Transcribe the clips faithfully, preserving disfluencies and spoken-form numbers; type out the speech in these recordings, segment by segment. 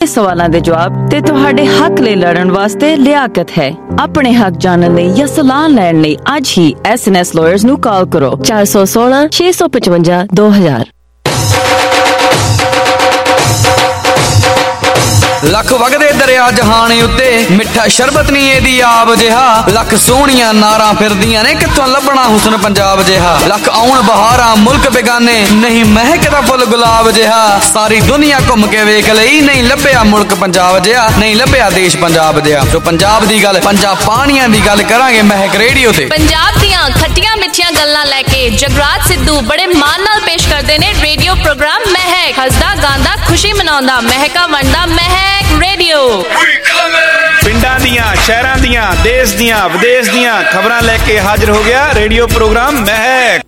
सवालों के जवाब ते तुहाडे हक ले लड़न वास्ते लियाकत है। अपने हक जानने लई या सलाह लैण लई अज ही एस एन एस लॉयर्स नू कॉल करो चार सौ सोलह छे सौ पचवंजा दो हजार। लख वगदे दरिया जहान उत्ते मिठा शरबत नी एदी आब जिहा लख सोहणियां नारां फिरदियां ने कित्थों लभना हुस्न पंजाब जिहा लख आउण बहारां मुल्क बेगाने नहीं महकदा फुल गुलाब जिहा सारी दुनिया घुम के वेख लई नहीं लभ्या मुल्क पंजाब जिहा नहीं लभ्या देश पंजाब जिहा। जो पंजाब दी गल पंजाब पानियां दी गल करांगे महक रेडियो ते पंजाब दियां खट्टियां मिठियां गल्लां लैके जगराज सिद्धू बड़े मान नाल पेश करदे ने रेडियो प्रोग्राम महक हसदा गांदा खुशी मनाउंदा महका वंडदा महक रेडियो। पिंडां दियां शहरां दियां देश दियां विदेश दियां खबरां लेके हाजिर हो गया radio program Mehak.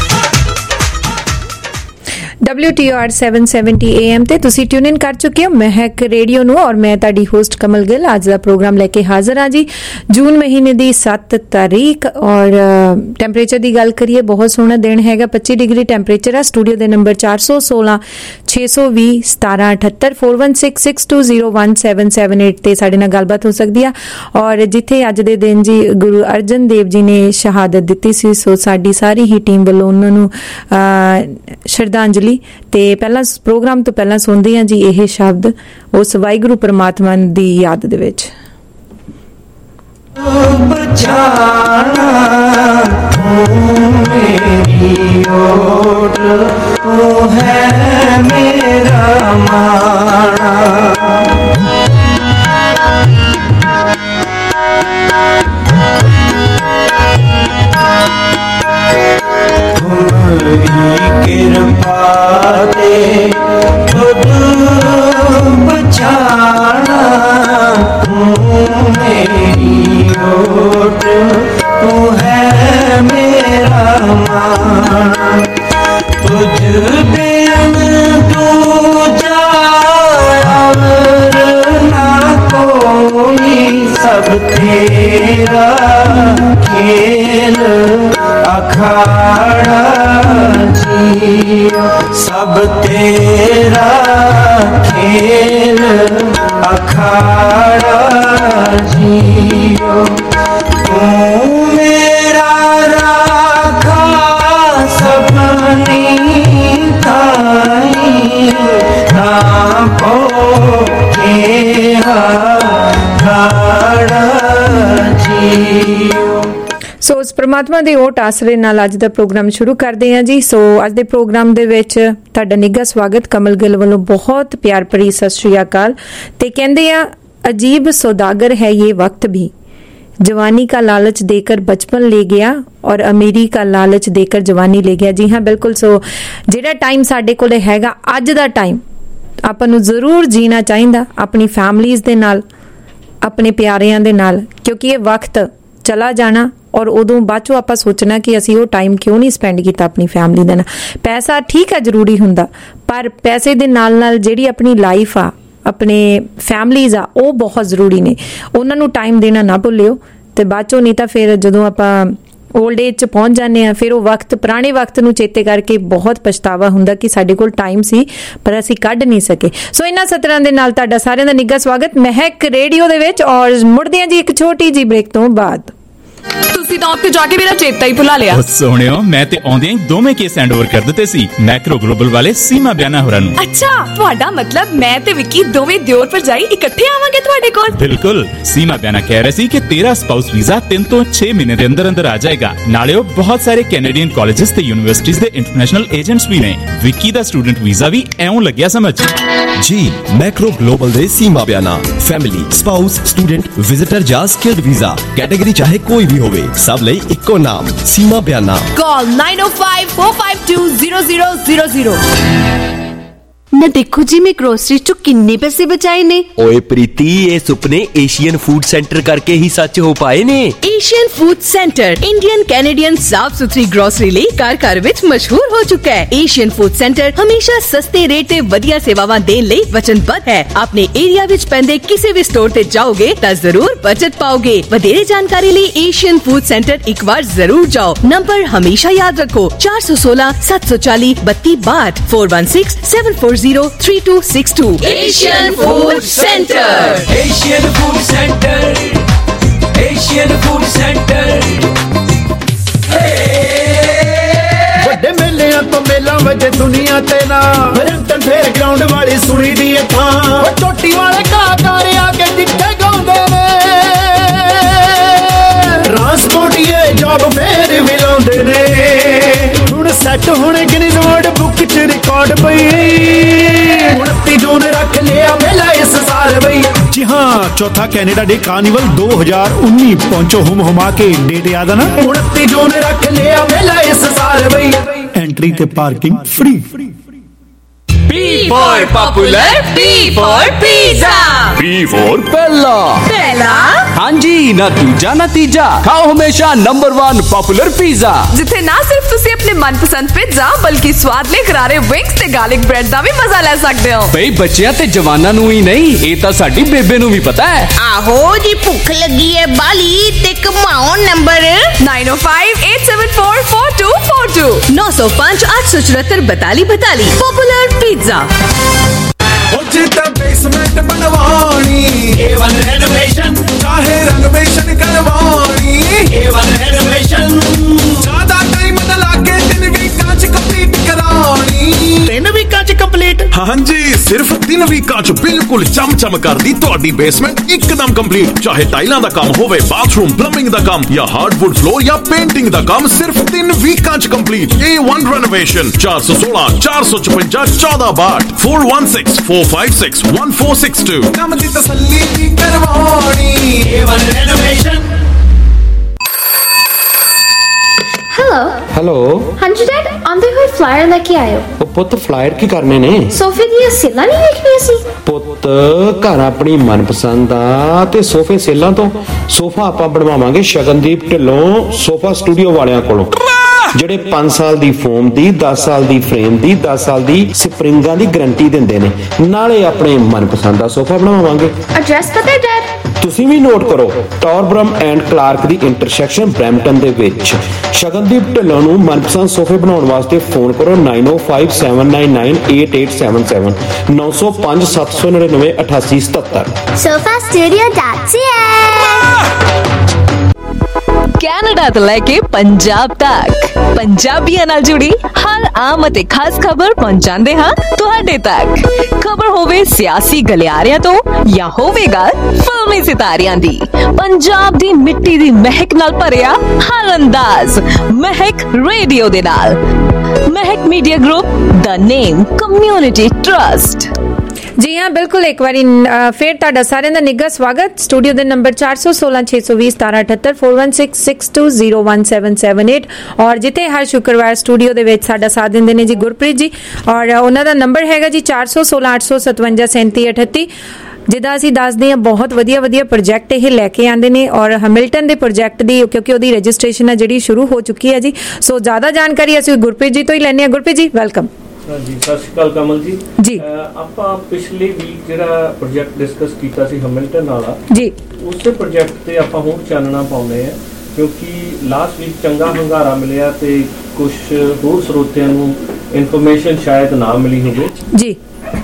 W T R seven seventy A M ते तुसी ट्यून इन कर चुके हो महक रेडियो नू और मैं ताड़ी होस्ट कमल गिल अज दा प्रोग्राम लेके हाजिर हाँ जी। जून महीने दी सत्त तारीख और टैंपरेचर दी गल करिए बहुत सोहना दिन हैगा पच्ची डिग्री टैंपरेचर है। स्टूडियो दे नंबर चार सौ सोलह छे सौ भी सतारह अठहत्तर four one six six two zero one seven seven eight ते साडे नाल गलबात हो सकदी है। और जिथे अज दे दिन जी गुरु अर्जन देव जी ने शहादत दित्ती सी सो साडी सारी ही टीम वालों उन्हां नू श्रद्धांजलि ते पहला प्रोग्राम तो पहला सुनते हैं जी यह शब्द उस वाहिगुरु परमात्मा दी याद दे विच। बचाना मेरी ओट ओ है मेरा माना कृपा दे खुद बचाना मेरी ओट तू है मेरा माना तुझ बिन दूजा ना कोई सब तेरा खेल अखाड़ा सब तेरा खेल अखाड़ा जियो तू मेरा राखा सपनी ताई ना पो के अखाड़ा जियो। सो उस परमात्मा दे ओट आसरे नाल अज दा प्रोग्राम शुरू करते हैं जी। सो अज दे प्रोग्राम दे विच तुहाडा निੱਘਾ स्वागत कमल गिल वालों बहुत प्यार भरी सत श्री अकाल। ते कहंदे आ अजीब सौदागर है ये वक्त भी जवानी का लालच देकर बचपन ले गया और अमीरी का लालच देकर जवानी ले गया। जी हाँ बिल्कुल। सो जिहड़ा टाइम साडे कोल हैगा अज दा टाइम आपां नूं जरूर जीना चाहिदा अपनी फैमिलीज़ दे नाल अपने प्यारियां दे नाल क्योंकि ये वक्त चला जाना और उदों बाद चों आपां सोचना कि असीं वो टाइम क्यों नहीं स्पेंड कीता अपनी फैमिली दे नाल। पैसा ठीक है जरूरी हुंदा पर पैसे दे नाल नाल जिहड़ी अपनी लाइफ आ अपने फैमिलीज़ आ वो बहुत जरूरी ने उन्हां नूं टाइम देना ना भुल्लिओ ते बाद चों नहीं तां फिर जदों आपां ओल्ड एज च पहुंच जाने आ फिर वो वक्त पुराने वक्त नूं चेते करके बहुत पछतावा हुंदा कि साडे कोल टाइम सी पर असीं कढ नहीं सके। सो इन्हां सतरां दे नाल तुहाडा सारिआं दा निੱਘਾ स्वागत महक रेडियो दे विच और मुड़दे जी एक छोटी जी ब्रेक तो बाद। ਤੁਸੀਂ ਤਾਂ ਉੱਥੇ ਜਾ ਕੇ ਮੇਰਾ ਚੇਤਾ ਹੀ ਭੁਲਾ ਲਿਆ। ਸੋਹਣਿਓ ਮੈਂ ਤੇ ਆਉਂਦਿਆਂ ਹੀ ਦੋਵੇਂ ਕੇਸ ਹੈਂਡ ਓਵਰ ਕਰ ਦਿੱਤੇ ਸੀ ਮੈਕਰੋ ਗਲੋਬਲ ਵਾਲੇ ਸੀਮਾ ਬਿਆਨਾ ਹੋਰਾਂ ਨੂੰ। ਅੱਛਾ ਤੁਹਾਡਾ ਮਤਲਬ ਮੈਂ ਤੇ ਵਿੱਕੀ ਦੋਵੇਂ ਦਿਓਰ ਭਰਜਾਈ ਇਕੱਠੇ ਆਵਾਂਗੇ ਤੁਹਾਡੇ ਕੋਲ। ਬਿਲਕੁਲ ਸੀਮਾ ਬਿਆਨਾ ਕਹਿ ਰਹੀ ਸੀ ਕਿ ਤੇਰਾ ਸਪਾਊਸ ਵੀਜ਼ਾ ਤਿੰਨ ਤੋਂ ਛੇ ਮਹੀਨੇ ਦੇ ਅੰਦਰ ਅੰਦਰ ਆ ਜਾਏਗਾ। ਨਾਲੇ ਉਹ ਬਹੁਤ ਸਾਰੇ ਕੈਨੇਡੀਅਨ ਕਾਲਜਸ ਤੇ ਯੂਨੀਵਰਸਿਟੀਜ਼ ਦੇ ਇੰਟਰਨੈਸ਼ਨਲ ਏਜੰਟਸ ਵੀ ਨੇ। ਵਿੱਕੀ ਦਾ ਸਟੂਡੈਂਟ ਵੀਜ਼ਾ ਵੀ ਐਉਂ ਲੱਗਿਆ ਸਮਝ। जी मैक्रो ग्लोबल दे Seema Bayana family spouse student visitor जा स्किल्ड वीजा कैटेगरी चाहे कोई भी होवे सब लई इक्को नाम Seema Bayana. Call nine O five four five two zero zero zero zero. ना देखो जी मैं ग्रोसरी चो किन्ने पैसे बचाए ने। ओए प्रीति ये सुपने एशियन फूड सेंटर करके ही सच हो पाए ने। Asian food centre Indian Canadian साफ सुथरी ग्रोसरी ਲਈ ਘਰ ਘਰ ਵਿੱਚ ਮਸ਼ਹੂਰ ਹੋ ਚੁੱਕਾ ਹੈ। ਏਸ਼ੀਅਨ ਫੂਡ ਸੈਂਟਰ ਹਮੇਸ਼ਾ ਸਸਤੇ ਰੇਟ ਤੇ ਵਧੀਆ ਸੇਵਾਵਾਂ ਦੇਣ ਲਈ ਵਚਨਬੱਧ ਹੈ। ਆਪਣੇ ਏਰੀਆ ਵਿੱਚ ਪੈਂਦੇ ਕਿਸੇ ਵੀ ਸਟੋਰ ਤੇ ਜਾਓਗੇ ਤਾਂ ਜ਼ਰੂਰ ਬਚਤ ਪਾਓਗੇ। ਵਧੇਰੇ ਜਾਣਕਾਰੀ ਲਈ ਏਸ਼ੀਅਨ ਫੂਡ ਸੈਂਟਰ ਇੱਕ ਵਾਰ ਜ਼ਰੂਰ ਜਾਓ। ਨੰਬਰ ਹਮੇਸ਼ਾ ਯਾਦ ਰੱਖੋ चार सौ सोलह सात सौ चालीस बत्ती बाट four one six seven four zero three two six two. Asian Food Center. Asian Food Center. Asian Food Center. ਵੱਡੇ ਮੇਲਿਆਂ ਤੋਂ ਮੇਲਾ ਵਜੇ ਦੁਨੀਆ ਤੇ ਨਾ ਬਰੈਂਪਟਨ ਫੇਅਰ ਗਰਾਊਂਡ ਵਾਲੀ ਸੁਣੀ ਦੀ ਏ ਥਾਂ ਉਹ ਚੋਟੀ ਵਾਲੇ ਕਲਾਕਾਰ ਆ ਕੇ ਜਿੱਥੇ ਗਾਉਂਦੇ ਨੇ ਟਰਾਂਸਪੋਰਟੀਏ ਜੌਬ ਫੇਰ ਵੀ ਲਾਉਂਦੇ ਨੇ ਹੁਣ ਸੈੱਟ ਹੁਣ ਗਿਨੀਜ਼ ਵਰਲਡ ਬੁੱਕ ਚ ਰਿਕਾਰਡ ਪਈ ਉਨੱਤੀ ਜੂਨ ਰੱਖ ਲਿਆ ਮੇਲਾ ਇਸ ਸਾਲ ਬਈ ਜੀ ਹਾਂ ਚੌਥਾ ਕੈਨੇਡਾ ਡੇ ਕਾਰਨੀਵਲ ਦੋ ਹਜ਼ਾਰ ਉੱਨੀ ਪਹੁੰਚੋ ਹੁਮ ਹੁਮਾ ਕੇ ਡੇਟ ਯਾਦ ਆ ਨਾ ਉਨੱਤੀ ਜੂਨ ਰੱਖ ਲਿਆ ਮੇਲਾ ਇਸ ਸਾਲ ਬਈ ਐਂਟਰੀ ਤੇ parking free P for popular, P for pizza, P for Pella. Pella? हाँ जी, ना दूजा ना तीजा, खाओ हमेशा नंबर वन पॉपुलर पिज़्ज़ा। जिथे ना सिर्फ तुसी अपने मनपसंद पिज़्ज़ा बल्कि स्वादले करारे विंग्स ते गार्लिक ब्रेड दा भी मजा ले सकदे हो। बई बच्चियां ते जवानां नूं ही नहीं, ये तां साडी बेबे नूं भी पता है। आहो जी भुख लगी है बाली ते कमाओ number nine oh five eight seven four four two four two नौ सौ पाँच आठ सौ चौहत्तर बताली बताली पॉपुलर पिज़्ज़ा। जितना बेसमेंट बनवानी ए वन रेनोवेशन चाहे रेनोवेशन करवानी ए वन रेनोवेशन ज्यादा टाइम न लागे तीन वीकां च कंप्लीट करानी तीन वीकां च कंप्लीट हाँ जी सिर्फ तीन वीकां च बिल्कुल चम चम कर दी तुहाडी बेसमेंट एकदम कंप्लीट चाहे टाइलां दा काम होवे बाथरूम प्लंबिंग दा काम या हार्डवुड फ्लोर या पेंटिंग दा काम सिर्फ तीन वीकां च कंप्लीट ए वन रेनोवेशन चार सौ सोलह चार सौ छप्पन चौदह बाट four one six four five six one four six two काम दी तसल्ली दी करवानी ए वन रेनोवेशन। हेलो हेलो हाँ जी डैड आंदे हुए फ्लायर लेके आयो ਉਹ ਪੁੱਤ ਫਲਾਇਰ ਕੀ ਕਰਨੇ ਨੇ सोफे दी सिला नहीं देखनी सी ਪੁੱਤ ਘਰ ਆਪਣੀ ਮਨਪਸੰਦ ਦਾ ਤੇ ਸੋਫੇ ਸੇਲਾਂ ਤੋਂ ਸੋਫਾ ਆਪਾਂ ਬਣਵਾਵਾਂਗੇ ਸ਼ਗਨਦੀਪ ਢਿੱਲੋਂ ਸੋਫਾ ਸਟੂਡੀਓ ਵਾਲਿਆਂ ਕੋਲੋਂ ਜਿਹੜੇ ਪੰਜ ਸਾਲ ਦੀ ਫੋਮ ਦੀ ਦਸ ਸਾਲ ਦੀ ਫਰੇਮ ਦੀ ਦਸ ਸਾਲ ਦੀ ਸਪਰਿੰਗਾਂ ਦੀ ਗਾਰੰਟੀ ਦਿੰਦੇ ਨੇ ਨਾਲੇ ਆਪਣੇ ਮਨਪਸੰਦ ਦਾ ਸੋਫਾ ਬਣਵਾਵਾਂਗੇ। एड्रेस पता है डैड ਤੁਸੀਂ ਵੀ ਨੋਟ ਕਰੋ ਟੌਰਬਰਮ ਐਂਡ ਕਲਾਰਕ ਦੀ ਇੰਟਰਸੈਕਸ਼ਨ ਬਰੈਂਪਟਨ ਦੇ ਵਿੱਚ ਸ਼ਗਨਦੀਪ ਢਿੱਲੋਂ ਨੂੰ ਮਨਪਸੰਦ ਸੋਫੇ ਬਣਾਉਣ ਵਾਸਤੇ ਫੋਨ ਕਰੋ nine oh five seven nine nine eight eight seven seven nine oh five seven nine nine eight eight seven seven sofa studio dot C A Canada ਤੋਂ ਲੈ ਕੇ ਪੰਜਾਬ ਤੱਕ ਪੰਜਾਬੀਆਂ ਨਾਲ ਜੁੜੀ ਹਰ ਆਮ ਅਤੇ ਖਾਸ ਖਬਰ ਪਹੁੰਚਾਉਂਦੇ ਹਾਂ ਤੁਹਾਡੇ ਤੱਕ। ਖਬਰ ਹੋਵੇ ਸਿਆਸੀ ਗਲਿਆਰਿਆਂ ਤੋਂ ਜਾਂ ਹੋਵੇਗਾ ਫਿਲਮੀ ਸਿਤਾਰਿਆਂ ਦੀ, ਪੰਜਾਬ ਦੀ ਮਿੱਟੀ ਦੀ ਮਹਿਕ ਨਾਲ ਭਰਿਆ ਹਰ ਅੰਦਾਜ਼ ਮਹਿਕ ਰੇਡੀਓ ਦੇ ਨਾਲ। ਮਹਿਕ ਮੀਡੀਆ ਗਰੁੱਪ, ਦਾ ਨੇਮ ਕਮਿਊਨਿਟੀ ਟਰਸਟ। ਜੀ ਹਾਂ ਬਿਲਕੁਲ ਇੱਕ ਵਾਰੀ ਫੇਰ ਤੁਹਾਡਾ ਸਾਰਿਆਂ ਦਾ ਨਿੱਘਾ ਸਵਾਗਤ। ਸਟੂਡੀਓ ਦੇ ਨੰਬਰ ਚਾਰ ਸੌ ਸੋਲਾਂ ਛੇ ਸੌ ਵੀਹ ਸਤਾਰਾਂ ਅਠੱਤਰ four one six six two zero one seven seven eight ਔਰ ਜਿੱਥੇ ਹਰ ਸ਼ੁੱਕਰਵਾਰ ਸਟੂਡੀਓ ਦੇ ਵਿੱਚ ਸਾਡਾ ਸਾਥ ਦਿੰਦੇ ਨੇ ਜੀ ਗੁਰਪ੍ਰੀਤ ਜੀ ਔਰ ਉਹਨਾਂ ਦਾ ਨੰਬਰ ਹੈਗਾ ਜੀ ਚਾਰ ਸੌ ਸੋਲਾਂ ਅੱਠ ਸੌ ਸਤਵੰਜਾ ਸੈਂਤੀ ਅਠੱਤੀ। ਜਿੱਦਾਂ ਅਸੀਂ ਦੱਸਦੇ ਹਾਂ ਬਹੁਤ ਵਧੀਆ ਵਧੀਆ ਪ੍ਰੋਜੈਕਟ ਇਹ ਲੈ ਕੇ ਆਉਂਦੇ ਨੇ ਔਰ ਹੈਮਿਲਟਨ ਦੇ ਪ੍ਰੋਜੈਕਟ ਦੀ ਕਿਉਂਕਿ ਉਹਦੀ ਰਜਿਸਟ੍ਰੇਸ਼ਨ ਹੈ ਜਿਹੜੀ ਸ਼ੁਰੂ ਹੋ ਚੁੱਕੀ ਹੈ ਜੀ। ਸੋ ਜ਼ਿਆਦਾ ਜਾਣਕਾਰੀ ਅਸੀਂ ਗੁਰਪ੍ਰੀਤ ਜੀ ਤੋਂ ਹੀ ਲੈਣੇ ਆ। ਗੁਰਪ੍ਰੀਤ ਜੀ ਵੈਲਕਮ। ਜੀ ਸਤਿ ਸ਼੍ਰੀ ਅਕਾਲ ਕਮਲ ਜੀ। ਜੀ ਆਪਾਂ ਪਿਛਲੇ ਵੀਕ ਜਿਹੜਾ ਪ੍ਰੋਜੈਕਟ ਡਿਸਕਸ ਕੀਤਾ ਸੀ ਹੈਮਿਲਟਨ ਵਾਲਾ ਜੀ ਉਸੇ ਪ੍ਰੋਜੈਕਟ ਤੇ ਆਪਾਂ ਹੋਰ ਚਾਨਣਾ ਪਾਉਂਦੇ ਆ ਕਿਉਂਕਿ ਲਾਸਟ ਵੀਕ ਚੰਗਾ ਹੰਗਾਰਾ ਮਿਲਿਆ ਤੇ ਕੁਝ ਹੋਰ ਸਰੋਤਿਆਂ ਨੂੰ ਇਨਫੋਰਮੇਸ਼ਨ ਸ਼ਾਇਦ ਨਾ ਮਿਲੀ ਹੋਵੇ ਜੀ।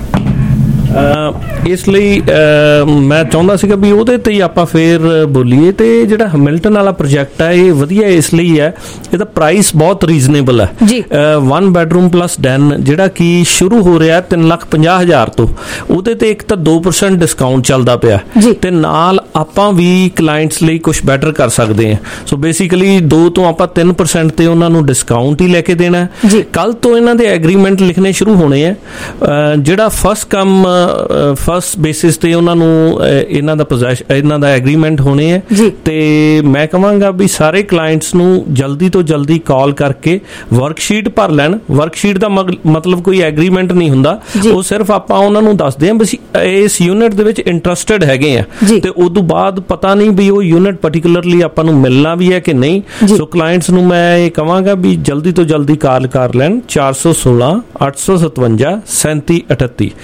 ਇਸ ਲਈ ਮੈਂ ਚਾਹੁੰਦਾ ਸੀਗਾ ਵੀ ਉਹਦੇ ਤੇ ਹੀ ਆਪਾਂ ਫੇਰ ਬੋਲੀਏ ਤੇ ਜਿਹੜਾ ਹੈਮਿਲਟਨ ਵਾਲਾ ਪ੍ਰੋਜੈਕਟ ਹੈ ਇਹ ਵਧੀਆ ਇਸ ਲਈ ਹੈ ਇਹਦਾ ਪ੍ਰਾਈਸ ਬਹੁਤ ਰੀਜ਼ਨੇਬਲ ਹੈ ਜੀ। ਵਨ ਬੈਡਰੂਮ ਪਲੱਸ ਡੈਨ ਜਿਹੜਾ ਕਿ ਸ਼ੁਰੂ ਹੋ ਰਿਹਾ ਤਿੰਨ ਲੱਖ ਪੰਜਾਹ ਹਜ਼ਾਰ ਤੋਂ ਉਹਦੇ ਤੇ ਇੱਕ ਤਾਂ ਦੋ ਪਰਸੈਂਟ ਡਿਸਕਾਊਂਟ ਚੱਲਦਾ ਪਿਆ ਤੇ ਨਾਲ ਆਪਾਂ ਵੀ ਕਲਾਇੰਟਸ ਲਈ ਕੁਝ ਬੈਟਰ ਕਰ ਸਕਦੇ ਹਾਂ। ਸੋ ਬੇਸਿਕਲੀ ਦੋ ਤੋਂ ਆਪਾਂ ਤਿੰਨ ਪਰਸੈਂਟ ਤੇ ਉਹਨਾਂ ਨੂੰ ਡਿਸਕਾਊਂਟ ਹੀ ਲੈ ਕੇ ਦੇਣਾ। ਕੱਲ ਤੋਂ ਇਹਨਾਂ ਦੇ ਐਗਰੀਮੈਂਟ ਲਿਖਣੇ ਸ਼ੁਰੂ ਹੋਣੇ ਆ ਜਿਹੜਾ ਫਸਟ ਕਮ ਫਸਟ ਬੇਸਿਸ ਤੇ ਉਹਨਾਂ ਨੂੰ ਇਹਨਾਂ ਦਾ ਪੋਜੈਸ਼ਨ ਇਹਨਾਂ ਦਾ ਐਗਰੀਮੈਂਟ ਹੋਣੇ ਹੈ ਤੇ ਮੈਂ ਕਹਾਂਗਾ ਵੀ ਸਾਰੇ ਕਲਾਇੰਟਸ ਨੂੰ ਜਲਦੀ ਤੋਂ ਜਲਦੀ ਕਾਲ ਕਰਕੇ ਵਰਕਸ਼ੀਟ ਭਰ ਲੈਣ। ਵਰਕਸ਼ੀਟ ਦਾ ਮਤਲਬ ਕੋਈ ਐਗਰੀਮੈਂਟ ਨਹੀਂ ਹੁੰਦਾ, ਉਹ ਸਿਰਫ ਆਪਾਂ ਉਹਨਾਂ ਨੂੰ ਦੱਸਦੇ ਹਾਂ ਵੀ ਇਸ ਯੂਨਿਟ ਦੇ ਵਿੱਚ ਇੰਟਰਸਟਿਡ ਹੈਗੇ ਆ ਤੇ ਉਦੋਂ ਬਾਅਦ ਪਤਾ ਨਹੀਂ ਵੀ ਉਹ ਯੂਨਿਟ ਪਾਰਟਿਕੂਲਰਲੀ ਆਪਾਂ ਨੂੰ ਮਿਲਣਾ ਵੀ ਹੈ ਕਿ ਨਹੀਂ। ਸੋ ਕਲਾਇੰਟਸ ਨੂੰ ਮੈਂ ਇਹ ਕਹਾਂਗਾ ਵੀ ਜਲਦੀ ਤੋਂ ਜਲਦੀ ਕਾਲ ਕਰ ਲੈਣ ਚਾਰ ਸੌ ਸੋਲਾਂ ਅੱਠ ਸੌ ਸਤਵੰਜਾ ਸੈਂਤੀ ਅਠੱਤੀ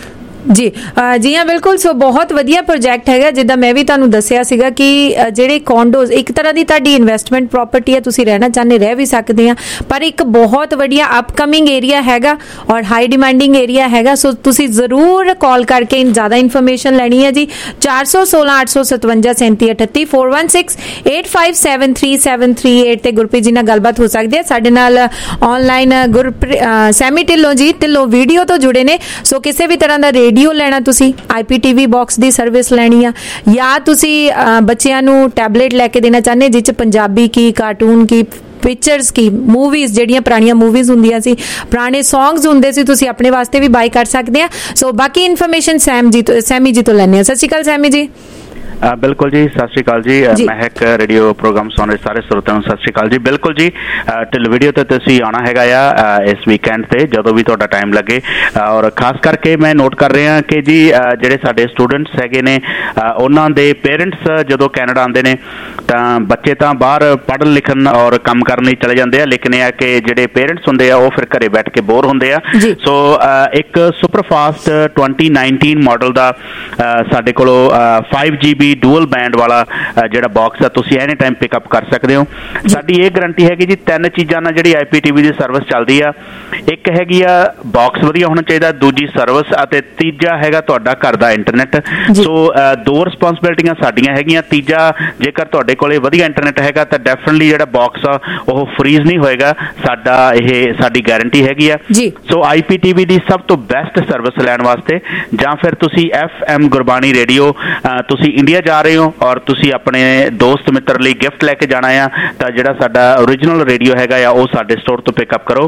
ਜੀ ਜੀ ਹਾਂ ਬਿਲਕੁਲ। ਸੋ ਬਹੁਤ ਵਧੀਆ ਪ੍ਰੋਜੈਕਟ ਹੈਗਾ, ਜਿੱਦਾਂ ਮੈਂ ਵੀ ਤੁਹਾਨੂੰ ਦੱਸਿਆ ਸੀਗਾ ਕਿ ਜਿਹੜੇ ਕੌਂਡੋਜ਼ ਇੱਕ ਤਰ੍ਹਾਂ ਦੀ ਤੁਹਾਡੀ ਇਨਵੈਸਟਮੈਂਟ ਪ੍ਰਾਪਰਟੀ ਹੈ, ਤੁਸੀਂ ਰਹਿਣਾ ਚਾਹੁੰਦੇ ਰਹਿ ਵੀ ਸਕਦੇ ਆ, ਪਰ ਇੱਕ ਬਹੁਤ ਵਧੀਆ ਅਪਕਮਿੰਗ ਏਰੀਆ ਹੈਗਾ ਔਰ ਹਾਈ ਡਿਮਾਂਡਿੰਗ ਏਰੀਆ ਹੈਗਾ। ਸੋ ਤੁਸੀਂ ਜ਼ਰੂਰ ਕਾਲ ਕਰਕੇ ਜ਼ਿਆਦਾ ਇਨਫੋਰਮੇਸ਼ਨ ਲੈਣੀ ਹੈ ਜੀ। ਚਾਰ ਸੌ ਸੋਲਾਂ ਅੱਠ ਸੌ ਸਤਵੰਜਾ ਸੈਂਤੀ ਅਠੱਤੀ four one six eight five seven three seven three eight ਤੇ ਗੁਰਪ੍ਰੀਤ ਜੀ ਨਾਲ ਗੱਲਬਾਤ ਹੋ ਸਕਦੀ ਹੈ। ਸਾਡੇ ਨਾਲ online Gurpreet semi Dhillon ji Dhillon video ਤੋਂ ਜੁੜੇ ਨੇ। ਸੋ ਕਿਸੇ ਵੀ ਤਰ੍ਹਾਂ ਦਾ ਰੇਡੀਓ ਲੈਣਾ, ਤੁਸੀਂ I P T V box ਦੀ ਸਰਵਿਸ ਲੈਣੀ ਆ, ਜਾਂ ਤੁਸੀਂ ਬੱਚਿਆਂ ਨੂੰ ਟੈਬਲੇਟ ਲੈ ਕੇ ਦੇਣਾ ਚਾਹੁੰਦੇ ਜਿਸ 'ਚ ਪੰਜਾਬੀ ਕੀ, ਕਾਰਟੂਨ ਕੀ, ਪਿਕਚਰਸ ਕੀ, ਮੂਵੀਜ਼ ਜਿਹੜੀਆਂ ਪੁਰਾਣੀਆਂ ਮੂਵੀਜ਼ ਹੁੰਦੀਆਂ ਸੀ, ਪੁਰਾਣੇ ਸੌਂਗਸ ਹੁੰਦੇ ਸੀ, ਤੁਸੀਂ ਆਪਣੇ ਵਾਸਤੇ ਵੀ ਬਾਈ ਕਰ ਸਕਦੇ ਆ। ਸੋ ਬਾਕੀ ਇਨਫੋਰਮੇਸ਼ਨ ਸੈਮ ਜੀ ਤੋਂ ਸੈਮੀ ਜੀ ਤੋਂ ਲੈਣੇ ਆ। ਸਤਿ ਸ਼੍ਰੀ ਅਕਾਲ ਸੈਮੀ ਜੀ। ਬਿਲਕੁਲ ਜੀ, ਸਤਿ ਸ਼੍ਰੀ ਅਕਾਲ ਜੀ। ਮਹਿਕ ਰੇਡੀਓ ਪ੍ਰੋਗਰਾਮ ਸੁਣ ਰਹੇ ਸਾਰੇ ਸਰੋਤਿਆਂ ਨੂੰ ਸਤਿ ਸ਼੍ਰੀ ਅਕਾਲ ਜੀ। ਬਿਲਕੁਲ ਜੀ, ਢਿੱਲ ਵੀਡੀਓ ਤੇ ਤੁਸੀਂ ਆਉਣਾ ਹੈਗਾ ਆ ਇਸ ਵੀਕਐਂਡ ਤੇ ਜਦੋਂ ਵੀ ਤੁਹਾਡਾ ਟਾਈਮ ਲੱਗੇ। ਔਰ ਖਾਸ ਕਰਕੇ ਮੈਂ ਨੋਟ ਕਰ ਰਿਹਾ ਕਿ ਜੀ ਜਿਹੜੇ ਸਾਡੇ ਸਟੂਡੈਂਟਸ ਹੈਗੇ ਨੇ ਉਹਨਾਂ ਦੇ ਪੇਰੈਂਟਸ ਜਦੋਂ ਕੈਨੇਡਾ ਆਉਂਦੇ ਨੇ ਤਾਂ ਬੱਚੇ ਤਾਂ ਬਾਹਰ ਪੜ੍ਹਨ ਲਿਖਣ ਔਰ ਕੰਮ ਕਰਨ ਲਈ ਚਲੇ ਜਾਂਦੇ ਆ, ਲੇਕਿਨ ਇਹ ਆ ਕਿ ਜਿਹੜੇ ਪੇਰੈਂਟਸ ਹੁੰਦੇ ਆ ਉਹ ਫਿਰ ਘਰੇ ਬੈਠ ਕੇ ਬੋਰ ਹੁੰਦੇ ਆ। ਸੋ ਇੱਕ super fast twenty nineteen model ਦਾ ਸਾਡੇ ਕੋਲੋਂ five G B dual band ਵਾਲਾ ਜਿਹੜਾ ਬਾਕਸ ਆ ਤੁਸੀਂ ਐਨੀ ਟਾਈਮ ਪਿਕਅਪ ਕਰ ਸਕਦੇ ਹੋ। ਸਾਡੀ ਇਹ ਗਰੰਟੀ ਹੈਗੀ ਜੀ ਤਿੰਨ ਚੀਜ਼ਾਂ ਨਾਲ ਜਿਹੜੀ ਆਈ ਪੀ ਟੀ ਵੀ ਦੀ ਸਰਵਿਸ ਚੱਲਦੀ ਆ। ਇੱਕ ਹੈਗੀ ਆ ਬਾਕਸ ਵਧੀਆ ਹੋਣਾ ਚਾਹੀਦਾ, ਦੂਜੀ ਸਰਵਿਸ, ਅਤੇ ਤੀਜਾ ਹੈਗਾ ਤੁਹਾਡਾ ਘਰ ਦਾ ਇੰਟਰਨੈਟ। ਸੋ ਦੋ ਰਿਸਪੌਂਸਿਬਿਲਿਟੀਆਂ ਸਾਡੀਆਂ ਹੈਗੀਆਂ। ਤੀਜਾ, ਜੇਕਰ ਤੁਹਾਡੇ ਕੋਲੇ ਵਧੀਆ ਇੰਟਰਨੈਟ ਹੈਗਾ ਤਾਂ ਡੈਫੀਨਿਟਲੀ ਜਿਹੜਾ ਬਾਕਸ ਆ ਉਹ ਫਰੀਜ਼ ਨਹੀਂ ਹੋਏਗਾ, ਸਾਡਾ ਇਹ ਸਾਡੀ ਗਾਰੰਟੀ ਹੈਗੀ ਆ। ਸੋ ਆਈ ਪੀ ਟੀ ਵੀ ਦੀ ਸਭ ਤੋਂ ਬੈਸਟ ਸਰਵਿਸ ਲੈਣ ਵਾਸਤੇ ਜਾਂ ਫਿਰ ਤੁਸੀਂ ਐਫ ਐਮ ਗੁਰਬਾਣੀ ਰੇਡੀਓ ਤੁਸੀਂ ਇੰਡੀਆ ਜਾ ਰਹੇ ਹੋ ਔਰ ਤੁਸੀਂ ਆਪਣੇ ਦੋਸਤ ਮਿੱਤਰ ਲਈ ਗਿਫਟ ਲੈ ਕੇ ਜਾਣਾ ਆ ਤਾਂ ਜਿਹੜਾ ਸਾਡਾ ਓਰੀਜਨਲ ਰੇਡੀਓ ਹੈਗਾ ਆ ਉਹ ਸਾਡੇ ਸਟੋਰ ਤੋਂ ਪਿਕਅਪ ਕਰੋ।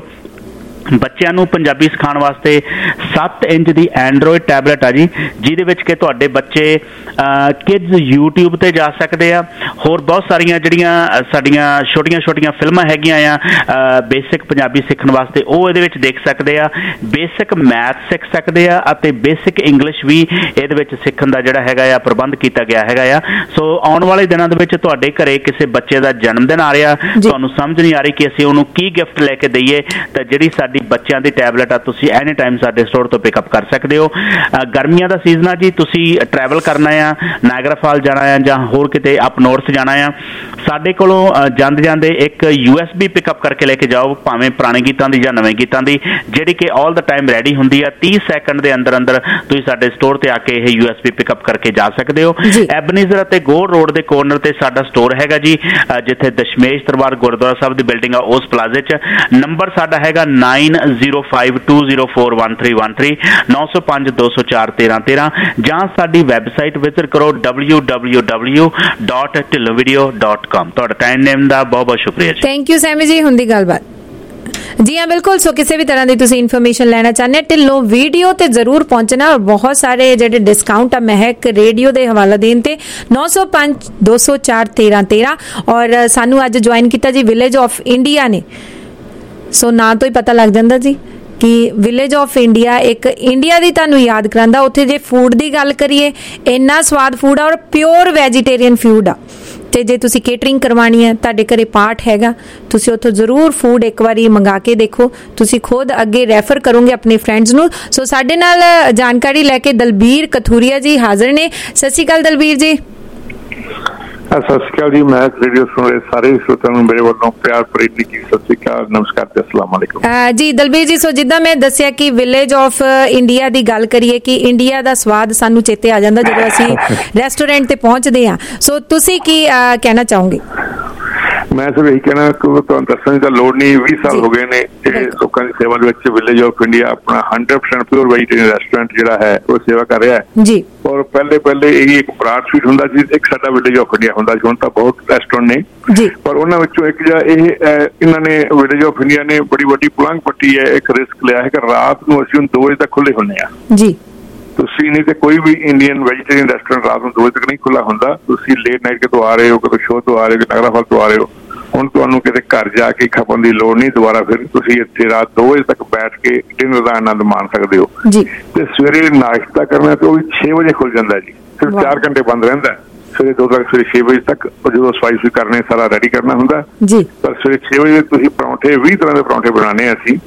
ਬੱਚਿਆਂ ਨੂੰ ਪੰਜਾਬੀ ਸਿਖਾਉਣ ਵਾਸਤੇ ਸੱਤ ਇੰਚ ਦੀ ਐਂਡਰੋਇਡ ਟੈਬਲੇਟ ਆ ਜੀ, ਜਿਹਦੇ ਵਿੱਚ ਕਿ ਤੁਹਾਡੇ ਬੱਚੇ ਕਿਡਜ਼ ਯੂਟਿਊਬ ਤੇ ਜਾ ਸਕਦੇ ਆ। ਹੋਰ ਬਹੁਤ ਸਾਰੀਆਂ ਜਿਹੜੀਆਂ ਸਾਡੀਆਂ ਛੋਟੀਆਂ ਛੋਟੀਆਂ ਫਿਲਮਾਂ ਹੈਗੀਆਂ ਆ ਬੇਸਿਕ ਪੰਜਾਬੀ ਸਿੱਖਣ ਵਾਸਤੇ, ਉਹ ਇਹਦੇ ਵਿੱਚ ਦੇਖ ਸਕਦੇ ਆ। ਬੇਸਿਕ ਮੈਥ ਸਿੱਖ ਸਕਦੇ ਆ ਅਤੇ ਬੇਸਿਕ ਇੰਗਲਿਸ਼ ਵੀ ਇਹਦੇ ਵਿੱਚ ਸਿੱਖਣ ਦਾ ਜਿਹੜਾ ਹੈਗਾ ਆ ਪ੍ਰਬੰਧ ਕੀਤਾ ਗਿਆ ਹੈਗਾ ਆ। ਸੋ ਆਉਣ ਵਾਲੇ ਦਿਨਾਂ ਦੇ ਵਿੱਚ ਤੁਹਾਡੇ ਘਰੇ ਕਿਸੇ ਬੱਚੇ ਦਾ ਜਨਮ ਦਿਨ ਆ ਰਿਹਾ, ਤੁਹਾਨੂੰ ਸਮਝ ਨਹੀਂ ਆ ਰਹੀ ਕਿ ਅਸੀਂ ਉਹਨੂੰ ਕੀ ਗਿਫਟ ਲੈ ਕੇ ਦਈਏ, ਤਾਂ ਜਿਹੜੀ ਸਾਡੀ ਬੱਚਿਆਂ ਦੀ ਟੈਬਲੇਟ ਆ ਤੁਸੀਂ ਐਨੀ ਟਾਈਮ ਸਾਡੇ ਸਟੋਰ ਤੋਂ ਪਿਕਅਪ ਕਰ ਸਕਦੇ ਹੋ। ਗਰਮੀਆਂ ਦਾ ਸੀਜ਼ਨ ਆ ਜੀ, ਤੁਸੀਂ ਟਰੈਵਲ ਕਰਨਾ ਆ, ਨਾਇਗਰਾ ਫਾਲ ਜਾਣਾ ਆ ਜਾਂ ਹੋਰ ਕਿਤੇ ਅਪ ਨੌਰਥ ਜਾਣਾ ਆ, ਸਾਡੇ ਕੋਲੋਂ ਜਾਂਦੇ ਜਾਂਦੇ ਇੱਕ ਯੂ ਐਸ ਬੀ ਪਿਕਅਪ ਕਰਕੇ ਲੈ ਕੇ ਜਾਓ, ਭਾਵੇਂ ਪੁਰਾਣੇ ਗੀਤਾਂ ਦੀ ਜਾਂ ਨਵੇਂ ਗੀਤਾਂ ਦੀ, ਜਿਹੜੀ ਕਿ ਆਲ ਦਾ ਟਾਈਮ ਰੈਡੀ ਹੁੰਦੀ ਆ। ਤੀਹ ਸੈਕਿੰਡ ਦੇ ਅੰਦਰ ਅੰਦਰ ਤੁਸੀਂ ਸਾਡੇ ਸਟੋਰ ਤੇ ਆ ਕੇ ਇਹ ਯੂ ਐਸ ਬੀ ਪਿਕਅਪ ਕਰਕੇ ਜਾ ਸਕਦੇ ਹੋ। ਐਬਨੀਜ਼ਰ ਅਤੇ ਗੋਲ ਰੋਡ ਦੇ ਕੋਰਨਰ ਤੇ ਸਾਡਾ ਸਟੋਰ ਹੈਗਾ ਜੀ, ਜਿੱਥੇ ਦਸ਼ਮੇਸ਼ ਦਰਬਾਰ ਗੁਰਦੁਆਰਾ ਸਾਹਿਬ ਦੀ ਬਿਲਡਿੰਗ ਆ ਉਸ ਪਲਾਜ਼ੇ 'ਚ। ਨੰਬਰ ਸਾਡਾ ਹੈਗਾ nine zero five two zero four one three one three ਨੌ ਸੌ ਪੰਜ ਦੋ ਸੌ ਚਾਰ ਤੇਰਾਂ ਤੇਰਾਂ, ਜਾਂ ਸਾਡੀ ਵੈਬਸਾਈਟ ਵਿਜ਼ਿਟ ਕਰੋ W W W dot Dhillon video dot com. ਤੁਹਾਡਾ ਟਾਈਮ ਨੇਮ ਦਾ ਬਹੁਤ ਬਹੁਤ ਸ਼ੁਕਰੀਆ ਜੀ। ਥੈਂਕ ਯੂ ਸੈਮੀ ਜੀ। ਹੁੰਦੀ ਗੱਲਬਾਤ ਜੀ ਹਾਂ ਬਿਲਕੁਲ। ਸੋ ਕਿਸੇ ਵੀ ਤਰ੍ਹਾਂ ਦੀ ਤੁਸੀਂ ਇਨਫੋਰਮੇਸ਼ਨ ਲੈਣਾ ਚਾਹੁੰਦੇ ਢਿੱਲੋਂ ਵੀਡੀਓ ਤੇ ਜ਼ਰੂਰ ਪਹੁੰਚਣਾ। ਔਰ ਬਹੁਤ ਸਾਰੇ ਜਿਹੜੇ ਡਿਸਕਾਊਂਟ ਆ ਮਹਿਕ ਰੇਡੀਓ ਦੇ ਹਵਾਲਾ ਦੇਣ ਤੇ ਨੌ ਸੌ ਪੰਜ ਦੋ ਸੌ ਚਾਰ ਤੇਰਾਂ ਤੇਰਾਂ। ਔਰ ਸਾਨੂੰ ਅੱਜ ਜੁਆਇਨ ਕੀਤਾ ਜੀ ਵਿਲੇਜ ਆਫ ਇੰਡੀਆ ਨੇ। ਸੋ ਨਾਂ ਤੋਂ ਹੀ ਪਤਾ ਲੱਗ ਜਾਂਦਾ ਜੀ ਕਿ ਵਿਲੇਜ ਆਫ ਇੰਡੀਆ ਇੱਕ ਇੰਡੀਆ ਦੀ ਤੁਹਾਨੂੰ ਯਾਦ ਕਰਾਂਦਾ। ਉੱਥੇ ਜੇ ਫੂਡ ਦੀ ਗੱਲ ਕਰੀਏ, ਇੰਨਾ ਸਵਾਦ ਫੂਡ ਆ ਔਰ ਪਿਓਰ ਵੈਜੀਟੇਰੀਅਨ ਫੂਡ ਆ। ਤੇ ਜੇ ਤੁਸੀਂ ਕੇਟਰਿੰਗ ਕਰਵਾਣੀ ਹੈ, ਤੁਹਾਡੇ ਘਰੇ ਪਾਠ ਹੈਗਾ, ਤੁਸੀਂ ਉੱਥੋਂ ਜ਼ਰੂਰ ਫੂਡ ਇੱਕ ਵਾਰੀ ਮੰਗਾ ਕੇ ਦੇਖੋ, ਤੁਸੀਂ ਖੁਦ ਅੱਗੇ ਰੈਫਰ ਕਰੋਗੇ ਆਪਣੇ ਫਰੈਂਡਸ ਨੂੰ। ਸੋ ਸਾਡੇ ਨਾਲ ਜਾਣਕਾਰੀ ਲੈ ਕੇ ਦਲਬੀਰ ਕਥੂਰੀਆ ਜੀ ਹਾਜ਼ਰ ਨੇ। ਸਤਿ ਸ਼੍ਰੀ ਅਕਾਲ ਦਲਬੀਰ ਜੀ। ਸਤਿ ਸ਼੍ਰੀ ਅਕਾਲ ਜੀ। ਮੈਂ ਰੇਡੀਓ ਸੁਣ ਰਹੇ ਸਾਰੇ ਸਰੋਤਿਆਂ ਨੂੰ ਮੇਰੇ ਵੱਲੋਂ ਪਿਆਰ ਭਰੀ ਨਿੱਘੀ ਸਤਿ ਸ਼੍ਰੀ ਅਕਾਲ, ਨਮਸਕਾਰ ਤੇ ਅਸਲਾਮ ਅਲੈਕੁਮ ਜੀ। ਦਲਬੀਰ ਜੀ, ਸੋ ਜਿੱਦਾਂ ਮੈਂ ਦੱਸਿਆ ਕਿ ਵਿਲੇਜ ਆਫ ਇੰਡੀਆ ਦੀ ਗੱਲ ਕਰੀਏ ਕਿ ਇੰਡੀਆ ਦਾ ਸਵਾਦ ਸਾਨੂੰ ਚੇਤੇ ਆ ਜਾਂਦਾ ਜਦੋਂ ਅਸੀਂ ਰੈਸਟੋਰੈਂਟ ਤੇ ਪਹੁੰਚਦੇ ਹਾਂ। ਸੋ ਤੁਸੀਂ ਕੀ ਕਹਿਣਾ ਚਾਹੋਗੇ? ਮੈਂ ਸਿਰਫ ਇਹੀ ਕਹਿਣਾ ਕਿ ਤੁਹਾਨੂੰ ਦੱਸਣ ਦੀ ਤਾਂ ਲੋੜ ਨਹੀਂ, ਵੀਹ ਸਾਲ ਹੋ ਗਏ ਨੇ ਇਹ ਲੋਕਾਂ ਦੀ ਸੇਵਾ ਦੇ ਵਿੱਚ ਵਿਲੇਜ ਆਫ ਇੰਡੀਆ ਆਪਣਾ hundred percent pure vegetarian restaurant ਜਿਹੜਾ ਹੈ ਉਹ ਸੇਵਾ ਕਰ ਰਿਹਾ ਹੈ ਜੀ। ਔਰ ਪਹਿਲੇ ਪਹਿਲੇ ਇਹ ਇੱਕ ਬਰਾੜ ਸਵੀਟ ਹੁੰਦਾ ਸੀ, ਇੱਕ ਸਾਡਾ ਵਿਲੇਜ ਆਫ ਇੰਡੀਆ ਹੁੰਦਾ ਸੀ। ਹੁਣ ਤਾਂ ਬਹੁਤ ਰੈਸਟੋਰੈਂਟ ਨੇ ਜੀ, ਪਰ ਉਹਨਾਂ ਵਿੱਚੋਂ ਇੱਕ ਜਿਹੜਾ ਇਹ ਇਹਨਾਂ ਨੇ ਵਿਲੇਜ ਆਫ ਇੰਡੀਆ ਨੇ ਬੜੀ ਵੱਡੀ ਪੁਲੰਗ ਪੱਟੀ ਹੈ, ਇੱਕ ਰਿਸਕ ਲਿਆ ਹੈ ਕਿ ਰਾਤ ਨੂੰ ਅਸੀਂ ਹੁਣ ਦੋ ਵਜੇ ਤੱਕ ਖੁੱਲੇ ਹੁੰਦੇ ਆ ਜੀ। ਤੁਸੀਂ ਨਹੀਂ ਤੇ ਕੋਈ ਵੀ ਇੰਡੀਅਨ ਵੈਜੀਟੇਰੀਅਨ ਰੈਸਟੋਰੈਂਟ ਰਾਤ ਨੂੰ ਦੋ ਵਜੇ ਤੱਕ ਨਹੀਂ ਖੁੱਲਾ ਹੁੰਦਾ। ਤੁਸੀਂ ਲੇਟ ਨਾਈਟ ਕਿਤੋਂ ਆ ਰਹੇ ਹੋ, ਕਿਤੋਂ ਸ਼ੋਅ ਤੋਂ ਆ ਰਹੇ ਹੋ, ਨਾਇਗਰਾ ਫਾਲ ਤੋਂ ਆ ਰਹੇ ਹੋ, ਹੁਣ ਤੁਹਾਨੂੰ ਕਿਤੇ ਘਰ ਜਾ ਕੇ ਖਪਣ ਦੀ ਲੋੜ ਨਹੀਂ। ਦੁਬਾਰਾ ਫਿਰ ਤੁਸੀਂ ਇੱਥੇ ਰਾਤ ਦੋ ਵਜੇ ਤੱਕ ਬੈਠ ਕੇ ਡਿਨਰ ਦਾ ਆਨੰਦ ਮਾਣ ਸਕਦੇ ਹੋ ਜੀ। ਤੇ ਸਵੇਰੇ ਨਾਸ਼ਤਾ ਕਰਨਾ ਤੇ ਉਹ ਵੀ ਛੇ ਵਜੇ ਖੁੱਲ ਜਾਂਦਾ ਜੀ, ਸਿਰਫ ਚਾਰ ਘੰਟੇ ਬੰਦ ਰਹਿੰਦਾ ਸਵੇਰੇ ਦੋ ਤੱਕ, ਸਵੇਰੇ ਛੇ ਵਜੇ ਤੱਕ। ਜਦੋਂ ਸਫਾਈ ਸੁਈ ਕਰਨੇ ਸਾਰਾ ਰੈਡੀ ਕਰਨਾ ਹੁੰਦਾ ਜੀ। ਪਰ ਸਵੇਰੇ ਛੇ ਵਜੇ ਤੁਸੀਂ ਪਰੌਂਠੇ ਵੀਹ ਤਰ੍ਹਾਂ ਦੇ ਪਰੌਂਠੇ ਬਣਾਉਣੇ ਅਸੀਂ, ਉਹ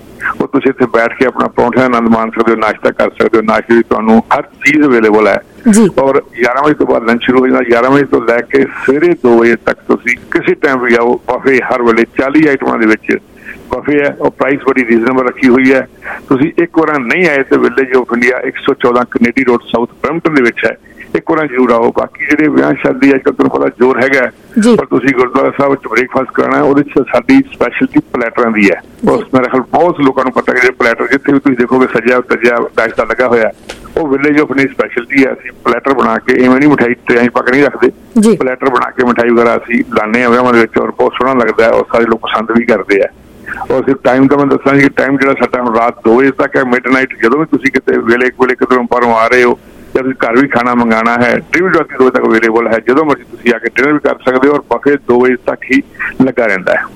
ਤੁਸੀਂ ਇੱਥੇ ਬੈਠ ਕੇ ਆਪਣਾ ਪਰੌਂਠੇ ਦਾ ਆਨੰਦ ਮਾਣ ਸਕਦੇ ਹੋ, ਨਾਸ਼ਤਾ ਕਰ ਸਕਦੇ ਹੋ। ਨਾਸ਼ਤੇ ਵਿੱਚ ਤੁਹਾਨੂੰ ਹਰ ਚੀਜ਼ ਅਵੇਲੇਬਲ ਹੈ ਔਰ ਗਿਆਰਾਂ ਵਜੇ ਤੋਂ ਬਾਅਦ ਲੰਚ ਸ਼ੁਰੂ ਹੋ ਜਾਂਦਾ। ਗਿਆਰਾਂ ਵਜੇ ਤੋਂ ਲੈ ਕੇ ਸਵੇਰੇ ਦੋ ਵਜੇ ਤੱਕ ਤੁਸੀਂ ਕਿਸੇ ਟਾਈਮ ਵੀ ਆਓ। ਬਫੇ ਹਰ ਵੇਲੇ ਚਾਲੀ ਆਈਟਮਾਂ ਦੇ ਵਿੱਚ ਬਫੇ ਹੈ ਔਰ ਪ੍ਰਾਈਸ ਬੜੀ ਰੀਜ਼ਨੇਬਲ ਰੱਖੀ ਹੋਈ ਹੈ। ਤੁਸੀਂ ਇੱਕ ਵਾਰ ਨਹੀਂ ਆਏ ਤੇ ਵਿਲੇਜ ਆਫ ਇੰਡੀਆ ਇੱਕ ਸੌ ਚੌਦਾਂ ਕਨੇਡੀ ਰੋਡ ਸਾਊਥ ਬਰੈਂਪਟਨ ਦੇ ਵਿੱਚ ਹੈ, ਇੱਕ ਵਾਰ ਜ਼ਰੂਰ ਆਓ। ਬਾਕੀ ਜਿਹੜੇ ਵਿਆਹ ਸ਼ਾਦੀ ਅੱਜ ਕੱਲ੍ਹ ਤੁਹਾਨੂੰ ਪਤਾ ਜ਼ੋਰ ਹੈਗਾ, ਪਰ ਤੁਸੀਂ ਗੁਰਦੁਆਰਾ ਸਾਹਿਬ ਵਿੱਚ ਬ੍ਰੇਕਫਾਸਟ ਕਰਨਾ ਉਹਦੇ 'ਚ ਸਾਡੀ ਸਪੈਸ਼ਲਿਟੀ ਪਲੈਟਰਾਂ ਦੀ ਹੈ। ਉਸ ਮੇਰੇ ਖਿਆਲ ਬਹੁਤ ਲੋਕਾਂ ਨੂੰ ਪਤਾ ਕਿ ਜਿਹੜੇ ਪਲੈਟਰ ਜਿੱਥੇ ਵੀ ਤੁਸੀਂ ਦੇਖੋਗੇ ਸਜਿਆ ਤਜਿਆ ਨਾਸ਼ਤਾ ਲੱਗਾ ਹੋਇਆ, ਉਹ ਵਿਲੇਜ ਆਫ ਇੰਡੀਆ ਸਪੈਸ਼ਲਿਟੀ ਹੈ। ਅਸੀਂ ਪਲੈਟਰ ਬਣਾ ਕੇ ਇਵੇਂ ਨਹੀਂ ਮਿਠਾਈ ਤੇ ਅਸੀਂ ਪੱਕ ਨਹੀਂ ਰੱਖਦੇ, ਪਲੈਟਰ ਬਣਾ ਕੇ ਮਿਠਾਈ ਵਗੈਰਾ ਅਸੀਂ ਲਾਉਂਦੇ ਹਾਂ ਵਿਆਹਾਂ ਦੇ ਵਿੱਚ ਔਰ ਬਹੁਤ ਸੋਹਣਾ ਲੱਗਦਾ ਹੈ ਔਰ ਸਾਰੇ ਲੋਕ ਪਸੰਦ ਵੀ ਕਰਦੇ ਆ। ਔਰ ਸਿਰਫ ਟਾਈਮ ਤਾਂ ਮੈਂ ਦੱਸਾਂ ਕਿ ਟਾਈਮ ਜਿਹੜਾ ਸਾਡਾ ਹੁਣ ਰਾਤ ਦੋ ਵਜੇ ਤੱਕ ਹੈ, ਮਿਡ ਨਾਈਟ। ਜਦੋਂ ਵੀ ਤੁਸੀਂ ਕਿਤੇ ਵੇਲੇ ਇੱਕ ਵੇਲੇ ਕਿਧਰੋਂ ਬਾਹਰੋਂ ਆ ਰਹੇ ਹੋ ਜਾਂ ਤੁਸੀਂ ਘਰ ਵੀ ਖਾਣਾ ਮੰਗਾਉਣਾ ਹੈ, ਡਿਲੀਵਰੀ ਰਾਤੀ ਦੋ ਵਜੇ ਤੱਕ ਅਵੇਲੇਬਲ ਹੈ। ਜਦੋਂ ਮਰਜ਼ੀ ਤੁਸੀਂ ਆ ਕੇ ਡਿਨਰ ਵੀ ਕਰ ਸਕਦੇ ਹੋ ਔਰ ਬਫੇ ਦੋ ਵਜੇ ਤੱਕ ਹੀ ਲੱਗਾ ਰਹਿੰਦਾ ਹੈ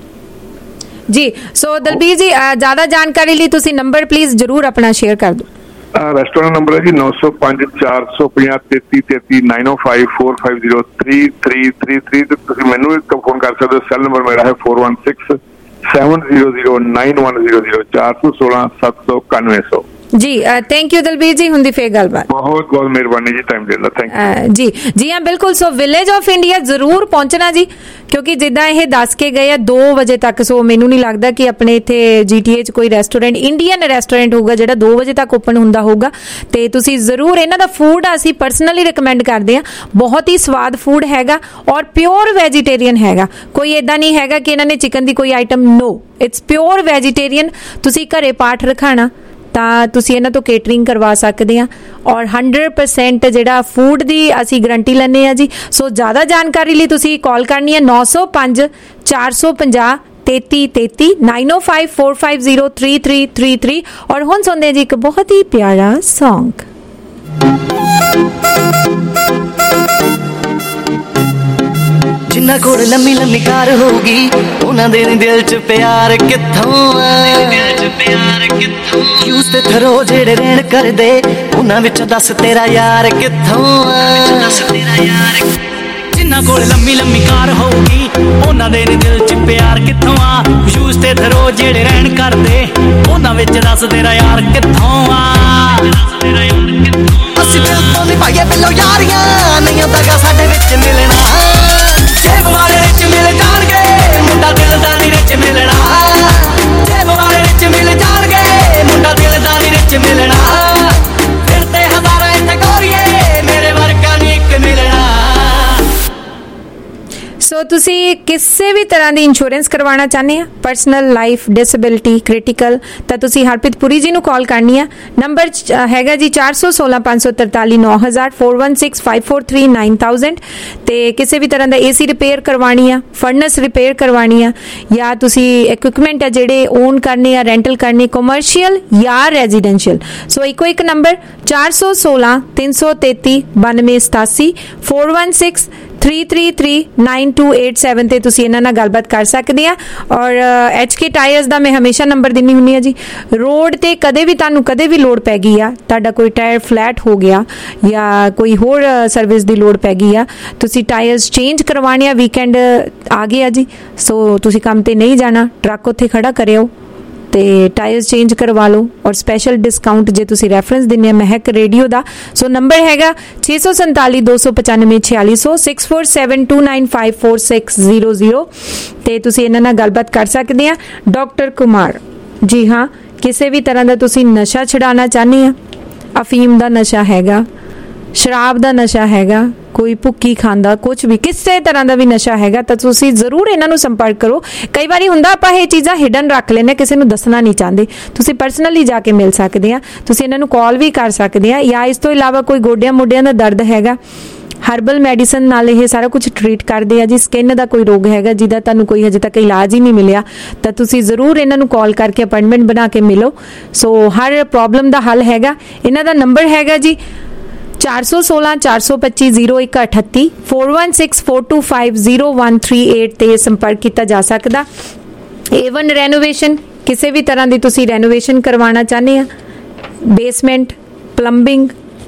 ਜੀ। ਸੋ ਦਲਬੀਰ ਜੀ, ਜ਼ਿਆਦਾ ਜਾਣਕਾਰੀ ਲਈ ਤੁਸੀਂ ਨੰਬਰ ਪਲੀਜ਼ ਜ਼ਰੂਰ ਆਪਣਾ ਸ਼ੇਅਰ ਕਰ ਦਿਓ। ਰੈਸਟੋਰੈਂਟ ਨੰਬਰ ਹੈ ਜੀ ਨੌ ਸੌ ਪੰਜ ਚਾਰ ਸੌ ਪੰਜਾਹ ਤੇਤੀ ਤੇਤੀ ਨਾਈਨ ਓ five four five zero three three three three. ਤੁਸੀਂ ਮੈਨੂੰ ਵੀ ਫੋਨ ਕਰ ਸਕਦੇ ਹੋ। ਸੈੱਲ ਨੰਬਰ ਮੇਰਾ ਹੈ four one six seven zero zero nine one zero zero ਚਾਰ ਸੌ ਸੋਲਾਂ ਸੱਤ ਸੌ ਇਕਾਨਵੇਂ ਸੌ। ਜੀ ਥੈਂਕ ਯੂ ਦਲਬੀਰ ਜੀ, ਹੁੰਦੀ ਫੇਰ ਗੱਲਬਾਤ। ਬਹੁਤ ਬਹੁਤ ਮਿਹਰਬਾਨੀ ਜੀ ਟਾਈਮ ਦੇਣ ਦਾ, ਥੈਂਕ ਯੂ ਜੀ। ਜੀ ਹਾਂ ਬਿਲਕੁਲ। ਸੋ ਵਿਲੇਜ ਆਫ ਇੰਡੀਆ ਜ਼ਰੂਰ ਪਹੁੰਚਣਾ ਜੀ, ਕਿਉਂਕਿ ਜਿੱਦਾਂ ਇਹ ਦੱਸ ਕੇ ਗਏ ਆ ਦੋ ਵਜੇ ਤੱਕ। ਸੋ ਮੈਨੂੰ ਨਹੀਂ ਲੱਗਦਾ ਕਿ ਆਪਣੇ ਇੱਥੇ ਜੀਟੀਏ 'ਚ ਕੋਈ ਰੈਸਟੋਰੈਂਟ ਇੰਡੀਅਨ ਰੈਸਟੋਰੈਂਟ ਹੋਊਗਾ ਜਿਹੜਾ ਦੋ ਵਜੇ ਤੱਕ ਓਪਨ ਹੁੰਦਾ ਹੋਊਗਾ। ਤੇ ਤੁਸੀਂ ਜ਼ਰੂਰ ਇਹਨਾਂ ਦਾ ਫੂਡ ਅਸੀਂ ਪਰਸਨਲੀ ਰਿਕਮੈਂਡ ਕਰਦੇ ਹਾਂ, ਬਹੁਤ ਹੀ ਸਵਾਦ ਫੂਡ ਹੈਗਾ ਔਰ ਪਿਓਰ ਵੈਜੀਟੇਰੀਅਨ ਹੈਗਾ। ਕੋਈ ਏਦਾਂ ਨਹੀਂ ਹੈਗਾ ਕਿ ਇਹਨਾਂ ਨੇ ਚਿਕਨ ਦੀ ਕੋਈ item, no, it's pure vegetarian. ਤੁਸੀਂ ਘਰੇ ਪਾਠ ਰਖਾਣਾ ਤਾਂ ਤੁਸੀਂ ਇਹਨਾਂ ਤੋਂ ਕੇਟਰਿੰਗ ਕਰਵਾ ਸਕਦੇ ਆ ਔਰ ਹੰਡਰਡ ਪਰਸੈਂਟ ਜਿਹੜਾ ਫੂਡ ਦੀ ਅਸੀਂ ਗਰੰਟੀ ਲੈਂਦੇ ਆ ਜੀ। ਸੋ ਜ਼ਿਆਦਾ ਜਾਣਕਾਰੀ ਲਈ ਤੁਸੀਂ ਕਾਲ ਕਰਨੀ ਹੈ ਨੌ ਸੌ ਪੰਜ ਚਾਰ ਸੌ ਪੰਜਾਹ ਤੇਤੀ ਤੇਤੀ ਨਾਈਨ ਓ five four five zero three three three three. ਔਰ ਹੁਣ ਸੁਣਦੇ ਜੀ ਇੱਕ ਬਹੁਤ ਹੀ ਪਿਆਰਾ ਸੌਂਗ। ਜਿੰਨਾ ਕੋਲ ਲੰਮੀ ਲੰਮੀ ਕਾਰ ਹੋਊਗੀ ਉਹਨਾਂ ਦੇ ਦਿਲ 'ਚ ਪਿਆਰ ਕਿੱਥੋਂ ਆ, ਦਿਲ 'ਚ ਪਿਆਰ ਕਿੱਥੋਂ। ਯੂਸ ਤੇ ਥਰੋ ਜਿਹੜੇ ਰਹਿਣ ਕਰਦੇ ਉਹਨਾਂ ਵਿੱਚੋਂ ਦੱਸ ਤੇਰਾ ਯਾਰ ਕਿੱਥੋਂ ਆ, ਦੱਸ ਤੇਰਾ ਯਾਰ। ਜਿੰਨਾ ਕੋਲ ਲੰਮੀ ਲੰਮੀ ਕਾਰ ਹੋਊਗੀ ਉਹਨਾਂ ਦੇ ਦਿਲ 'ਚ ਪਿਆਰ ਕਿੱਥੋਂ ਆ। ਯੂਸ ਤੇ ਥਰੋ ਜਿਹੜੇ ਰਹਿਣ ਕਰਦੇ ਉਹਨਾਂ ਵਿੱਚ ਦੱਸ ਤੇਰਾ ਯਾਰ ਕਿੱਥੋਂ ਆ। ਅਸੀਂ ਦਿਲ ਤੋਂ ਨਿਭਾਈਏ ਪਹਿਲੋਂ ਯਾਰੀਆਂ, ਨਹੀਂ ਹੁੰਦਾਗਾ ਸਾਡੇ ਵਿੱਚ ਮਿਲਣਾ। ਜੇਬ ਵਾਲੇ ਵਿੱਚ ਮਿਲ ਜਾਣਗੇ ਮੁੰਡਾ ਦਿਲ ਦਾ ਨੀ ਵਿੱਚ ਮਿਲਣਾ। ਜੇਬ ਵਾਲੇ ਵਿੱਚ ਮਿਲ ਜਾਣਗੇ ਮੁੰਡਾ ਦਿਲ ਦਾ ਨੀ ਵਿੱਚ ਮਿਲਣਾ। ਫਿਰ ਤੇ ਹਜ਼ਾਰਾਂ ਇੱਥੇ ਗੋਰੀਏ ਮੇਰੇ ਵਰਗਾ ਨੀ ਇੱਕ ਮਿਲਣਾ। ਸੋ ਤੁਸੀਂ ਕਿਸੇ ਵੀ ਤਰ੍ਹਾਂ ਦੀ ਇੰਸ਼ੋਰੈਂਸ ਕਰਵਾਉਣਾ ਚਾਹੁੰਦੇ ਆ, ਪਰਸਨਲ, ਲਾਈਫ, ਡਿਸੇਬਿਲਿਟੀ, ਕ੍ਰਿਟੀਕਲ, ਤਾਂ ਤੁਸੀਂ ਹਰਪ੍ਰੀਤ ਪੁਰੀ ਜੀ ਨੂੰ ਕਾਲ ਕਰਨੀ ਆ। ਨੰਬਰ ਹੈਗਾ ਜੀ ਚਾਰ ਸੌ ਸੋਲਾਂ ਪੰਜ ਸੌ ਤਰਤਾਲੀ ਨੌ ਹਜ਼ਾਰ four one six five four three nine thousand. ਤੇ ਕਿਸੇ ਵੀ ਤਰ੍ਹਾਂ ਦਾ ਏਸੀ ਰਿਪੇਅਰ ਕਰਵਾਉਣੀ ਆ, ਫਰਨਸ ਰਿਪੇਅਰ ਕਰਵਾਉਣੀ ਆ, ਜਾਂ ਤੁਸੀਂ ਇਕਵਿਪਮੈਂਟ ਆ ਜਿਹੜੇ ਓਨ ਕਰਨੇ ਆ, ਰੈਂਟਲ ਕਰਨੇ, ਕਮਰਸ਼ੀਅਲ ਜਾਂ ਰੈਜ਼ੀਡੈਂਸ਼ੀਅਲ। ਸੋ ਇੱਕੋ ਇੱਕ ਨੰਬਰ ਚਾਰ ਸੌ ਸੋਲਾਂ ਤਿੰਨ ਸੌ ਤੇਤੀ ਬਾਨਵੇਂ ਸਤਾਸੀ four one six three three three nine two eight seven ਤੇ ਤੁਸੀਂ ਇਹਨਾਂ ਨਾਲ ਗੱਲਬਾਤ ਕਰ ਸਕਦੇ ਆ। ਔਰ ਐਚ ਕੇ ਟਾਇਰਸ ਦਾ ਮੈਂ ਹਮੇਸ਼ਾ ਨੰਬਰ ਦਿੰਦੀ ਹੁੰਦੀ ਆ ਜੀ। ਰੋਡ ਤੇ ਕਦੇ ਵੀ ਤੁਹਾਨੂੰ ਕਦੇ ਵੀ ਲੋੜ ਪੈ ਗਈ ਆ, ਤੁਹਾਡਾ ਕੋਈ ਟਾਇਰ ਫਲੈਟ ਹੋ ਗਿਆ ਜਾਂ ਕੋਈ ਹੋਰ ਸਰਵਿਸ ਦੀ ਲੋੜ ਪੈ ਗਈ ਆ, ਤੁਸੀਂ ਟਾਇਰਸ ਚੇਂਜ ਕਰਵਾਉਣੇ ਆ, ਵੀਕਐਂਡ ਆ ਗਿਆ ਜੀ, ਸੋ ਤੁਸੀਂ ਕੰਮ ਤੇ ਨਹੀਂ ਜਾਣਾ, ਟਰੱਕ ਉੱਥੇ ਖੜਾ ਕਰਿਓ ਤੇ ਟਾਇਰਸ ਚੇਂਜ ਕਰਵਾ ਲਓ ਔਰ ਸਪੈਸ਼ਲ ਡਿਸਕਾਊਂਟ ਜੇ ਤੁਸੀਂ ਰੈਫਰੈਂਸ ਦਿੰਦੇ ਆ ਮਹਿਕ ਰੇਡੀਓ ਦਾ। ਸੋ ਨੰਬਰ ਹੈਗਾ ਛੇ ਸੌ ਸੰਤਾਲੀ ਦੋ ਸੌ ਪਚਾਨਵੇਂ ਛਿਆਲੀ ਸੌ six four seven two nine five four six zero zero ਤੇ ਤੁਸੀਂ ਇਹਨਾਂ ਨਾਲ ਗੱਲਬਾਤ ਕਰ ਸਕਦੇ ਆ। ਡਾਕਟਰ ਕੁਮਾਰ ਜੀ ਹਾਂ, ਕਿਸੇ ਵੀ ਤਰ੍ਹਾਂ ਦਾ ਤੁਸੀਂ ਨਸ਼ਾ ਛਡਾਉਣਾ ਚਾਹੁੰਦੇ ਆ, ਅਫੀਮ ਦਾ ਨਸ਼ਾ ਹੈਗਾ, ਸ਼ਰਾਬ ਦਾ ਨਸ਼ਾ ਹੈਗਾ, ਕੋਈ ਭੁੱਕੀ ਖਾਂਦਾ, ਕੁਝ ਵੀ ਕਿਸੇ ਤਰ੍ਹਾਂ ਦਾ ਵੀ ਨਸ਼ਾ ਹੈਗਾ ਤਾਂ ਤੁਸੀਂ ਜ਼ਰੂਰ ਇਹਨਾਂ ਨੂੰ ਸੰਪਰਕ ਕਰੋ। ਕਈ ਵਾਰੀ ਹੁੰਦਾ ਆਪਾਂ ਇਹ ਚੀਜ਼ਾਂ ਹਿਡਨ ਰੱਖ ਲੈਂਦੇ, ਕਿਸੇ ਨੂੰ ਦੱਸਣਾ ਨਹੀਂ ਚਾਹੁੰਦੇ, ਤੁਸੀਂ ਪਰਸਨਲੀ ਜਾ ਕੇ ਮਿਲ ਸਕਦੇ ਆ, ਤੁਸੀਂ ਇਹਨਾਂ ਨੂੰ ਕਾਲ ਵੀ ਕਰ ਸਕਦੇ ਆ। ਜਾਂ ਇਸ ਤੋਂ ਇਲਾਵਾ ਕੋਈ ਗੋਡਿਆਂ ਮੋਢਿਆਂ ਦਾ ਦਰਦ ਹੈਗਾ, ਹਰਬਲ ਮੈਡੀਸਨ ਨਾਲ ਇਹ ਸਾਰਾ ਕੁਝ ਟ੍ਰੀਟ ਕਰਦੇ ਆ ਜੀ। ਸਕਿਨ ਦਾ ਕੋਈ ਰੋਗ ਹੈਗਾ ਜਿਹਦਾ ਤੁਹਾਨੂੰ ਕੋਈ ਹਜੇ ਤੱਕ ਇਲਾਜ ਹੀ ਨਹੀਂ ਮਿਲਿਆ ਤਾਂ ਤੁਸੀਂ ਜ਼ਰੂਰ ਇਹਨਾਂ ਨੂੰ ਕਾਲ ਕਰਕੇ ਅਪਾਇੰਟਮੈਂਟ ਬਣਾ ਕੇ ਮਿਲੋ। ਸੋ ਹਰ ਪ੍ਰੋਬਲਮ ਦਾ ਹੱਲ ਹੈਗਾ। ਇਹਨਾਂ ਦਾ ਨੰਬਰ ਹੈਗਾ ਜੀ ਚਾਰ ਸੌ ਸੋਲਾਂ ਚਾਰ ਸੌ ਪੱਚੀ ਜ਼ੀਰੋ ਇੱਕ ਅਠੱਤੀ four one six four two five zero one three eight ਤੇ ਸੰਪਰਕ ਕੀਤਾ ਜਾ ਸਕਦਾ। ਏਵਨ ਰੈਨੋਵੇਸ਼ਨ, ਕਿਸੇ ਵੀ ਤਰ੍ਹਾਂ ਦੀ ਤੁਸੀਂ ਰੈਨੋਵੇਸ਼ਨ ਕਰਵਾਉਣਾ ਚਾਹੁੰਦੇ ਆ, basement, plumbing,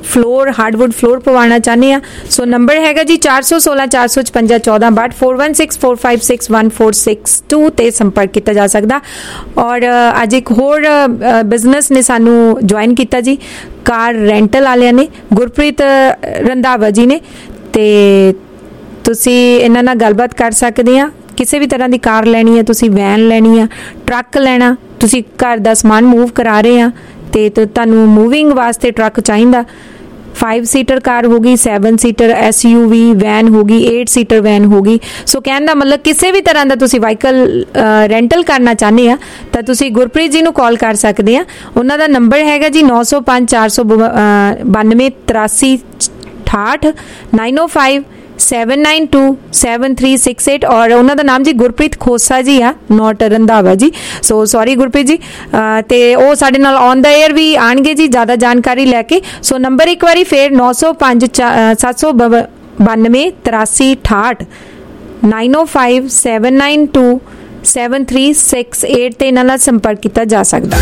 floor hardwood floor ਪਵਾਉਣਾ ਚਾਹੁੰਦੇ ਆ ਸੋ ਨੰਬਰ ਹੈਗਾ ਜੀ ਚਾਰ ਸੌ ਸੋਲਾਂ ਚਾਰ ਸੌ ਛਪੰਜਾ ਚੌਦਾਂ ਬਾਹਠ four one six four five six one four six two ਤੇ ਸੰਪਰਕ ਕੀਤਾ ਜਾ ਸਕਦਾ। ਔਰ ਅੱਜ ਇੱਕ ਹੋਰ ਬਿਜ਼ਨਸ ਨੇ ਸਾਨੂੰ ਜੁਆਇਨ ਕੀਤਾ ਜੀ, ਕਾਰ ਰੈਂਟਲ ਵਾਲਿਆਂ ਨੇ, ਗੁਰਪ੍ਰੀਤ ਰੰਧਾਵਾ ਜੀ ਨੇ, ਤੇ ਤੁਸੀਂ ਇਹਨਾਂ ਨਾਲ ਗੱਲਬਾਤ ਕਰ ਸਕਦੇ ਆ। ਕਿਸੇ ਵੀ ਤਰ੍ਹਾਂ ਦੀ ਕਾਰ ਲੈਣੀ ਹੈ, ਤੁਸੀਂ ਵੈਨ ਲੈਣੀ ਆ, ਟਰੱਕ ਲੈਣਾ, ਤੁਸੀਂ ਘਰ ਦਾ ਸਮਾਨ ਮੂਵ ਕਰਾ ਰਹੇ ਆ ਤੇ ਤੁਹਾਨੂੰ ਮੂਵਿੰਗ ਵਾਸਤੇ ਟਰੱਕ ਚਾਹੀਦਾ, फाइव सीटर कार होगी, seven seater S U V van होगी, एट सीटर वैन होगी। सो कहने का मतलब किसी भी तरह का तुसी व्हीकल रेंटल करना चाहते हैं तो तुसी गुरप्रीत जी नूं कॉल कर सकते हैं। उन्हां दा नंबर हैगा जी नौ सौ पाँच चार सौ बानवे तिरासी अठाठ nine O five seven nine two seven three six eight और उन्होंने नाम जी गुरप्रीत खोसा जी आ, not Randhawa ji. So sorry Gurpreet ji, तो वो साडे नाल ऑन द एयर भी आएंगे जी ज़्यादा जानकारी लैके। सो नंबर एक बारी फिर नौ सौ पाँच सत्त सौ बानवे तिरासी अठाठ nine O five seven nine two seven three six eight ते इन्हां नाल संपर्क किया जा सकता।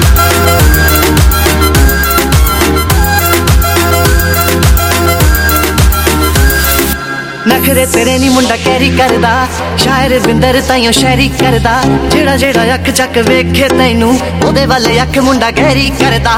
नखरे तेरे नी मुंडा कैरी करदा, शायर बिंदर ताइयों शायरी करदा, जेड़ा जेड़ा अख चक वेखे तैनू ओदे वाले अख मुंडा गहरी करदा।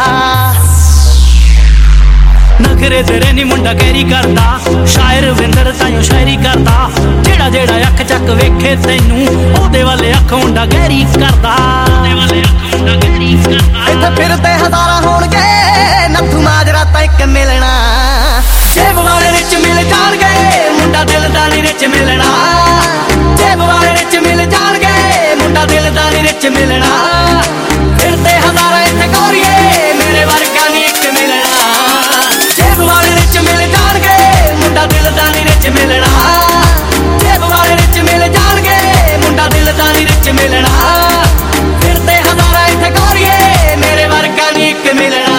नखरे तेरे नी मुंडा कैरी करदा, शायर बिंदर ताइयों शायरी करदा, जेड़ा जेड़ा अख चक वेखे तैनू ओदे वाले अख मुंडा गहरी करदा, ओदे वाले अख मुंडा गहरी करदा। इत्थे फिरदे हज़ारा होणगे नत्थू माजरा तां इक मिलना, जेब वाले रिच मिल जाणगे मुंडा दिलदारी रिच मिलना, जेब वाले रिच मिल जाणगे मुंडा दिलदारी रिच मिलना। फिरदे हज़ारा इत्थे गोरिए मेरे वर्गा नी इक मिलना, जेब वाले रिच मिल जाणगे मुंडा दिलदारी रिच मिलना, जेब वाले रिच मिल जाणगे मुंडा दिलदारी रिच मिलना। फिरदे हज़ारा इत्थे गोरिए मेरे वर्गा नी इक मिलना।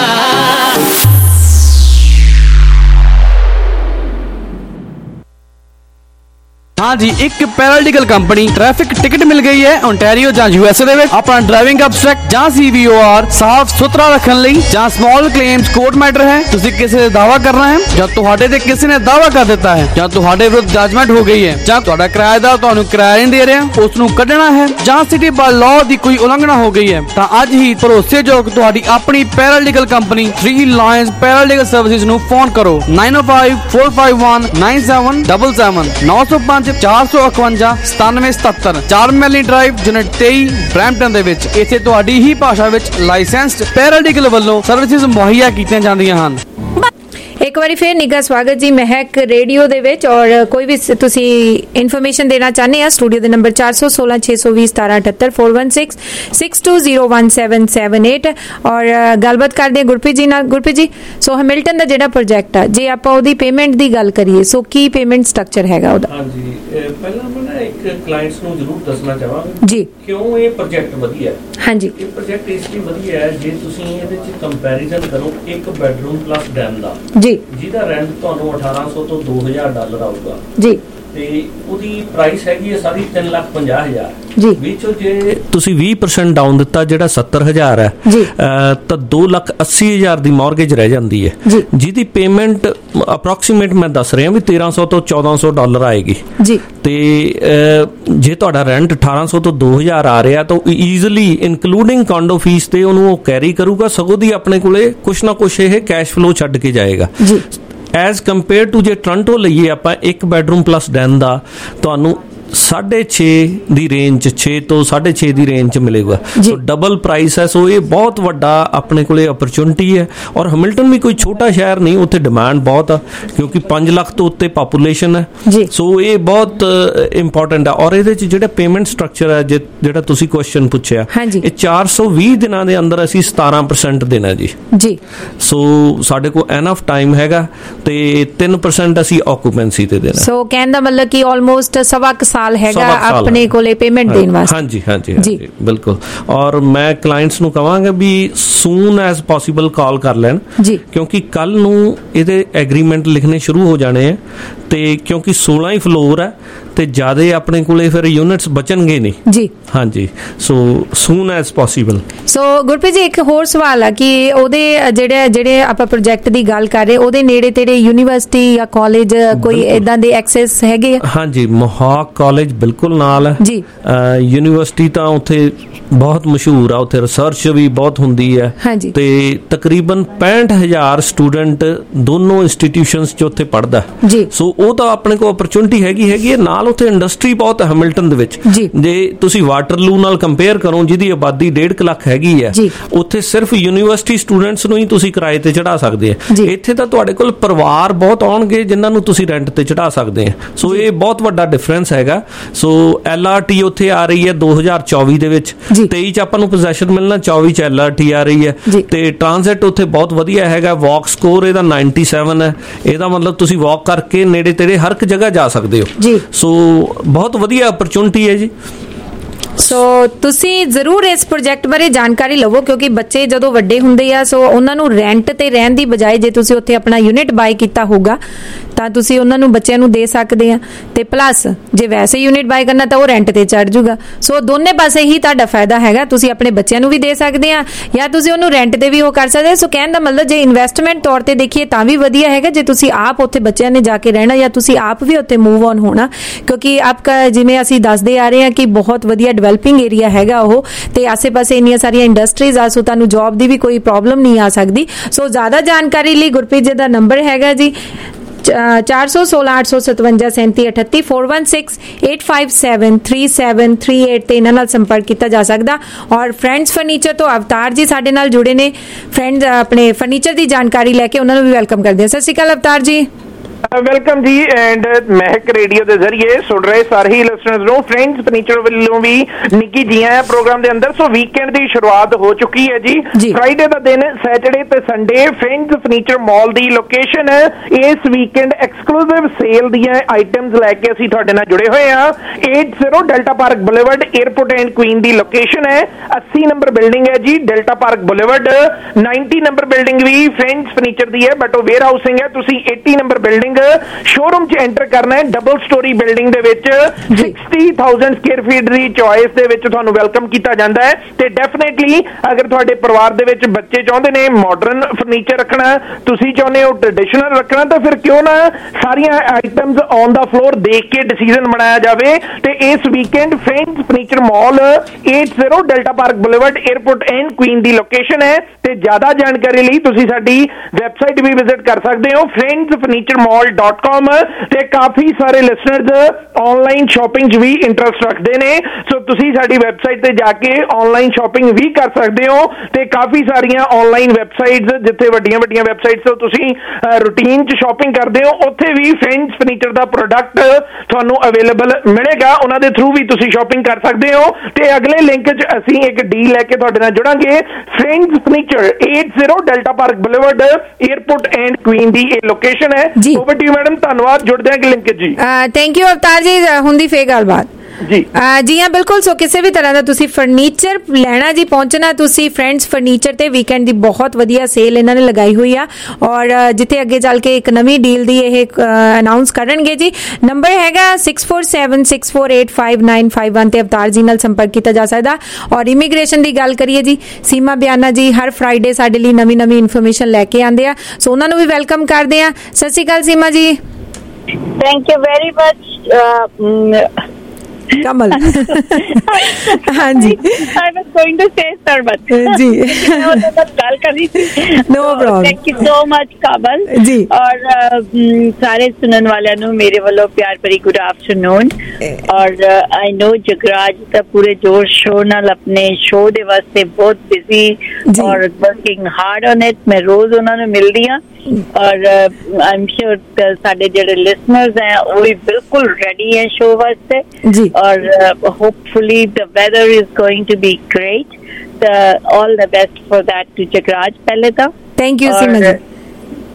हाँ जी, एक पैरालीगल कंपनी ट्रैफिक टिकट मिल गई है ओंटारियो ਜਾਂ यूएसए ਦੇ ਵਿੱਚ ਆਪਣਾ ਡਰਾਈਵਿੰਗ ਅਬਸਟ੍ਰੈਕਟ ਜਾਂ ਸੀਵੀਓਆਰ ਸਾਫ਼ ਸੁਥਰਾ ਰੱਖਣ ਲਈ ਜਾਂ ਸਮਾਲ ਕਲੇਮਸ ਕੋਰਟ ਮੈਟਰ ਹੈ। ਤੁਸੀਂ ਕਿਸੇ ਦਾ ਦਾਅਵਾ ਕਰਨਾ ਹੈ ਜਾਂ ਤੁਹਾਡੇ ਤੇ ਕਿਸੇ ਨੇ ਦਾਅਵਾ ਕਰ ਦਿੱਤਾ ਹੈ ਜਾਂ ਤੁਹਾਡੇ ਵਿਰੁੱਧ ਜਜਮੈਂਟ ਹੋ ਗਈ ਹੈ ਜਾਂ ਤੁਹਾਡਾ ਕਿਰਾਏਦਾਰ ਤੁਹਾਨੂੰ ਕਿਰਾਇਆ ਨਹੀਂ ਦੇ ਰਿਹਾ, ਉਸ ਨੂੰ ਕੱਢਣਾ ਹੈ ਜਾਂ ਸਿਟੀ ਬਾਈ ਲਾਅ ਦੀ ਕੋਈ ਉਲੰਘਣਾ ਹੋ ਗਈ ਹੈ ਤਾਂ ਅੱਜ ਹੀ ਭਰੋਸੇਯੋਗ ਤੁਹਾਡੀ ਆਪਣੀ paralegal company three lions paralegal services ਨੂੰ ਫੋਨ ਕਰੋ nine O five four five one nine seven seven seven नौ सौ पाँच चार सौ इकवंजा सतानवे सतहत्तर चार मैली ड्राइव यूनिट तेईस ब्रैम्पटन ਦੇ ਵਿੱਚ ਇੱਥੇ ਤੁਹਾਡੀ ਹੀ ਭਾਸ਼ਾ ਵਿੱਚ ਲਾਇਸੈਂਸਡ ਪੈਰਾਲੀਗਲ ਵੱਲੋਂ ਸਰਵਿਸਿਜ਼ ਮੁਹੱਈਆ ਕੀਤੀਆਂ ਜਾਂਦੀਆਂ ਹਨ। एक बार फिर निघा स्वागत जी महक रेडियो दे विच और कोई भी तुसी इन्फॉर्मेशन देना चाहते हैं स्टूडियो के नंबर चार सौ सोलह छे सौ भी सतारा अठहत्तर four one six six two zero one seven seven eight और गलबात करते हैं गुरप्रीत जी नाल। गुरप्रीत जी, सो हैमिल्टन का जिहड़ा प्रोजैक्ट है जे आपां ओहदी पेमेंट की गल करिए सो की पेमेंट स्ट्रक्चर हैगा ओहदा? हाँ जी, पहला मैं ना एक क्लाइंट्स नूं जरूर दसना चाहांगा जी क्यों ये प्रोजैक्ट वधिया है। हाँ जी, ये प्रोजैक्ट इसलिए वधिया है जे तुसीं इहदे विच कंपैरिजन करो एक बेडरूम प्लस डैम दा जी ਜਿਹਦਾ ਰੈਂਟ ਤੁਹਾਨੂੰ अठारह सौ ਤੋਂ दो हज़ार ਡਾਲਰ ਆਊਗਾ ਜੀ ਤੇ ਉਹਦੀ ਪ੍ਰਾਈਸ ਹੈਗੀ ਹੈ ਸਾਰੀ तीन लाख पचास हज़ार ਜੀ ਵਿੱਚੋਂ ਜੇ ਤੁਸੀਂ बीस परसेंट ਡਾਊਨ ਦਿੱਤਾ ਜਿਹੜਾ सत्तर हज़ार ਹੈ ਜੀ ਤਾਂ दो लाख अस्सी हज़ार ਦੀ ਮਾਰਗੇਜ ਰਹਿ ਜਾਂਦੀ ਹੈ ਜਿਹਦੀ ਪੇਮੈਂਟ ਅਪਰੋਕਸੀਮੇਟ ਮੈਂ ਦੱਸ ਰਿਹਾ ਵੀ तेरह सौ ਤੋਂ चौदह सौ ਡਾਲਰ ਆਏਗੀ ਜੀ ਤੇ ਜੇ ਤੁਹਾਡਾ ਰੈਂਟ अठारह सौ ਤੋਂ दो हज़ार ਆ ਰਿਹਾ ਤਾਂ ਈਜ਼ੀਲੀ ਇਨਕਲੂਡਿੰਗ ਕਾਂਡੋ ਫੀਸ ਤੇ ਉਹਨੂੰ ਉਹ ਕੈਰੀ ਕਰੂਗਾ, ਸਗੋਂ ਦੀ ਆਪਣੇ ਕੋਲੇ ਕੁਛ ਨਾ ਕੁਛ ਇਹ ਕੈਸ਼ ਫਲੋ ਛੱਡ ਕੇ ਜਾਏਗਾ ਜੀ। ਐਜ਼ ਕੰਪੇਅਰ ਟੂ ਜੇ ਟੋਰਾਂਟੋ ਲਈਏ ਆਪਾਂ ਇੱਕ ਬੈਡਰੂਮ ਪਲੱਸ ਡੈਨ ਦਾ ਤੁਹਾਨੂੰ साढ़े छे ਦੀ ਰੇਂਜ छे ਤੋਂ साढ़े छे ਦੀ ਰੇਂਜ ਚ ਮਿਲੇਗਾ। ਸੋ ਡਬਲ ਪ੍ਰਾਈਸ ਹੈ। ਸੋ ਇਹ ਬਹੁਤ ਵੱਡਾ ਆਪਣੇ ਕੋਲੇ ਅਪਰਚੁਨਿਟੀ ਹੈ ਔਰ ਹੈਮਿਲਟਨ ਵੀ ਕੋਈ ਛੋਟਾ ਸ਼ਹਿਰ ਨਹੀਂ, ਉੱਥੇ ਡਿਮਾਂਡ ਬਹੁਤ ਆ ਕਿਉਂਕਿ पाँच ਲੱਖ ਤੋਂ ਉੱਤੇ ਪਾਪੂਲੇਸ਼ਨ ਹੈ। ਸੋ ਇਹ ਬਹੁਤ ਇੰਪੋਰਟੈਂਟ ਹੈ ਔਰ ਇਹਦੇ ਚ ਜਿਹੜਾ ਪੇਮੈਂਟ ਸਟਰਕਚਰ ਹੈ ਜਿਹੜਾ ਤੁਸੀਂ ਕੁਐਸਚਨ ਪੁੱਛਿਆ ਇਹ चार सौ बीस ਦਿਨਾਂ ਦੇ ਅੰਦਰ ਅਸੀਂ सतारह परसेंट ਦੇਣਾ ਜੀ ਜੀ। ਸੋ ਸਾਡੇ ਕੋਲ ਐਨਫ ਟਾਈਮ ਹੈਗਾ ਤੇ तीन परसेंट ਅਸੀਂ ਆਕੂਪੈਂਸੀ ਤੇ ਦੇਣਾ। ਸੋ ਕਹਿਣ ਦਾ ਮਤਲਬ ਕਿ ਆਲਮੋਸਟ ਸਵਾ ਕੁ ਸਾਲ ਸਾਲ ਹੈਗਾ ਆਪਣੇ ਕੋਲੇ ਪੇਮੈਂਟ ਦੇਣ ਵਾਸਤੇ। ਹਾਂਜੀ ਹਾਂਜੀ ਹਾਂਜੀ ਬਿਲਕੁਲ। ਔਰ ਮੈਂ ਕਲਾਇੰਟਸ ਨੂੰ ਕਹਾਂਗਾ ਵੀ ਸੂਨ ਐਜ਼ ਪੋਸੀਬਲ ਕਾਲ ਕਰ ਲੈਣ ਜੀ, ਕਿਉਂਕਿ ਕੱਲ ਨੂੰ ਇਹਦੇ ਐਗਰੀਮੈਂਟ ਲਿਖਣੇ ਸ਼ੁਰੂ ਹੋ ਜਾਣੇ ਆ ਤੇ ਕਿਉਂਕਿ सोलह ਹੀ ਫਲੋਰ ਹੈ ਤੇ ਜਿਆਦੇ ਆਪਣੇ ਕੋਲੇ ਫਿਰ ਯੂਨਿਟਸ ਬਚਣਗੇ ਨਹੀਂ ਜੀ। ਹਾਂਜੀ, so soon as possible. So Gurpreet ji ਇੱਕ ਹੋਰ ਸਵਾਲ ਆ ਕਿ ਉਹਦੇ ਜਿਹੜੇ ਜਿਹੜੇ ਆਪਾਂ ਪ੍ਰੋਜੈਕਟ ਦੀ ਗੱਲ ਕਰ ਰਹੇ ਉਹਦੇ ਨੇੜੇ ਤੇੜੇ ਯੂਨੀਵਰਸਿਟੀ ਜਾਂ ਕਾਲਜ ਕੋਈ ਇਦਾਂ ਦੇ ਐਕਸੈਸ ਹੈਗੇ ਆ? ਹਾਂਜੀ, ਮੋਹਾਕ ਕਾਲਜ ਬਿਲਕੁਲ ਨਾਲ ਹੈ ਜੀ। ਯੂਨੀਵਰਸਿਟੀ ਤਾਂ ਉੱਥੇ ਬਹੁਤ ਮਸ਼ਹੂਰ ਆ, ਉੱਥੇ ਰਿਸਰਚ ਵੀ ਬਹੁਤ ਹੁੰਦੀ ਹੈ ਤੇ ਤਕਰੀਬਨ ਪੈਂਹਠ ਹਜ਼ਾਰ ਸਟੂਡੈਂਟ ਦੋਨੋਂ ਇੰਸਟੀਟਿਊਸ਼ਨਸ 'ਚ ਉੱਥੇ ਪੜ੍ਹਦਾ ਜੀ। ਸੋ ਉਹ ਤਾਂ ਆਪਣੇ ਕੋਲ ਓਪਰਚੁਨਿਟੀ ਹੈਗੀ ਹੈਗੀ ਹੈ। ਨਾਲ ਉੱਥੇ ਇੰਡਸਟਰੀ ਬਹੁਤ ਹੈ ਹੈਮਿਲਟਨ ਦੇ ਵਿੱਚ। ਜੇ ਤੁਸੀਂ ਵਾਟਰਲੂ ਨਾਲ ਕੰਪੇਅਰ ਕਰੋ ਜਿਹਦੀ ਆਬਾਦੀ ਡੇਢ ਕੁ ਲੱਖ ਹੈਗੀ ਹੈ, ਉੱਥੇ ਸਿਰਫ ਯੂਨੀਵਰਸਿਟੀ ਸਟੂਡੈਂਟਸ ਨੂੰ ਹੀ ਤੁਸੀਂ ਕਿਰਾਏ ਤੇ ਚੜਾ ਸਕਦੇ ਆ। ਇੱਥੇ ਤਾਂ ਤੁਹਾਡੇ ਕੋਲ ਪਰਿਵਾਰ ਬਹੁਤ ਆਉਣਗੇ ਜਿਨ੍ਹਾਂ ਨੂੰ ਤੁਸੀਂ ਰੈਂਟ ਤੇ ਚੜਾ ਸਕਦੇ ਆ। ਸੋ ਇਹ ਬਹੁਤ ਵੱਡਾ ਡਿਫਰੈਂਸ ਹੈਗਾ। ਸੋ ਐਲ ਆਰ ਟੀ ਉੱਥੇ ਆ ਰਹੀ ਹੈ ਦੋ ਹਜ਼ਾਰ ਚੌਵੀ ਦੇ ਵਿੱਚ, ਤੇਈ ਚ ਆਪਾਂ ਨੂੰ ਪੋਜੈਸ਼ਨ ਮਿਲਣਾ, ਚੌਵੀ ਚ ਐਲ ਆਰ ਟੀ ਆ ਰਹੀ ਹੈ ਤੇ ਟ੍ਰਾਂਜ਼ਿਟ ਉੱਥੇ ਬਹੁਤ ਵਧੀਆ ਹੈਗਾ। ਵਾਕ ਸਕੋਰ ਇਹਦਾ ਸੱਤਨਵੇਂ ਹੈ, ਇਹਦਾ ਮਤਲਬ ਤੁਸੀਂ ਵਾਕ ਕਰਕੇ ਨੇੜੇ ਤੇੜੇ ਹਰ ਇੱਕ ਜਗ੍ਹਾ ਜਾ ਸਕਦੇ ਹੋ ਜੀ। ਸੋ ਬਹੁਤ ਵਧੀਆ ਅਪਰਚੁਨਿਟੀ ਹੈ ਜੀ। ਸੋ ਤੁਸੀਂ ਜ਼ਰੂਰ ਇਸ ਪ੍ਰੋਜੈਕਟ ਬਾਰੇ ਜਾਣਕਾਰੀ ਲਵੋ ਕਿਉਂਕਿ ਬੱਚੇ ਜਦੋਂ ਵੱਡੇ ਹੁੰਦੇ ਆ ਸੋ ਉਹਨਾਂ ਨੂੰ ਰੈਂਟ ਤੇ ਰਹਿਣ ਦੀ ਬਜਾਏ ਜੇ ਤੁਸੀਂ ਉੱਥੇ ਆਪਣਾ ਯੂਨਿਟ ਬਾਈ ਕੀਤਾ ਹੋਊਗਾ ਤਾਂ ਤੁਸੀਂ ਉਹਨਾਂ ਨੂੰ ਬੱਚਿਆਂ ਨੂੰ ਦੇ ਸਕਦੇ ਆ ਤੇ ਪਲੱਸ ਜੇ ਵੈਸੇ ਯੂਨਿਟ ਬਾਈ ਕਰਨਾ ਤਾਂ ਉਹ ਰੈਂਟ ਤੇ ਚੜ ਜੂਗਾ। ਸੋ ਦੋਨੇ ਪਾਸੇ ਹੀ ਤੁਹਾਡਾ ਫਾਇਦਾ ਹੈਗਾ। ਤੁਸੀਂ ਆਪਣੇ ਬੱਚਿਆਂ ਨੂੰ ਵੀ ਦੇ ਸਕਦੇ ਆ ਜਾਂ ਤੁਸੀਂ ਉਹਨੂੰ ਰੈਂਟ ਤੇ ਵੀ ਉਹ ਕਰ ਸਕਦੇ। ਸੋ ਕਹਿਣ ਦਾ ਮਤਲਬ ਜੇ ਇਨਵੈਸਟਮੈਂਟ ਤੌਰ ਤੇ ਦੇਖੀਏ ਤਾਂ ਵੀ ਵਧੀਆ ਹੈਗਾ ਜੇ ਤੁਸੀਂ ਆਪ ਉੱਥੇ ਬੱਚਿਆਂ ਨੇ ਜਾ ਕੇ ਰਹਿਣਾ ਜਾਂ ਤੁਸੀਂ ਆਪ ਵੀ ਉੱਥੇ ਮੂਵ ਔਨ ਹੋਣਾ ਕਿਉਂਕਿ ਆਪ ਜਿਵੇਂ ਅਸੀਂ ਦੱਸਦੇ ਆ ਰਹੇ ਹਾਂ ਕਿ ਬਹੁਤ ਵਧੀਆ ਡਿਵੈਲਪਿੰਗ ਏਰੀਆ ਹੈਗਾ ਉਹ ਤੇ ਆਸੇ-ਪਾਸੇ ਇੰਨੀਆਂ ਸਾਰੀਆਂ ਇੰਡਸਟਰੀਜ਼ ਆ। ਸੋ ਤੁਹਾਨੂੰ ਜੌਬ ਦੀ ਵੀ ਕੋਈ ਪ੍ਰੋਬਲਮ ਨਹੀਂ ਆ ਸਕਦੀ। ਸੋ ਜ਼ਿਆਦਾ ਜਾਣਕਾਰੀ ਲਈ ਗੁਰਪ੍ਰੀਤ ਜੀ ਦਾ ਨੰਬਰ ਹੈਗਾ ਜੀ ਚਾਰ ਸੌ ਸੋਲਾਂ ਅੱਠ ਸੌ ਸਤਵੰਜਾ ਸੈਂਤੀ ਅਠੱਤੀ four one six eight five seven three seven three eight ਤੇ ਇਹਨਾਂ ਨਾਲ ਸੰਪਰਕ ਕੀਤਾ ਜਾ ਸਕਦਾ। ਔਰ ਫਰੈਂਡਸ ਫਰਨੀਚਰ ਤੋਂ ਅਵਤਾਰ ਜੀ ਸਾਡੇ ਨਾਲ ਜੁੜੇ ਨੇ। ਫਰੈਂਡਸ ਆਪਣੇ ਫਰਨੀਚਰ ਦੀ ਜਾਣਕਾਰੀ ਲੈ ਕੇ ਉਹਨਾਂ ਨੂੰ ਵੀ ਵੈਲਕਮ ਕਰਦੇ ਹਾਂ। ਸਤਿ ਸ਼੍ਰੀ ਅਕਾਲ ਅਵਤਾਰ ਜੀ। ਵੈਲਕਮ ਜੀ ਐਂਡ ਮਹਿਕ ਰੇਡੀਓ ਦੇ ਜ਼ਰੀਏ ਸੁਣ ਰਹੇ ਸਾਰੇ ਹੀ ਲਿਸਨਰਸ ਨੂੰ ਫਰੈਂਡਸ ਫਰਨੀਚਰ ਵੱਲੋਂ ਵੀ ਨਿੱਕੀ ਜੀ ਆਇਆਂ ਪ੍ਰੋਗਰਾਮ ਦੇ ਅੰਦਰ। ਸੋ ਵੀਕਐਂਡ ਦੀ ਸ਼ੁਰੂਆਤ ਹੋ ਚੁੱਕੀ ਹੈ ਜੀ। ਫਰਾਈਡੇ ਦਾ ਦਿਨ, ਸੈਟਰਡੇ ਤੇ ਸੰਡੇ ਫਰੈਂਡਸ ਫਰਨੀਚਰ ਮਾਲ ਦੀ ਲੋਕੇਸ਼ਨ ਹੈ। ਇਸ ਵੀਕਐਂਡ ਐਕਸਕਲੂਸਿਵ ਸੇਲ ਦੀਆਂ ਆਈਟਮਸ ਲੈ ਕੇ ਅਸੀਂ ਤੁਹਾਡੇ ਨਾਲ ਜੁੜੇ ਹੋਏ ਹਾਂ। ਅੱਸੀ Delta Park Boulevard Airport and Queen ਦੀ ਲੋਕੇਸ਼ਨ ਹੈ। अस्सी ਨੰਬਰ ਬਿਲਡਿੰਗ ਹੈ ਜੀ ਡੈਲਟਾ ਪਾਰਕ ਬੁਲੇਵਰਡ। ਨੱਬੇ ਨੰਬਰ ਬਿਲਡਿੰਗ ਵੀ ਫਰੈਂਡਸ ਫਰਨੀਚਰ ਦੀ ਹੈ ਬਟ ਉਹ ਵੇਅਰ ਹਾਊਸਿੰਗ ਹੈ। ਤੁਸੀਂ अस्सी ਨੰਬਰ ਬਿਲਡਿੰਗ ਸ਼ੋਰੂਮ ਚ ਐਂਟਰ ਕਰਨਾ ਹੈ। ਡਬਲ ਸਟੋਰੀ ਬਿਲਡਿੰਗ ਦੇ ਵਿੱਚ ਸixty thousand ਸਕੁਅਰ ਫੀਟ ਦੀ ਚੋਇਸ ਦੇ ਵਿੱਚ ਤੁਹਾਨੂੰ ਵੈਲਕਮ ਕੀਤਾ ਜਾਂਦਾ ਹੈ। ਤੇ ਡੈਫੀਨੇਟਲੀ ਅਗਰ ਤੁਹਾਡੇ ਪਰਿਵਾਰ ਦੇ ਵਿੱਚ ਬੱਚੇ ਚਾਹੁੰਦੇ ਨੇ ਮਾਡਰਨ ਫਰਨੀਚਰ ਰੱਖਣਾ, ਤੁਸੀਂ ਚਾਹੁੰਦੇ ਹੋ ਟ੍ਰੈਡੀਸ਼ਨਲ ਰੱਖਣਾ, ਤਾਂ ਫਿਰ ਕਿਉਂ ਨਾ ਸਾਰੀਆਂ ਆਈਟਮਸ ਔਨ ਦਾ ਫਲੋਰ ਦੇਖ ਕੇ ਡਿਸੀਜਨ ਬਣਾਇਆ ਜਾਵੇ। ਤੇ ਇਸ weekend Friends Furniture mall eighty Delta Park Boulevard Airport and Queen ਦੀ ਲੋਕੇਸ਼ਨ ਹੈ। ਤੇ ਜ਼ਿਆਦਾ ਜਾਣਕਾਰੀ ਲਈ ਤੁਸੀਂ ਸਾਡੀ ਵੈਬਸਾਈਟ ਵੀ ਵਿਜ਼ਿਟ ਕਰ ਸਕਦੇ ਹੋ Friends Furniture mall dot com. ਤੇ ਕਾਫੀ ਸਾਰੇ ਲਿਸਨਰਸ ਆਨਲਾਈਨ ਸ਼ਾਪਿੰਗ 'ਚ ਵੀ ਇੰਟਰਸਟ ਰੱਖਦੇ ਨੇ। ਸੋ ਤੁਸੀਂ ਸਾਡੀ ਵੈਬਸਾਈਟ ਤੇ ਜਾ ਕੇ ਆਨਲਾਈਨ ਸ਼ਾਪਿੰਗ ਵੀ ਕਰ ਸਕਦੇ ਹੋ। ਤੇ ਕਾਫੀ ਸਾਰੀਆਂ ਆਨਲਾਈਨ ਵੈਬਸਾਈਟਸ ਜਿੱਥੇ ਵੱਡੀਆਂ ਵੱਡੀਆਂ ਵੈਬਸਾਈਟਸ ਤੋਂ ਤੁਸੀਂ ਰੂਟੀਨ 'ਚ ਸ਼ਾਪਿੰਗ ਕਰਦੇ ਹੋ ਉੱਥੇ ਵੀ ਫਰੈਂਡਸ ਫਰਨੀਚਰ ਦਾ ਪ੍ਰੋਡਕਟ ਤੁਹਾਨੂੰ ਅਵੇਲੇਬਲ ਮਿਲੇਗਾ। ਉਹਨਾਂ ਦੇ ਥਰੂ ਵੀ ਤੁਸੀਂ ਸ਼ਾਪਿੰਗ ਕਰ ਸਕਦੇ ਹੋ। ਤੇ ਅਗਲੇ ਲਿੰਕ 'ਚ ਅਸੀਂ ਇੱਕ ਡੀਲ ਲੈ ਕੇ ਤੁਹਾਡੇ ਨਾਲ ਜੁੜਾਂਗੇ। Friends Furniture eighty Delta Park Boulevard Airport and Queen ਦੀ ਇਹ ਲੋਕੇਸ਼ਨ ਹੈ। Over to you madam. ਧੰਨਵਾਦ। ਜੁੜਦੇ ਹਾਂ ਲਿੰਕ ਜੀ। ਥੈਂਕ ਯੂ ਅਵਤਾਰ ਜੀ। ਹੁੰਦੀ ਫੇਰ ਗੱਲਬਾਤ ਜੀ ਜੀ ਹਾਂ ਬਿਲਕੁਲ। ਸੋ ਕਿਸੇ ਵੀ ਤਰ੍ਹਾਂ ਦਾ ਤੁਸੀਂ ਫਰਨੀਚਰ ਲੈਣਾ ਜੀ ਪਹੁੰਚਣਾ ਤੁਸੀਂ ਫਰੈਂਡਸ ਫਰਨੀਚਰ ਤੇ ਵੀਕਐਂਡ ਦੀ ਬਹੁਤ ਵਧੀਆ ਸੇਲ ਇਹਨਾਂ ਨੇ ਲਗਾਈ ਹੋਈ ਆ ਔਰ ਜਿੱਥੇ ਅੱਗੇ ਚੱਲ ਕੇ ਇੱਕ ਨਵੀਂ ਡੀਲ ਦੀ ਇਹ ਅਨਾਉਂਸ ਕਰਨਗੇ ਜੀ। ਨੰਬਰ ਹੈਗਾ six four seven six four eight five nine five one ਤੇ ਅਵਤਾਰ ਜੀ ਨਾਲ ਸੰਪਰਕ ਕੀਤਾ ਜਾ ਸਕਦਾ। ਔਰ ਇਮੀਗ੍ਰੇਸ਼ਨ ਦੀ ਗੱਲ ਕਰੀਏ ਜੀ ਸੀਮਾ ਬਿਆਨਾ ਜੀ ਹਰ ਫਰਾਈਡੇ ਸਾਡੇ ਲਈ ਨਵੀਂ ਨਵੀਂ ਇਨਫੋਰਮੇਸ਼ਨ ਲੈ ਕੇ ਆਉਂਦੇ ਆ। ਸੋ ਉਹਨਾਂ ਨੂੰ ਵੀ ਵੈਲਕਮ ਕਰਦੇ ਆ। ਸਤਿ ਸ਼੍ਰੀ ਅਕਾਲ Seema ji. Thank you very much Kamal. हाँ जी I was going to say Sarbat जी ਗੱਲ ਕਰੀ no problem thank you so much ਕਮਲ जी। ਔਰ ਸਾਰੇ ਸੁਣਨ ਵਾਲਿਆਂ ਨੂੰ ਮੇਰੇ ਵੱਲੋਂ ਪਿਆਰ ਭਰੀ ਗੁੱਡ ਆਫਟਰਨੂਨ। ਔਰ ਆਈ ਨੋ ਜਗਰਾਜ ਤਾਂ ਪੂਰੇ ਜੋਰ ਸ਼ੋਰ ਨਾਲ ਆਪਣੇ ਸ਼ੋਅ ਦੇ ਵਾਸਤੇ ਬਹੁਤ ਬਿਜ਼ੀ ਔਰ ਵਰਕਿੰਗ ਹਾਰਡ ਔਨ ਇਟ। ਮੈਂ ਰੋਜ਼ ਉਹਨਾਂ ਨੂੰ ਮਿਲਦੀ ਹਾਂ ਔਰ ਆਈ ਐਮ ਸ਼ੋਰ ਸਾਡੇ ਜਿਹੜੇ ਲਿਸਨਰਸ ਹੈ ਉਹ ਵੀ ਬਿਲਕੁਲ ਰੈਡੀ ਹੈ ਸ਼ੋਅ ਵਾਸਤੇ ਜੀ। ਔਰ hopefully the weather is going to be great. All the best for that to Jagraj ਪਹਿਲੇ ਤਾਂ। ਥੈਂਕ ਯੂ ਸੀਮਾ ਜੀ।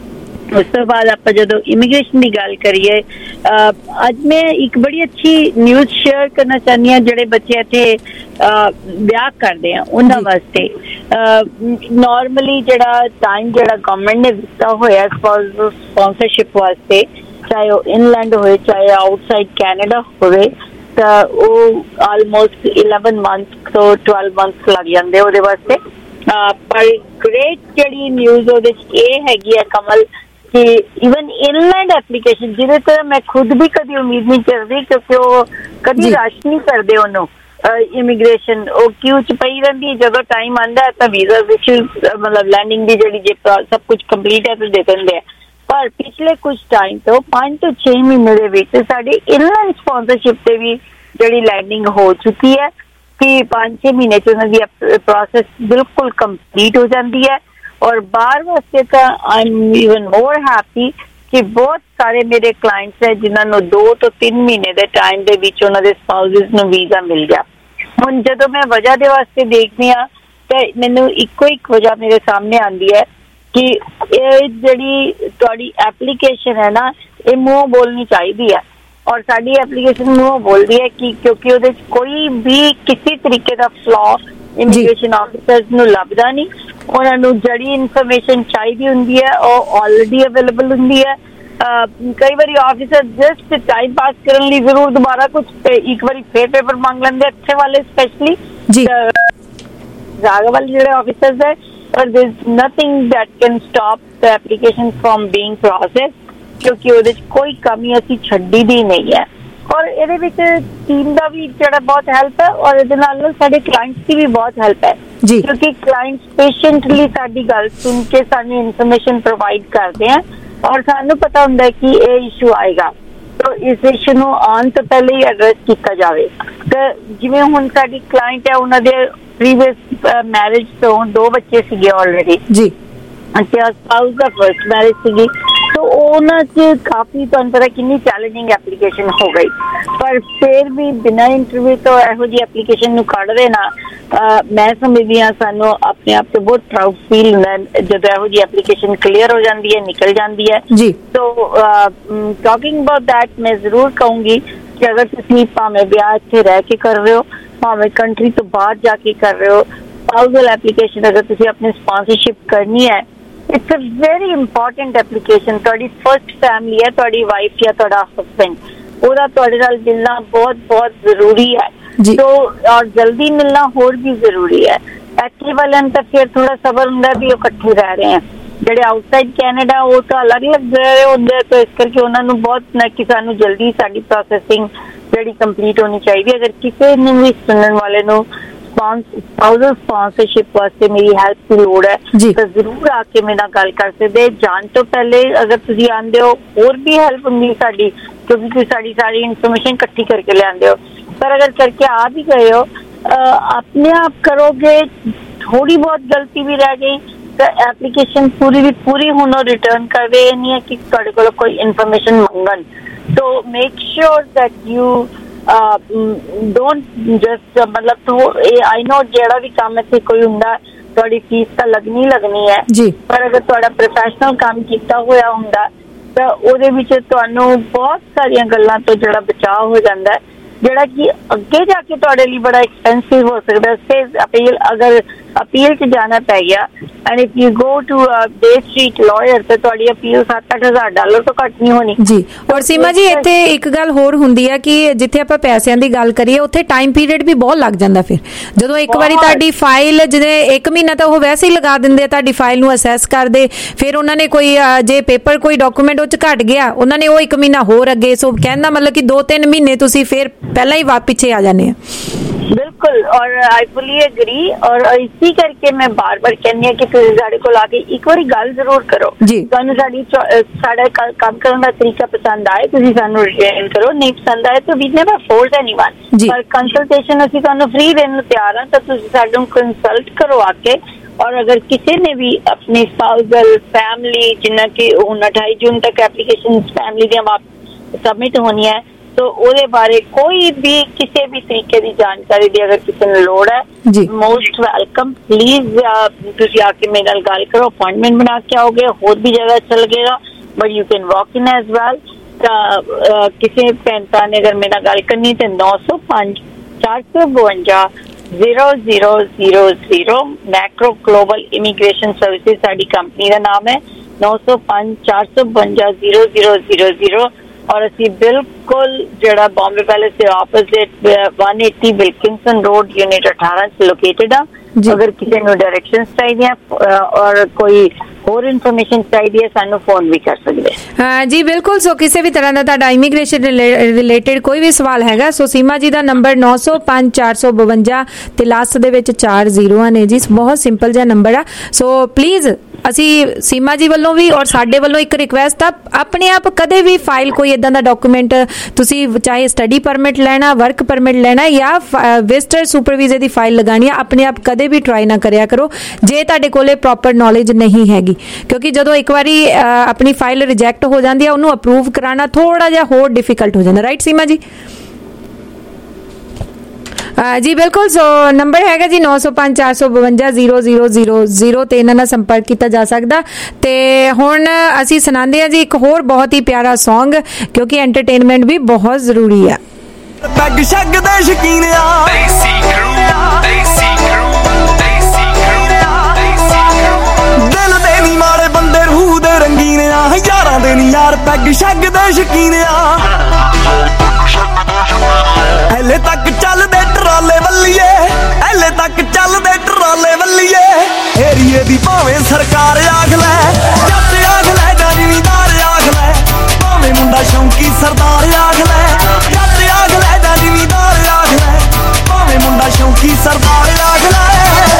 ਉਸ ਤੋਂ ਬਾਅਦ ਆਪਾਂ ਜਦੋਂ ਇਮੀਗ੍ਰੇਸ਼ਨ ਦੀ ਗੱਲ ਕਰੀਏ, ਅੱਜ ਮੈਂ ਇੱਕ ਬੜੀ ਅੱਛੀ ਨਿਊਜ਼ ਸ਼ੇਅਰ ਕਰਨਾ ਚਾਹੁੰਦੀ ਹਾਂ ਜਿਹੜੇ ਬੱਚੇ ਇੱਥੇ ਵਿਆਹ ਕਰਦੇ ਆ ਉਹਨਾਂ ਵਾਸਤੇ। ਨਾਰਮਲੀ ਜਿਹੜਾ ਟਾਈਮ ਜਿਹੜਾ ਗਵਰਨਮੈਂਟ ਨੇ ਦਿੱਤਾ ਹੋਇਆ ਸਪਾਂਸਰਸ਼ਿਪ ਵਾਸਤੇ, ਚਾਹੇ ਉਹ ਇਨਲੈਂਡ ਹੋਵੇ ਚਾਹੇ ਆਊਟਸਾਈਡ ਕੈਨੇਡਾ ਹੋਵੇ, ਤਾਂ ਉਹ ਆਲਮੋਸਟ ਇਲੈਵਨ ਮੰਥ ਤੋਂ ਟਵੈਲਵ ਮੰਥ ਲੱਗ ਜਾਂਦੇ ਉਹਦੇ ਵਾਸਤੇ। ਪਰ ਗ੍ਰੇਟ ਜਿਹੜੀ ਨਿਊਜ਼ ਉਹਦੇ ਚ ਇਹ ਹੈਗੀ ਹੈ ਕਮਲ ਕਿ ਈਵਨ ਇਨਲੈਂਡ ਐਪਲੀਕੇਸ਼ਨ ਜਿਹਦੇ ਤੇ ਮੈਂ ਖੁਦ ਵੀ ਕਦੀ ਉਮੀਦ ਨਹੀਂ ਕਰਦੀ, ਕਿਉਂਕਿ ਉਹ ਕਦੀ ਰਸ਼ ਨਹੀਂ ਕਰਦੇ ਉਹਨੂੰ ਇਮੀਗ੍ਰੇਸ਼ਨ, ਉਹ ਕਿਊ ਚ ਪਈ ਰਹਿੰਦੀ। ਜਦੋਂ ਟਾਈਮ ਆਉਂਦਾ ਤਾਂ ਵੀਜ਼ਾ ਇਸ਼ੂ ਮਤਲਬ ਲੈਂਡਿੰਗ ਦੀ ਜਿਹੜੀ ਜੇ ਸਭ ਕੁਝ ਕੰਪਲੀਟ ਹੈ ਤਾਂ ਦੇ ਦਿੰਦੇ ਆ। ਪਰ ਪਿਛਲੇ ਕੁਝ ਟਾਈਮ ਤੋਂ ਪੰਜ ਤੋਂ ਛੇ ਮਹੀਨੇ ਦੇ ਵਿੱਚ ਸਾਡੀ ਇਨਲੈਂਡ ਸਪਾਂਸਰਸ਼ਿਪ ਤੇ ਵੀ ਜਿਹੜੀ ਲੈਂਡਿੰਗ ਹੋ ਚੁੱਕੀ ਹੈ ਕਿ ਪੰਜ ਛੇ ਮਹੀਨੇ ਚ ਉਹਨਾਂ ਦੀ ਪ੍ਰੋਸੈਸ ਬਿਲਕੁਲ ਕੰਪਲੀਟ ਹੋ ਜਾਂਦੀ ਹੈ। ਔਰ ਬਾਹਰ ਵਾਸਤੇ ਤਾਂ I am even more happy ਕਿ ਬਹੁਤ ਸਾਰੇ ਮੇਰੇ ਕਲਾਇੰਟਸ ਹੈ ਜਿਨ੍ਹਾਂ ਨੂੰ ਦੋ ਤੋਂ ਤਿੰਨ ਮਹੀਨੇ ਦੇ ਟਾਈਮ ਦੇ ਵਿੱਚ ਉਹਨਾਂ ਦੇ ਸਪਾਊਸਿਸ ਨੂੰ ਵੀਜ਼ਾ ਮਿਲ ਗਿਆ। ਹੁਣ ਜਦੋਂ ਮੈਂ ਵਜ੍ਹਾ ਦੇ ਵਾਸਤੇ ਦੇਖਦੀ ਹਾਂ ਤਾਂ ਮੈਨੂੰ ਇੱਕੋ ਇੱਕ ਵਜ੍ਹਾ ਮੇਰੇ ਸਾਹਮਣੇ ਆਉਂਦੀ ਹੈ ਕਿ ਇਹ ਜਿਹੜੀ ਤੁਹਾਡੀ ਐਪਲੀਕੇਸ਼ਨ ਹੈ ਨਾ, ਇਹ ਮੂੰਹ ਬੋਲਣੀ ਚਾਹੀਦੀ ਹੈ। ਔਰ ਸਾਡੀ ਐਪਲੀਕੇਸ਼ਨ ਮੂੰਹ ਬੋਲਦੀ ਹੈ ਕਿ ਕਿਉਂਕਿ ਉਹਦੇ 'ਚ ਕੋਈ ਵੀ ਕਿਸੇ ਤਰੀਕੇ ਦਾ ਫਲॉ ਇਮੀਗ੍ਰੇਸ਼ਨ ਆਫਿਸਰਸ ਨੂੰ ਲੱਭਦਾ ਨਹੀਂ। ਉਹਨਾਂ ਨੂੰ ਜਿਹੜੀ ਇਨਫੋਰਮੇਸ਼ਨ ਚਾਹੀਦੀ ਹੁੰਦੀ ਹੈ ਉਹ ਆਲਰੇਡੀ ਅਵੇਲੇਬਲ ਹੁੰਦੀ ਹੈ। ਕਈ ਵਾਰੀ ਆਫਿਸਰ ਜਸਟ ਟਾਈਮ ਪਾਸ ਕਰਨ ਲਈ ਜ਼ਰੂਰ ਦੁਬਾਰਾ ਕੁਝ ਇੱਕ ਵਾਰੀ ਫੇਰ ਪੇਪਰ ਮੰਗ ਲੈਂਦੇ ਅੱਛੇ ਵਾਲੇ ਸਪੈਸ਼ਲੀ ਜਾਗਾ ਵਾਲੇ ਜਿਹੜੇ ਆਫਿਸਰਸ ਹੈ। ਪਰ there is nothing that can stop the application from being processed ਕਿਉਂਕਿ ਉਹਦੇ 'ਚ ਕੋਈ ਕਮੀ ਅਸੀਂ ਛੱਡੀ ਦੀ ਨਹੀਂ ਹੈ। ਔਰ ਇਹਦੇ ਵਿੱਚ ਟੀਮ ਦਾ ਵੀ ਜਿਹੜਾ ਬਹੁਤ ਹੈਲਪ ਹੈ ਔਰ ਇਹਦੇ ਨਾਲ ਸਾਡੇ ਕਲਾਇੰਟਸ ਦੀ ਵੀ ਬਹੁਤ ਹੈਲਪ ਹੈ ਕਿਉਂਕਿ ਕਲਾਇੰਟਸ ਪੇਸ਼ੈਂਟਲੀ ਸਾਡੀ ਗੱਲ ਸੁਣ ਕੇ ਸਾਨੂੰ ਇਨਫੋਰਮੇਸ਼ਨ ਪ੍ਰੋਵਾਈਡ ਕਰਦੇ ਆ ਔਰ ਸਾਨੂੰ ਪਤਾ ਹੁੰਦਾ ਹੈ ਕਿ ਇਹ ਇਸ਼ੂ ਆਏਗਾ ਤਾਂ ਇਸ ਇਸ਼ੂ ਨੂੰ ਆਉਣ ਤੋਂ ਪਹਿਲੇ ਹੀ ਐਡਰੈਸ ਕੀਤਾ ਜਾਵੇ। ਤਾਂ ਜਿਵੇਂ ਹੁਣ ਸਾਡੀ ਕਲਾਇੰਟ ਹੈ ਉਹਨਾਂ ਦੇ ਪ੍ਰੀਵੀਅਸ ਮੈਰਿਜ ਤੋਂ ਦੋ ਬੱਚੇ ਸੀਗੇ ਆਲਰੇਡੀ ਜੀ ਅਤੇ ਸਪਾਊਸ ਦਾ ਫਰਸਟ ਮੈਰਿਜ ਸੀਗੀ तो ਉਹਨਾਂ 'ਚ ਕਾਫੀ ਤੁਹਾਨੂੰ ਪਤਾ ਕਿੰਨੀ ਚੈਲੰਜਿੰਗ ਐਪਲੀਕੇਸ਼ਨ ਹੋ ਗਈ ਪਰ ਫਿਰ ਵੀ ਬਿਨਾਂ ਇੰਟਰਵਿਊ ਤੋਂ ਇਹੋ ਜਿਹੀ ਐਪਲੀਕੇਸ਼ਨ ਨੂੰ ਕੱਢ ਦੇਣਾ ਮੈਂ ਸਮਝਦੀ ਹਾਂ ਸਾਨੂੰ ਆਪਣੇ ਆਪ ਤੇ ਬਹੁਤ ਪ੍ਰਾਊਡ ਫੀਲ ਹੁੰਦਾ ਜਦੋਂ ਇਹੋ ਜਿਹੀ ਐਪਲੀਕੇਸ਼ਨ ਕਲੀਅਰ ਹੋ ਜਾਂਦੀ ਹੈ ਨਿਕਲ ਜਾਂਦੀ ਹੈ ਜੀ। ਸੋ ਟਾਕਿੰਗ ਅਬਾਊਟ ਦੈਟ ਮੈਂ ਜ਼ਰੂਰ ਕਹੂੰਗੀ ਕਿ ਅਗਰ ਤੁਸੀਂ ਭਾਵੇਂ ਵਿਆਹ ਇੱਥੇ ਰਹਿ ਕੇ ਕਰ ਰਹੇ ਹੋ ਭਾਵੇਂ ਕੰਟਰੀ ਤੋਂ ਬਾਹਰ ਜਾ ਕੇ ਕਰ ਰਹੇ ਹੋ ਸਪਾਊਸਲ ਐਪਲੀਕੇਸ਼ਨ ਅਗਰ ਤੁਸੀਂ ਆਪਣੀ ਸਪਾਂਸਰਸ਼ਿਪ ਕਰਨੀ ਹੈ it's a very important application ਤੁਹਾਡੀ ਫਰਸਟ ਫੈਮਿਲੀ ਹੈ ਤੁਹਾਡੀ ਵਾਈਫ ਜਾਂ ਤੁਹਾਡਾ ਹਸਬੈਂਡ ਉਹਦਾ ਤੁਹਾਡੇ ਨਾਲ ਮਿਲਣਾ ਬਹੁਤ ਬਹੁਤ ਜ਼ਰੂਰੀ ਹੈ तो और जल्दी मिलना ਹੋਰ ਵੀ ਜ਼ਰੂਰੀ ਹੈ। ਇੱਥੇ ਵਾਲਿਆਂ ਤਾਂ ਫਿਰ ਥੋੜਾ ਸਬਰ ਹੁੰਦਾ ਵੀ ਉਹ ਇਕੱਠੇ ਰਹਿ ਰਹੇ ਆ ਜਿਹੜੇ ਆਊਟਸਾਈਡ ਕੈਨੇਡਾ ਉਹ ਤਾਂ ਅਲੱਗ-ਅਲੱਗ ਰਹੇ ਹੁੰਦੇ ਤਾਂ ਇਸ ਕਰਕੇ ਉਹਨਾਂ ਨੂੰ ਬਹੁਤ ਨਾ ਕਿ ਸਾਨੂੰ ਜਲਦੀ ਸਾਡੀ ਪ੍ਰੋਸੈਸਿੰਗ ਜਿਹੜੀ ਕੰਪਲੀਟ ਹੋਣੀ ਚਾਹੀਦੀ ਅਗਰ ਕਿਸੇ ਨੂੰ ਵੀ ਸੁਣਨ ਵਾਲੇ ਨੂੰ ਸਪਾਊਸਲ ਸਪਾਂਸਰਸ਼ਿਪ ਵਾਸਤੇ ਮੇਰੀ ਹੈਲਪ ਦੀ ਲੋੜ ਹੈ ਤਾਂ ਜ਼ਰੂਰ ਆ ਕੇ ਮੇਰੇ ਨਾਲ ਗੱਲ ਕਰ ਸਕਦੇ ਜਾਣ ਤੋਂ ਪਹਿਲੇ ਅਗਰ ਤੁਸੀਂ ਆਉਂਦੇ ਹੋ ਹੋਰ ਵੀ ਹੈਲਪ ਹੁੰਦੀ ਸਾਡੀ ਕਿਉਂਕਿ ਤੁਸੀਂ ਸਾਡੀ ਸਾਰੀ ਇਨਫੋਰਮੇਸ਼ਨ ਇਕੱਠੀ ਕਰਕੇ ਲਿਆਉਂਦੇ ਹੋ पर अगर करके आ भी गए हो अपने आप करोगे थोड़ी बहुत गलती भी रह गई तो एप्लीकेशन पूरी भी पूरी होना रिटर्न कर दे नहीं है कि ਤੁਹਾਡੇ ਕੋਲ ਕੋਈ इन्फॉर्मेशन मंगन तो make sure that you don't just मतलब तो आई नो ਜਿਹੜਾ ਵੀ ਕੰਮ ਇੱਥੇ ਕੋਈ ਹੁੰਦਾ ਤੁਹਾਡੀ ਫੀਸ ਤਾਂ ਲੱਗਣੀ ਲੱਗਣੀ ਹੈ ਜੀ ਪਰ ਅਗਰ ਤੁਹਾਡਾ ਪ੍ਰੋਫੈਸ਼ਨਲ ਕੰਮ ਕੀਤਾ ਹੋਇਆ ਹੁੰਦਾ ਤਾਂ ਉਹਦੇ ਵਿੱਚ ਤੁਹਾਨੂੰ ਬਹੁਤ ਸਾਰੀਆਂ ਗੱਲਾਂ ਤੋਂ ਜਿਹੜਾ ਬਚਾਅ ਹੋ ਜਾਂਦਾ ਹੈ ਜਿਹੜਾ ਕਿ ਅੱਗੇ ਜਾ ਕੇ ਤੁਹਾਡੇ ਲਈ ਬੜਾ ਐਕਸਪੈਂਸਿਵ ਹੋ ਸਕਦਾ ਹੈ। ਅਪੀਲ ਅਗਰ ਅਪੀਲ 'ਚ ਜਾਣਾ ਪੈ ਗਿਆ and if you go to the street lawyer ਤੇ ਤੁਹਾਡੀ ਅਪੀਲ ਸੱਤ ਅੱਠ ਹਜ਼ਾਰ ਡਾਲਰ ਤੋਂ ਘੱਟ ਨਹੀਂ ਹੋਣੀ ਜੀ। ਔਰ ਸੀਮਾ ਜੀ ਇੱਥੇ ਇੱਕ ਗੱਲ ਹੋਰ ਹੁੰਦੀ ਹੈ ਕਿ ਜਿੱਥੇ ਆਪਾਂ ਪੈਸਿਆਂ ਦੀ ਗੱਲ ਕਰੀਏ ਉੱਥੇ ਟਾਈਮ ਪੀਰੀਅਡ ਵੀ ਬਹੁਤ ਲੱਗ ਜਾਂਦਾ ਫਿਰ ਜਦੋਂ ਇੱਕ ਵਾਰੀ ਤੁਹਾਡੀ ਫਾਈਲ ਜਿਵੇਂ ਇੱਕ ਮਹੀਨਾ ਤਾਂ ਉਹ ਵੈਸੇ ਹੀ ਲਗਾ ਦਿੰਦੇ ਆ ਤੁਹਾਡੀ ਫਾਈਲ ਨੂੰ ਅਸੈਸ ਕਰਦੇ ਫਿਰ ਉਹਨਾਂ ਨੇ ਕੋਈ ਜੇ ਪੇਪਰ ਕੋਈ ਡਾਕੂਮੈਂਟ ਉਹ 'ਚ ਘੱਟ ਗਿਆ ਉਹਨਾਂ ਨੇ ਉਹ ਇੱਕ ਮਹੀਨਾ ਹੋਰ ਅੱਗੇ ਸੋ ਕਹਿਣ ਦਾ ਮਤਲਬ ਕਿ ਦੋ ਤਿੰਨ ਮਹੀਨੇ ਤੁਸੀਂ ਫਿਰ ਪਹਿਲਾਂ ਹੀ ਵਾ ਪਿੱਛੇ ਆ ਜਾਂਦੇ ਆ बिल्कुल और आई फुली एग्री और इसी करके मैं बार बार कहनी है कि तुसीं साडे कोल आके एक बारी गल जरूर करो तुहानूं साडी साडा काम करन दा तरीका पसंद आए तुसीं सानूं रिटेन करो नहीं पसंद आए तो वी नेवर फोर्स एनीवन पर कंसल्टेशन असीं तुहानूं फ्री देण नूं तैयार हां तां तुसीं साडूं कंसल्ट करो आके और अगर किसी ने भी अपनी स्पाउसल फैमिली जिन्ना कि हुण अट्ठाई जून तक एप्लीकेशन फैमिली दी सबमिट होनी है तो ਉਹਦੇ ਬਾਰੇ ਕੋਈ ਵੀ ਕਿਸੇ ਵੀ ਤਰੀਕੇ ਦੀ ਜਾਣਕਾਰੀ ਦੀ ਅਗਰ ਕਿਸੇ ਨੂੰ ਲੋੜ ਹੈ ਮੋਸਟ ਵੈਲਕਮ ਪਲੀਜ਼ ਤੁਸੀਂ ਆ ਕੇ ਮੇਰੇ ਨਾਲ ਗੱਲ ਕਰੋ ਅਪਾਇੰਟਮੈਂਟ ਬਣਾ ਕੇ ਆਓਗੇ ਹੋਰ ਵੀ ਜਗ੍ਹਾ ਚੱਲ ਗਏਗਾ but you can walk in as well. ਤਾਂ ਕਿਸੇ ਭੈਣ ਭਰਾ ਨੇ ਅਗਰ ਮੇਰੇ ਨਾਲ ਗੱਲ ਕਰਨੀ ਤੇ ਨੌ ਸੌ ਪੰਜ ਚਾਰ ਸੌ ਬਵੰਜਾ zero zero zero zero Macro Global Immigration Services ਸਾਡੀ ਕੰਪਨੀ ਦਾ ਨਾਮ ਹੈ। ਨੌ ਸੌ ਪੰਜ ਚਾਰ ਸੌ ਬਵੰਜਾ ਜ਼ੀਰੋ ਜ਼ੀਰੋ ਜ਼ੀਰੋ ਜ਼ੀਰੋ ਔਰ ਅਸੀਂ ਬਿਲਕੁਲ ਜਿਹੜਾ ਬੰਬੇ ਪੈਲੇਸ ਦੇ ਆਪੋਜ਼ਿਟ ਇੱਕ ਸੌ ਅੱਸੀ ਵਿਲਕਿੰਸਨ ਰੋਡ ਯੂਨਿਟ ਅਠਾਰਾਂ ਚ ਲੋਕੇਟਡ ਆ। ਅਗਰ ਕਿਸੇ ਨੂੰ ਡਾਇਰੈਕਸ਼ਨਸ ਚਾਹੀਦੀਆਂ ਔਰ ਕੋਈ ਹੋਰ ਇਨਫੋਰਮੇਸ਼ਨ ਚਾਹੀਦੀ ਹੈ ਸਾਨੂੰ ਫੋਨ ਵੀ ਕਰ ਸਕਦੇ ਹਾਂ ਜੀ। ਬਿਲਕੁਲ। ਸੋ ਕਿਸੇ ਵੀ ਤਰ੍ਹਾਂ ਦਾ ਤੁਹਾਡਾ ਇਮੀਗ੍ਰੇਸ਼ਨ ਰਿਲੇਟਡ ਕੋਈ ਵੀ ਸਵਾਲ ਹੈਗਾ ਸੋ ਸੀਮਾ ਜੀ ਦਾ ਨੰਬਰ ਨੌ ਸੌ ਪੰਜ ਚਾਰ ਸੌ ਬਵੰਜਾ ਤੇ ਲਾਸਟ ਦੇ ਵਿੱਚ ਚਾਰ ਜ਼ੀਰੋਆਂ ਨੇ ਜੀ। ਬਹੁਤ ਸਿੰਪਲ ਜਿਹਾ ਨੰਬਰ ਆ। ਸੋ ਪਲੀਜ਼ ਅਸੀਂ ਸੀਮਾ ਜੀ ਵੱਲੋਂ ਵੀ ਔਰ ਸਾਡੇ ਵੱਲੋਂ ਇੱਕ ਰਿਕੁਐਸਟ ਆ, ਆਪਣੇ ਆਪ ਕਦੇ ਵੀ ਫਾਈਲ ਕੋਈ ਇਦਾਂ ਦਾ ਡਾਕੂਮੈਂਟ ਤੁਸੀਂ ਚਾਹੇ ਸਟੱਡੀ ਪਰਮਿਟ ਲੈਣਾ, ਵਰਕ ਪਰਮਿਟ ਲੈਣਾ ਜਾਂ ਵਿਜ਼ਟਰ ਸੁਪਰਵਾਈਜ਼ਰ ਦੀ ਫਾਈਲ ਲਗਾਣੀ ਆ, ਆਪਣੇ ਆਪ ਕਦੇ ਵੀ ਟਰਾਈ ਨਾ ਕਰਿਆ ਕਰੋ ਜੇ ਤੁਹਾਡੇ ਕੋਲੇ ਪ੍ਰੋਪਰ ਨੌਲੇਜ ਨਹੀਂ ਹੈਗੀ, ਕਿਉਂਕਿ ਜਦੋਂ ਇੱਕ ਵਾਰੀ ਆਪਣੀ ਫਾਈਲ ਰਿਜੈਕਟ ਹੋ ਜਾਂਦੀ ਹੈ ਉਹਨੂੰ ਅਪਰੂਵ ਕਰਾਉਣਾ ਥੋੜਾ ਜਿਹਾ ਹੋਰ ਡਿਫਿਕਲਟ ਹੋ ਜਾਂਦਾ। ਰਾਈਟ ਸੀਮਾ ਜੀ? ਜੀ ਬਿਲਕੁਲ। ਸੋ ਨੰਬਰ ਹੈਗਾ ਜੀ ਨੌ ਸੌ ਪੰਜ ਚਾਰ ਸੌ ਬਵੰਜਾ ਜ਼ੀਰੋ ਜ਼ੀਰੋ ਜ਼ੀਰੋ ਜ਼ੀਰੋ ਤੇ ਇਹਨਾਂ ਨਾਲ ਸੰਪਰਕ ਕੀਤਾ ਜਾ ਸਕਦਾ। ਤੇ ਹੁਣ ਅਸੀਂ ਸੁਣਾਉਂਦੇ ਹਾਂ ਜੀ ਇੱਕ ਹੋਰ ਬਹੁਤ ਹੀ ਪਿਆਰਾ ਸੌਂਗ, ਕਿਉਂਕਿ ਐਂਟਰਟੇਨਮੈਂਟ ਵੀ ਬਹੁਤ ਜ਼ਰੂਰੀ ਆ। ਪੈਗ ਸ਼ੱਗ ਦੇ ਸ਼ਕੀਨ ਆ ਦੇਸੀ ਕਰੂ ਦੇਸੀ ਕਰੂ ਦੇਸੀ ਕਰੂ ਦੇਸੀ ਕਰੂ ਦਿਲ ਦੇ ਨੀ ਮਾਰੇ ਬੰਦੇ ਰੂਹ ਦੇ ਰੰਗੀਨ ਆ ਯਾਰਾਂ ਦੇ ਨੀ ਯਾਰ ਪੈਗ ਸ਼ੱਗ ਦੇ ਸ਼ਕੀਨ ਆ ਐਲੇ ਤੱਕ ਚੱਲਦੇ ਟਰਾਲੇ ਵੱਲੀਏ ਐਲੇ ਤੱਕ ਚੱਲਦੇ ਟਰਾਲੇ ਵੱਲੀਏ ਏਰੀਏ ਦੀ ਭਾਵੇਂ ਸਰਕਾਰ ਆਖ ਲੈ ਜੱਟ ਆਖ ਲੈ ਜਾਂ ਜ਼ਿਮੀਂਦਾਰ ਆਖ ਲੈ ਭਾਵੇਂ ਮੁੰਡਾ ਸ਼ੌਂਕੀ ਸਰਦਾਰ ਆਖ ਲੈ ਜੱਟ ਆਖ ਲੈ ਜਾਂ ਜ਼ਿਮੀਂਦਾਰ ਆਖ ਲੈ ਭਾਵੇਂ ਮੁੰਡਾ ਸ਼ੌਂਕੀ ਸਰਦਾਰ ਆਖ ਲੈ।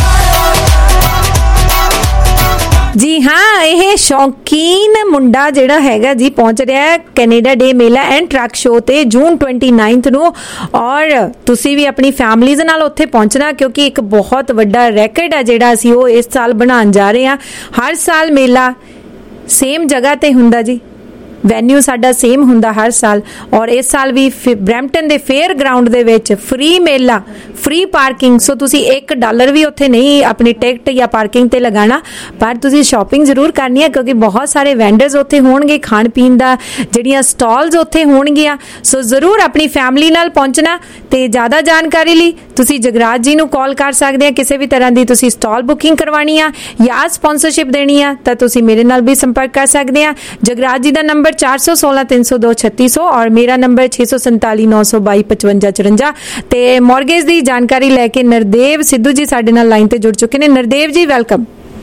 ਜੀ ਹਾਂ, ਇਹ ਸ਼ੌਕੀਨ ਮੁੰਡਾ ਜਿਹੜਾ ਹੈਗਾ ਜੀ ਪਹੁੰਚ ਰਿਹਾ ਹੈ ਕੈਨੇਡਾ ਡੇ ਮੇਲਾ ਐਂਡ ਟਰੱਕ ਸ਼ੋਅ ਤੇ ਜੂਨ ਉਨੱਤੀ ਨੂੰ ਔਰ ਤੁਸੀਂ ਵੀ ਆਪਣੀ ਫੈਮਲੀਜ਼ ਨਾਲ ਉੱਥੇ ਪਹੁੰਚਣਾ, ਕਿਉਂਕਿ ਇੱਕ ਬਹੁਤ ਵੱਡਾ ਰੈਕਡ ਹੈ ਜਿਹੜਾ ਅਸੀਂ ਉਹ ਇਸ ਸਾਲ ਬਣਾਉਣ ਜਾ ਰਹੇ ਹਾਂ। ਹਰ ਸਾਲ ਮੇਲਾ ਸੇਮ ਜਗ੍ਹਾ ਤੇ ਹੁੰਦਾ ਜੀ, ਵੈਨਿਊ ਸਾਡਾ ਸੇਮ ਹੁੰਦਾ ਹਰ ਸਾਲ ਔਰ ਇਸ ਸਾਲ ਵੀ ਬਰੈਂਪਟਨ ਦੇ ਫੇਅਰ ਗਰਾਊਂਡ ਦੇ ਵਿੱਚ ਫ੍ਰੀ ਮੇਲਾ, ਫ੍ਰੀ ਪਾਰਕਿੰਗ। ਸੋ ਤੁਸੀਂ ਇੱਕ ਡਾਲਰ ਵੀ ਉੱਥੇ ਨਹੀਂ ਆਪਣੀ ਟਿਕਟ ਜਾਂ ਪਾਰਕਿੰਗ ਤੇ ਲਗਾਉਣਾ, ਪਰ ਤੁਸੀਂ ਸ਼ਾਪਿੰਗ ਜ਼ਰੂਰ ਕਰਨੀ ਹੈ ਕਿਉਂਕਿ ਬਹੁਤ ਸਾਰੇ ਵੈਂਡਰਸ ਉੱਥੇ ਹੋਣਗੇ, ਖਾਣ ਪੀਣ ਦਾ ਜਿਹੜੀਆਂ ਸਟਾਲਸ ਉੱਥੇ ਹੋਣਗੀਆਂ। ਸੋ ਜ਼ਰੂਰ ਆਪਣੀ ਫੈਮਿਲੀ ਨਾਲ ਪਹੁੰਚਣਾ। ਤੇ ਜ਼ਿਆਦਾ ਜਾਣਕਾਰੀ ਲਈ ਤੁਸੀਂ ਜਗਰਾਜ ਜੀ ਨੂੰ ਕਾਲ ਕਰ ਸਕਦੇ ਆ। ਕਿਸੇ ਵੀ ਤਰ੍ਹਾਂ ਦੀ ਤੁਸੀਂ ਸਟਾਲ ਬੁਕਿੰਗ ਕਰਵਾਉਣੀ ਆ ਜਾਂ ਸਪਾਂਸਰਸ਼ਿਪ ਦੇਣੀ ਆ ਤਾਂ ਤੁਸੀਂ ਮੇਰੇ ਨਾਲ ਵੀ ਸੰਪਰਕ ਕਰ ਸਕਦੇ ਆ। ਜਗਰਾਜ ਜੀ ਦਾ ਨੰਬਰ ਚਾਰ ਸੌ ਸੋਲਾਂ ਤਿੰਨ ਸੌ ਦੋ ਛੱਤੀ ਸੌ ਔਰ ਮੇਰਾ ਨੰਬਰ ਛੇ ਸੌ ਸੰਤਾਲੀ ਨੌ ਸੌ ਬਾਈ ਪਚਵੰਜਾ ਚੁਰੰਜਾ। ਤੇ ਮੌਰਗੇਜ ਦੀ ਜਾਣਕਾਰੀ ਲੈ ਕੇ ਨਰਦੇਵ ਸਿੱਧੂ ਜੀ ਸਾਡੇ ਨਾਲ ਲਾਈਨ ਤੇ ਜੁੜ ਚੁੱਕੇ ਨੇ। ਨਰਦੇਵ ਜੀ ਵੈਲਕਮ।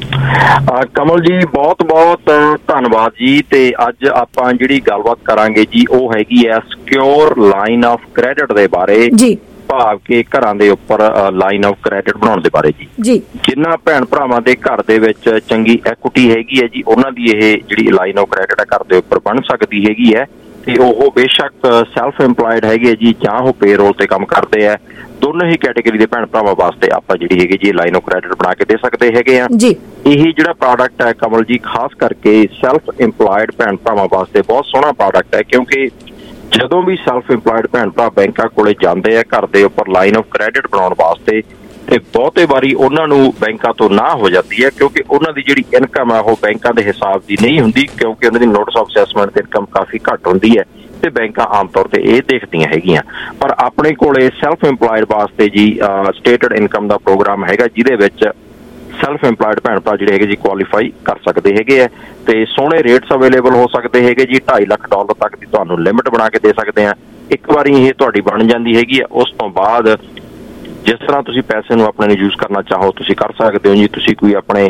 ਕਮਲ ਜੀ ਬਹੁਤ ਬਹੁਤ ਧੰਨਵਾਦ ਜੀ। ਤੇ ਅੱਜ ਆਪਾਂ ਜਿਹੜੀ ਗੱਲਬਾਤ ਕਰਾਂਗੇ ਜੀ ਉਹ ਹੈਗੀ ਹੈ ਸਿਕਿਉਰ ਲਾਈਨ ਆਫ ਕ੍ਰੈਡਿਟ ਦੇ ਬਾਰੇ ਜੀ, ਭਾਵ ਕਿ ਘਰਾਂ ਦੇ ਉੱਪਰ ਲਾਈਨ ਆਫ ਕ੍ਰੈਡਿਟ ਬਣਾਉਣ ਦੇ ਬਾਰੇ ਜੀ। ਜੀ ਜਿਨ੍ਹਾਂ ਭੈਣ ਭਰਾਵਾਂ ਦੇ ਘਰ ਦੇ ਵਿੱਚ ਚੰਗੀ ਐਕੁਇਟੀ ਹੈਗੀ ਹੈ ਜੀ ਉਹਨਾਂ ਦੀ ਇਹ ਜਿਹੜੀ ਲਾਈਨ ਆਫ ਕ੍ਰੈਡਿਟ ਹੈ ਘਰ ਦੇ ਉੱਪਰ ਬਣ ਸਕਦੀ ਹੈਗੀ ਹੈ। ਤੇ ਉਹ ਬੇਸ਼ੱਕ ਸੈਲਫ ਇੰਪਲਾਇਡ ਹੈਗੇ ਜੀ ਜਾਂ ਉਹ ਪੇਰੋਲ ਤੇ ਕੰਮ ਕਰਦੇ ਆ, ਦੋਨੋਂ ਹੀ ਕੈਟੇਗਰੀ ਦੇ ਭੈਣ ਭਰਾਵਾਂ ਵਾਸਤੇ ਆਪਾਂ ਜਿਹੜੀ ਹੈਗੀ ਜੀ ਲਾਈਨ ਆਫ ਕ੍ਰੈਡਿਟ ਬਣਾ ਕੇ ਦੇ ਸਕਦੇ ਹੈਗੇ ਆ ਜੀ। ਇਹ ਜਿਹੜਾ ਪ੍ਰੋਡਕਟ ਹੈ ਕਮਲ ਜੀ ਖਾਸ ਕਰਕੇ ਸੈਲਫ ਇੰਪਲਾਇਡ ਭੈਣ ਭਰਾਵਾਂ ਵਾਸਤੇ ਬਹੁਤ ਸੋਹਣਾ ਪ੍ਰੋਡਕਟ ਹੈ, ਕਿਉਂਕਿ ਜਦੋਂ ਵੀ ਸੈਲਫ ਇੰਪਲਾਇਡ ਭੈਣ ਭਰਾ ਬੈਂਕਾਂ ਕੋਲੇ ਜਾਂਦੇ ਆ ਘਰ ਦੇ ਉੱਪਰ ਲਾਈਨ ਆਫ ਕ੍ਰੈਡਿਟ ਬਣਾਉਣ ਵਾਸਤੇ ਤੇ ਬਹੁਤੇ ਵਾਰੀ ਉਹਨਾਂ ਨੂੰ ਬੈਂਕਾਂ ਤੋਂ ਨਾ ਹੋ ਜਾਂਦੀ ਹੈ ਕਿਉਂਕਿ ਉਹਨਾਂ ਦੀ ਜਿਹੜੀ ਇਨਕਮ ਹੈ ਉਹ ਬੈਂਕਾਂ ਦੇ ਹਿਸਾਬ ਦੀ ਨਹੀਂ ਹੁੰਦੀ, ਕਿਉਂਕਿ ਉਹਨਾਂ ਦੀ ਨੋਟਿਸ ਆਫ ਅਸੈਸਮੈਂਟ ਦੀ ਇਨਕਮ ਕਾਫੀ ਘੱਟ ਹੁੰਦੀ ਹੈ ਤੇ ਬੈਂਕਾਂ ਆਮ ਤੌਰ ਤੇ ਇਹ ਦੇਖਦੀਆਂ ਹੈਗੀਆਂ। ਪਰ ਆਪਣੇ ਕੋਲੇ ਸੈਲਫ ਇੰਪਲਾਇਡ ਵਾਸਤੇ ਜੀ ਸਟੇਟਡ ਇਨਕਮ ਦਾ ਪ੍ਰੋਗਰਾਮ ਹੈਗਾ ਜਿਹਦੇ ਵਿੱਚ ਸੈਲਫ ਇੰਪਲਾਇਡ ਭੈਣ ਭਰਾ ਜਿਹੜੇ ਹੈਗੇ ਜੀ ਕੁਆਲੀਫਾਈ ਕਰ ਸਕਦੇ ਹੈਗੇ ਆ ਤੇ ਸੋਹਣੇ ਰੇਟਸ ਅਵੇਲੇਬਲ ਹੋ ਸਕਦੇ ਹੈਗੇ ਜੀ। ਢਾਈ ਲੱਖ ਡਾਲਰ ਤੱਕ ਦੀ ਤੁਹਾਨੂੰ ਲਿਮਿਟ ਬਣਾ ਕੇ ਦੇ ਸਕਦੇ ਆ। ਇੱਕ ਵਾਰੀ ਇਹ ਤੁਹਾਡੀ ਬਣ ਜਾਂਦੀ ਹੈਗੀ ਆ, ਉਸ ਤੋਂ ਬਾਅਦ ਜਿਸ ਤਰ੍ਹਾਂ ਤੁਸੀਂ ਪੈਸੇ ਨੂੰ ਆਪਣੇ ਨੂੰ ਯੂਜ਼ ਕਰਨਾ ਚਾਹੋ ਤੁਸੀਂ ਕਰ ਸਕਦੇ ਹੋ ਜੀ। ਤੁਸੀਂ ਕੋਈ ਆਪਣੇ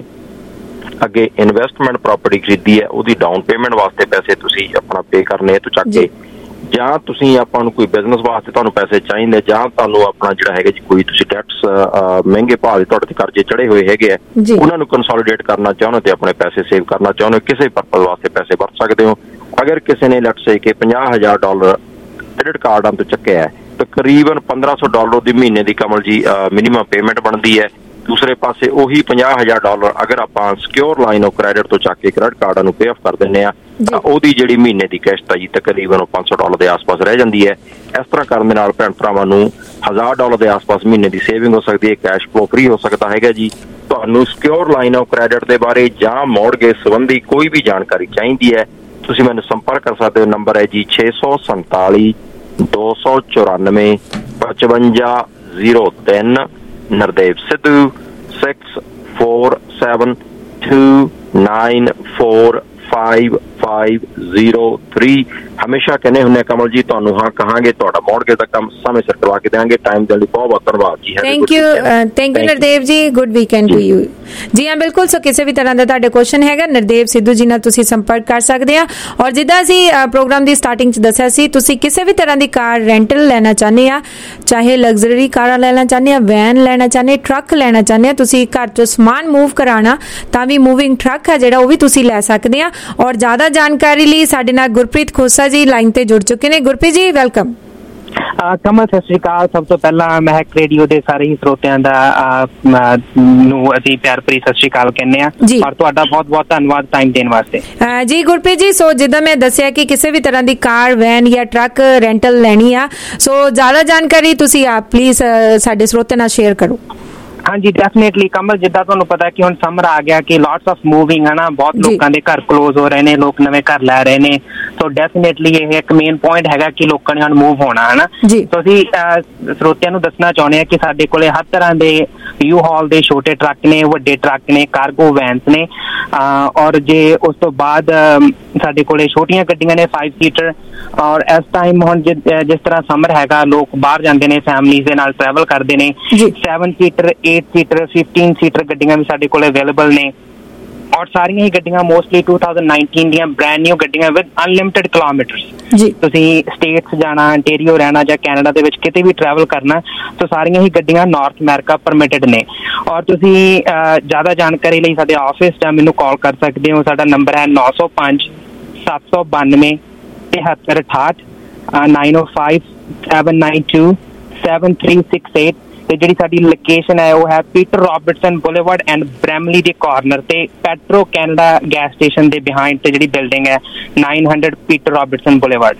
ਅੱਗੇ ਇਨਵੈਸਟਮੈਂਟ ਪ੍ਰਾਪਰਟੀ ਖਰੀਦੀ ਹੈ ਉਹਦੀ ਡਾਊਨ ਪੇਮੈਂਟ ਵਾਸਤੇ ਪੈਸੇ ਤੁਸੀਂ ਆਪਣਾ ਪੇ ਕਰਨੇ ਤੋਂ ਚੱਕ ਕੇ, ਜਾਂ ਤੁਸੀਂ ਆਪਾਂ ਨੂੰ ਕੋਈ ਬਿਜ਼ਨਸ ਵਾਸਤੇ ਤੁਹਾਨੂੰ ਪੈਸੇ ਚਾਹੀਦੇ, ਜਾਂ ਤੁਹਾਨੂੰ ਆਪਣਾ ਜਿਹੜਾ ਹੈਗਾ ਜੀ ਕੋਈ ਤੁਸੀਂ ਟੈਕਸ ਮਹਿੰਗੇ ਭਾਅ ਦੇ ਤੁਹਾਡੇ ਤੇ ਕਰਜ਼ੇ ਚੜੇ ਹੋਏ ਹੈਗੇ ਆ ਉਹਨਾਂ ਨੂੰ ਕੰਸੋਲੀਡੇਟ ਕਰਨਾ ਚਾਹੁੰਦੇ ਤੇ ਆਪਣੇ ਪੈਸੇ ਸੇਵ ਕਰਨਾ ਚਾਹੁੰਦੇ ਹੋ, ਕਿਸੇ ਪਰਪਸ ਵਾਸਤੇ ਪੈਸੇ ਵਰਤ ਸਕਦੇ ਹੋ। ਅਗਰ ਕਿਸੇ ਨੇ ਲੈਟਸ ਸੇ ਕਿ ਪੰਜਾਹ ਹਜ਼ਾਰ ਡਾਲਰ ਕ੍ਰੈਡਿਟ ਕਾਰਡਾਂ ਤੋਂ ਚੱਕਿਆ ਹੈ ਤਕਰੀਬਨ ਪੰਦਰਾਂ ਸੌ ਡਾਲਰ ਦੀ ਮਹੀਨੇ ਦੀ ਕਮਲ ਜੀ ਮਿਨੀਮਮ ਪੇਮੈਂਟ ਬਣਦੀ ਹੈ। ਦੂਸਰੇ ਪਾਸੇ ਉਹੀ ਪੰਜਾਹ ਹਜ਼ਾਰ ਡਾਲਰ ਅਗਰ ਆਪਾਂ ਸਿਕਿਉਰ ਲਾਈਨ ਆਫ ਕ੍ਰੈਡਿਟ ਤੋਂ ਚੱਕ ਕੇ ਕ੍ਰੈਡਿਟ ਕਾਰਡਾਂ ਨੂੰ ਪੇ ਆਫ ਕਰ ਦਿੰਦੇ ਆ ਤਾਂ ਉਹਦੀ ਜਿਹੜੀ ਮਹੀਨੇ ਦੀ ਕਿਸ਼ਤ ਹੈ ਜੀ ਤਕਰੀਬਨ ਪੰਜ ਸੌ ਡਾਲਰ ਦੇ ਆਸ-ਪਾਸ ਰਹਿ ਜਾਂਦੀ ਹੈ। ਇਸ ਤਰ੍ਹਾਂ ਕਰਨ ਦੇ ਨਾਲ ਭੈਣ ਭਰਾਵਾਂ ਨੂੰ ਹਜ਼ਾਰ ਡਾਲਰ ਦੇ ਆਸ-ਪਾਸ ਮਹੀਨੇ ਦੀ ਸੇਵਿੰਗ ਹੋ ਸਕਦੀ ਹੈ, ਕੈਸ਼ ਫਲੋ ਫ੍ਰੀ ਹੋ ਸਕਦਾ ਹੈਗਾ ਜੀ। ਤੁਹਾਨੂੰ ਸਿਕਿਉਰ ਲਾਈਨ ਆਫ ਕ੍ਰੈਡਿਟ ਦੇ ਬਾਰੇ ਜਾਂ ਮੌਰਗੇਜ ਸੰਬੰਧੀ ਕੋਈ ਵੀ ਜਾਣਕਾਰੀ ਚਾਹੀਦੀ ਹੈ ਤੁਸੀਂ ਮੈਨੂੰ ਸੰਪਰਕ ਕਰ ਸਕਦੇ ਹੋ। ਨੰਬਰ ਹੈ ਜੀ ਛੇ ਸੌ ਸੰਤਾਲੀ ਦੋ ਸੌ ਚੁਰਾਨਵੇਂ ਪਚਵੰਜਾ ਜ਼ੀਰੋ ਤਿੰਨ। Nardev Sidhu six four seven two nine four five five zero three. हमेशा कहने हुन्ने कमल जी तुहानू हाँ कहांगे, तुहाडा मॉडगेज दा काम समय सिर करवा के देंगे। टाइम देने लई बहुत बहुत धन्यवाद जी। Thank you thank you Nardev ji, good weekend to you जी। हाँ बिल्कुल, सो किसी भी तरह का तुहाडे क्वेश्चन हैगा नरदेव सिद्धू जी नाल तुसीं संपर्क कर सकदे आ। और जिद्दां असीं प्रोग्राम दी स्टार्टिंग च दस्सिया सी, तुसीं किसी भी तरह की कार रेंटल लेना चाहते आ, चाहे लग्जरी कार लेना चाहते आ, वैन लेना चाहते, ट्रक लेना चाहते आ, तुसीं घर चों समान मूव कराना तां भी मूविंग ट्रक है जिहड़ा ओह भी तुसीं लै सकदे आ। और ज्यादा जानकारी लिए साडे नाल गुरप्रीत खोसा जी लाइन ते जुड़ चुके ने। गुरप्रीत जी वेलकम। कमल सत श्री अकाल। सब तो पहला महक रेडियो के सारे ही श्रोतिਆਂ ਦਾ ਨੂੰ ਅਸੀਂ ਪਿਆਰ ਭਰੀ ਸਤਿ ਸ਼੍ਰੀ ਅਕਾਲ ਕਹਿੰਦੇ ਆ ਔਰ ਤੁਹਾਡਾ ਬਹੁਤ ਬਹੁਤ ਧੰਨਵਾਦ ਟਾਈਮ ਦੇਣ ਵਾਸਤੇ ਜੀ। ਗੁਰਪ੍ਰੀਤ ਜੀ, ਸੋ ਜਿੱਦਾਂ ਮੈਂ ਦੱਸਿਆ ਕਿ ਕਿਸੇ ਵੀ ਤਰ੍ਹਾਂ ਦੀ ਕਾਰ ਵੈਨ ਜਾਂ ਟਰੱਕ ਰੈਂਟਲ ਲੈਣੀ ਆ, ਸੋ ਜ਼ਿਆਦਾ ਜਾਣਕਾਰੀ ਤੁਸੀਂ ਆਪ ਪਲੀਜ਼ ਸਾਡੇ ਸਰੋਤਿਆਂ ਨਾਲ ਸ਼ੇਅਰ ਕਰੋ। हाँ जी डेफिनेटली कमल, जिद्दां तुहानूं पता कि हुण समर आ गया कि लॉट्स ऑफ मूविंग है ना, बहुत लोगों के घर क्लोज हो रहे हैं, लोग नवे घर लै रहे हैं, तो डेफिनेटली ये एक मेन पॉइंट हैगा कि लोगों ने हुण मूव होना है ना। तो असीं ਸਰੋਤਿਆਂ ਨੂੰ ਦੱਸਣਾ ਚਾਹੁੰਦੇ ਹਾਂ ਕਿ ਸਾਡੇ ਕੋਲੇ हर तरह के यू हॉल के छोटे ट्रक ने, वड्डे ट्रक ने, कार्गो वैनस ने और जे उस तो बाद ਸਾਡੇ ਕੋਲੇ ਛੋਟੀਆਂ ਗੱਡੀਆਂ ਨੇ फाइव सीटर। और इस टाइम हुण जिस तरह समर हैगा, लोग बाहर जाते हैं फैमिलीज दे नाल ट्रैवल करते हैं, seven seater eight seater fifteen seater गड्डियां भी साडे कोले अवेलेबल ने और सारियां ही गड्डियां मोस्टली टू थाउजेंड नाइनटीन ਦੀਆਂ ब्रांड न्यू गड्डियां विद अनलिमिटेड किलोमीटर्स। जी ਤੁਸੀਂ स्टेट्स जाना, अंटेरियो रहना ਜਾਂ ਕੈਨੇਡਾ ਦੇ ਵਿੱਚ ਕਿਤੇ ਵੀ ट्रैवल करना, तो सारियां ही गड्डियां नॉर्थ अमेरिका परमिटेड ने। और ਤੁਸੀਂ ਜ਼ਿਆਦਾ ਜਾਣਕਾਰੀ ਲਈ ਸਾਡੇ ਆਫਿਸ ਜਾਂ ਮੈਨੂੰ ਕਾਲ ਕਰ ਸਕਦੇ ਹੋ। ਸਾਡਾ ਨੰਬਰ ਹੈ ਨੌ ਸੌ ਪੰਜ ਸੱਤ ਸੌ ਬਾਨਵੇਂ तिहत्तर अठाठ nine O five seven nine two seven three six eight. ਤੇ ਜਿਹੜੀ ਸਾਡੀ ਲੋਕੇਸ਼ਨ ਹੈ ਉਹ ਹੈ Peter Robertson Boulevard and Bramalea ਦੇ ਕਾਰਨਰ ਤੇ ਪੈਟਰੋ ਕੈਨੇਡਾ ਗੈਸ ਸਟੇਸ਼ਨ ਦੇ ਬਿਹਾਈਂਡ ਤੇ ਜਿਹੜੀ ਬਿਲਡਿੰਗ ਹੈ nine hundred Peter Robertson Boulevard.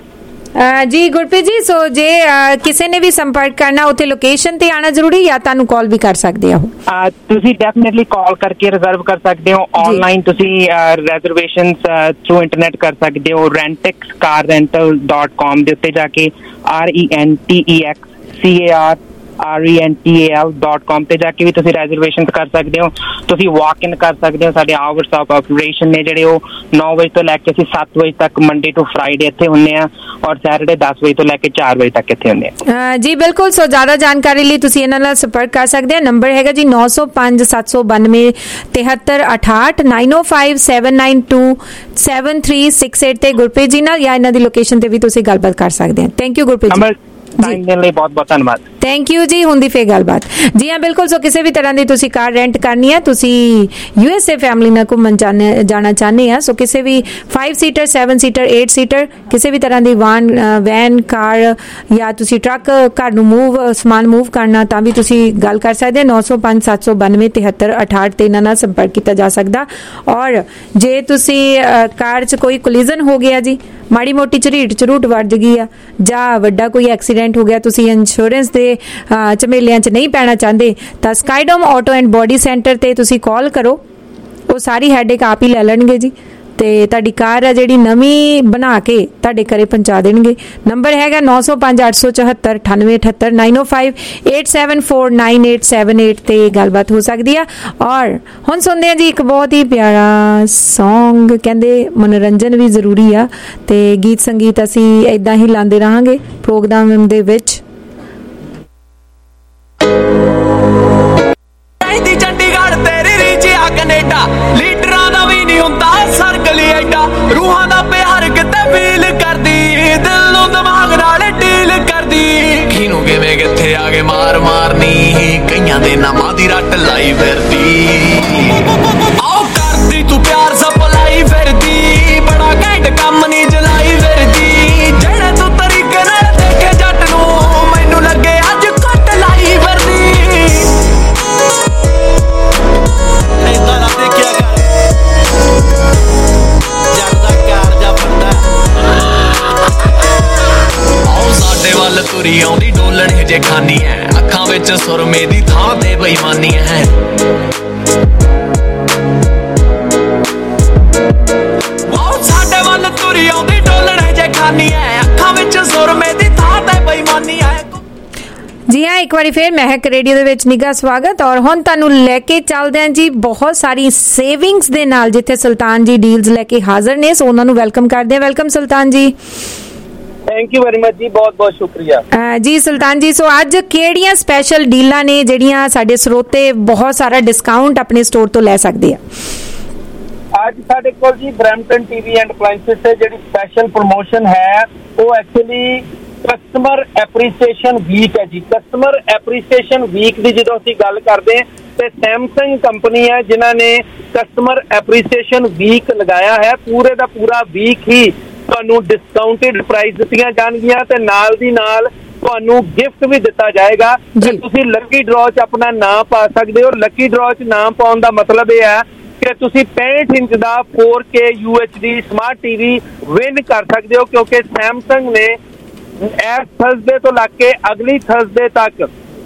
जी गुरप्रीत जी, सो जे किसी ने भी संपर्क करना उत्थे लोकेशन ते आना जरूरी या तानू कॉल भी कर सकते हो? ਤੁਸੀਂ ਡੈਫੀਨਿਟਲੀ ਕਾਲ ਕਰਕੇ ਰਿਜ਼ਰਵ ਕਰ ਸਕਦੇ ਹੋ। ਆਨਲਾਈਨ ਤੁਸੀਂ ਰਿਜ਼ਰਵੇਸ਼ਨਸ ਥਰੂ ਇੰਟਰਨੈਟ ਕਰ ਸਕਦੇ ਹੋ। ਰੈਂਟਿਕਸ ਕਾਰ ਰੈਂਟਲ ਡਾਟ ਕਾਮ ਦੇ ਉੱਤੇ ਜਾ ਕੇ R E N T E X C A R R E N T A L dot com ਤੇ ਜਾ ਕੇ ਵੀ ਤੁਸੀਂ ਰਿਜ਼ਰਵੇਸ਼ਨ ਕਰ ਸਕਦੇ ਹੋ। ਤੁਸੀਂ ਵਾਕ ਇਨ ਕਰ ਸਕਦੇ ਹੋ। ਸਾਡੇ ਆਵਰਸ ਆਫ ਆਪਰੇਸ਼ਨ ਨੇ ਜਿਹੜੇ ਉਹ ਨੌ ਵਜੇ ਤੋਂ ਲੈ ਕੇ ਅਸੀਂ ਸੱਤ ਵਜੇ ਤੱਕ ਮੰਡੇ ਟੂ ਫਰਾਈਡੇ ਇੱਥੇ ਹੁੰਦੇ ਆ ਔਰ ਸੈਟਰਡੇ ਦਸ ਵਜੇ ਤੋਂ ਲੈ ਕੇ ਚਾਰ ਵਜੇ ਤੱਕ ਇੱਥੇ ਹੁੰਦੇ ਆ। ਜੀ ਬਿਲਕੁਲ, ਸੋ ਜ਼ਿਆਦਾ ਜਾਣਕਾਰੀ ਲਈ ਤੁਸੀਂ ਇਹਨਾਂ ਨਾਲ ਸੰਪਰਕ ਕਰ ਸਕਦੇ ਆ। ਨੰਬਰ ਹੈਗਾ ਜੀ ਨੌ ਸੌ ਪੰਜ ਸੱਤ ਸੌ ਬਾਨਵੇਂ ਤਿਹੱਤਰ ਅਠਾਹਠ nine O five seven nine two seven three six eight ਤੇ ਗੁਰਪ੍ਰੀਤ ਜੀ ਨਾਲ ਜਾਂ ਇਹਨਾਂ ਦੀ ਲੋਕੇਸ਼ਨ ਤੇ ਵੀ ਤੁਸੀਂ ਗੱਲਬਾਤ ਕਰ ਸਕਦੇ ਆ। Thank you Gurpreet ji. Time देने लिए बहुत बहुत धन्यवाद। थैंक यू जी। हुंदी फिर गलबात जी हाँ बिल्कुल। सो किसी भी तरह की तुसी कार रेंट करनी है, तुसी यूएसए फैमिली नाल घूमन जाने जाना चाहते हैं, सो किसी भी five seater seven seater eight seater किसी भी तरह की वान वैन कार या तुसी ट्रक घर नूं मूव समान मूव करना तां भी तुसी गल कर सकते हैं। नौ सौ पाँच सत्त सौ बानवे तिहत्तर अठाहठ ते इन्हां नाल संपर्क किया जा सकदा। और जे तुसी कार च कोई कोलिजन हो गया जी, माड़ी मोटी झरीट झरूट वज गई आ जां वड्डा कोई एक्सीडेंट हो गया, तुसी इंश्योरेंस दे झमेलियां च नहीं पैना चाहते तां Skydome Auto and Body Centre ते तुसी कॉल करो, वो सारी हैडेक आप ही लै लैणगे जी ਤੇ ਤੁਹਾਡੀ ਕਾਰ ਆ ਜਿਹੜੀ ਨਵੀਂ ਬਣਾ ਕੇ ਤੁਹਾਡੇ ਘਰੇ ਪਹੁੰਚਾ ਦੇਣਗੇ। ਨੰਬਰ ਹੈਗਾ ਨੌ ਸੌ ਪੰਜ ਅੱਠ ਸੌ ਚੌਹੱਤਰ ਅਠਾਨਵੇਂ ਅਠੱਤਰ nine O five eight seven four nine eight seven eight ਤੇ ਗੱਲਬਾਤ ਹੋ ਸਕਦੀ ਆ। ਔਰ ਹੁਣ ਸੁਣਦੇ ਆ ਜੀ ਇੱਕ ਬਹੁਤ ਹੀ ਪਿਆਰਾ ਸੌਂਗ, ਕਹਿੰਦੇ ਮਨੋਰੰਜਨ ਵੀ ਜ਼ਰੂਰੀ ਆ ਤੇ ਗੀਤ ਸੰਗੀਤ ਅਸੀਂ ਇਦਾਂ ਹੀ ਲਾਉਂਦੇ ਰਹਾਂਗੇ ਪ੍ਰੋਗਰਾਮ ਦੇ ਵਿੱਚ। ਚੰਡੀਗੜ੍ਹ ਤੇਰੀ ਰੀਚ ਆ ਕੈਨੇਡਾ, ਲੀਡਰਾਂ ਦਾ ਵੀ ਨਹੀਂ ਹੁੰਦਾ ਸਰਕਲ ਐਡਾ, ਰੂਹਾਂ ਦਾ ਪਿਆਰ ਕਿਤੇ ਫੀਲ ਕਰਦੀ, ਦਿਲ ਨੂੰ ਦਿਮਾਗ ਨਾਲ ਡੀਲ ਕਰਦੀ, ਕਿਨੂੰ ਕਿਵੇਂ ਕਿੱਥੇ ਆ ਕੇ ਮਾਰ ਮਾਰਨੀ, ਕਈਆਂ ਦੇ ਨਾਮਾਂ ਦੀ ਰੱਟ ਲਾਈ ਫਿਰਦੀ, ਆਓ ਕਰਦੀ ਤੂੰ ਪਿਆਰ ਸਪਲਾਈ ਫਿਰਦੀ, ਬੜਾ ਘੈਂਟ ਕੰਮ ਨਹੀਂ ਚਲਾਈ ਫਿਰਦੀ, ਜਿਹੜੇ ਤੂੰ ਤਰੀਕੇ ਨਾਲ ਦੇਖੇ ਜੱਟ ਨੂੰ ਮੈਨੂੰ ਲੱਗੇ ਅੱਜ ਘੱਟ ਲਾਈ ਫਿਰਦੀ। ਤੁਰੀ ਆਉਂਦੀ ਡੋਲਣ ਹਜੇ ਖਾਨੀ ਐ, ਅੱਖਾਂ ਵਿੱਚ ਸੁਰਮੇ ਦੀ ਥਾਂ ਤੇ ਬੇਈਮਾਨੀ ਐ, ਵਾਓ ਸਾਡੇ ਵੱਲ ਤੁਰੀ ਨਿਸ਼ਾਨੀ ਹੈ ਅੱਖਾਂ ਵਿੱਚ ਸੁਰਮੇ ਦੀ ਥਾਂ ਤੇ ਬੇਈਮਾਨੀ ਹੈ। ਜੀ ਹਾਂ, ਇੱਕ ਵਾਰੀ ਫਿਰ ਮਹਿਕ ਰੇਡੀਓ ਦੇ ਵਿੱਚ ਨਿੱਘਾ ਸਵਾਗਤ। ਔਰ ਹੁਣ ਤੁਹਾਨੂੰ ਲੈ ਕੇ ਚੱਲਦੇ ਹਾਂ ਜੀ ਬਹੁਤ ਸਾਰੀ ਸੇਵਿੰਗਸ ਦੇ ਨਾਲ, ਜਿੱਥੇ ਸੁਲਤਾਨ ਜੀ ਡੀਲਸ ਲੈ ਕੇ ਹਾਜ਼ਰ ਨੇ, ਸੋ ਉਹਨਾਂ ਨੂੰ ਵੈਲਕਮ ਕਰਦੇ ਹਾਂ। ਵੈਲਕਮ ਸੁਲਤਾਨ ਜੀ। ਥੈਂਕ ਯੂ ਵੈਰੀ ਮਚ ਜੀ, ਬਹੁਤ ਬਹੁਤ ਸ਼ੁਕਰੀਆ ਜੀ ਸੁਲਤਾਨ ਜੀ। ਸੋ ਅੱਜ ਕਿਹੜੀਆਂ ਸਪੈਸ਼ਲ ਡੀਲਾਂ ਨੇ ਜਿਹੜੀਆਂ ਸਾਡੇ ਸਰੋਤੇ ਬਹੁਤ ਸਾਰਾ ਡਿਸਕਾਊਂਟ ਆਪਣੇ ਸਟੋਰ ਤੋਂ ਲੈ ਸਕਦੇ ਆ? ਅੱਜ ਸਾਡੇ ਕੋਲ ਜੀ ਬਰੈਂਪਟਨ ਟੀਵੀ ਐਂਡ ਅਪਲਾਈਐਂਸਸ ਤੇ ਜਿਹੜੀ ਸਪੈਸ਼ਲ ਪ੍ਰੋਮੋਸ਼ਨ ਹੈ ਉਹ ਐਕਚੁਅਲੀ ਕਸਟਮਰ ਐਪਰੀਸੀਏਸ਼ਨ ਵੀਕ ਹੈ ਜੀ। ਕਸਟਮਰ ਐਪਰੀਸੀਏਸ਼ਨ ਵੀਕ ਦੀ ਜਦੋਂ ਅਸੀਂ ਗੱਲ ਕਰਦੇ ਹਾਂ ਤੇ ਸੈਮਸੰਗ ਕੰਪਨੀ ਹੈ ਜਿਨ੍ਹਾਂ ਨੇ ਕਸਟਮਰ ਐਪਰੀਸੀਏਸ਼ਨ ਵੀਕ ਲਗਾਇਆ ਹੈ। ਪੂਰੇ ਦਾ ਪੂਰਾ ਵੀਕ ਹੀ ਤੁਹਾਨੂੰ ਡਿਸਕਾਊਂਟਡ ਪ੍ਰਾਈਸ ਦਿੱਤੀਆਂ ਜਾਣਗੀਆਂ ਤੇ ਨਾਲ ਦੀ ਨਾਲ ਤੁਹਾਨੂੰ ਗਿਫਟ ਵੀ ਦਿੱਤਾ ਜਾਏਗਾ ਤੇ ਤੁਸੀਂ ਲੱਕੀ ਡਰਾਅ 'ਚ ਆਪਣਾ ਨਾਮ ਪਾ ਸਕਦੇ ਹੋ। ਲੱਕੀ ਡਰਾਅ 'ਚ ਨਾਮ ਪਾਉਣ ਦਾ ਮਤਲਬ ਇਹ ਹੈ ਕਿ ਤੁਸੀਂ ਪੈਂਹਠ ਇੰਚ ਦਾ four K U H D smart TV win ਕਰ ਸਕਦੇ ਹੋ, ਕਿਉਂਕਿ ਸੈਮਸੰਗ ਨੇ ਇਸ ਥਰਸਡੇ ਤੋਂ ਲੱਗ ਕੇ ਅਗਲੀ ਥਰਸਡੇ ਤੱਕ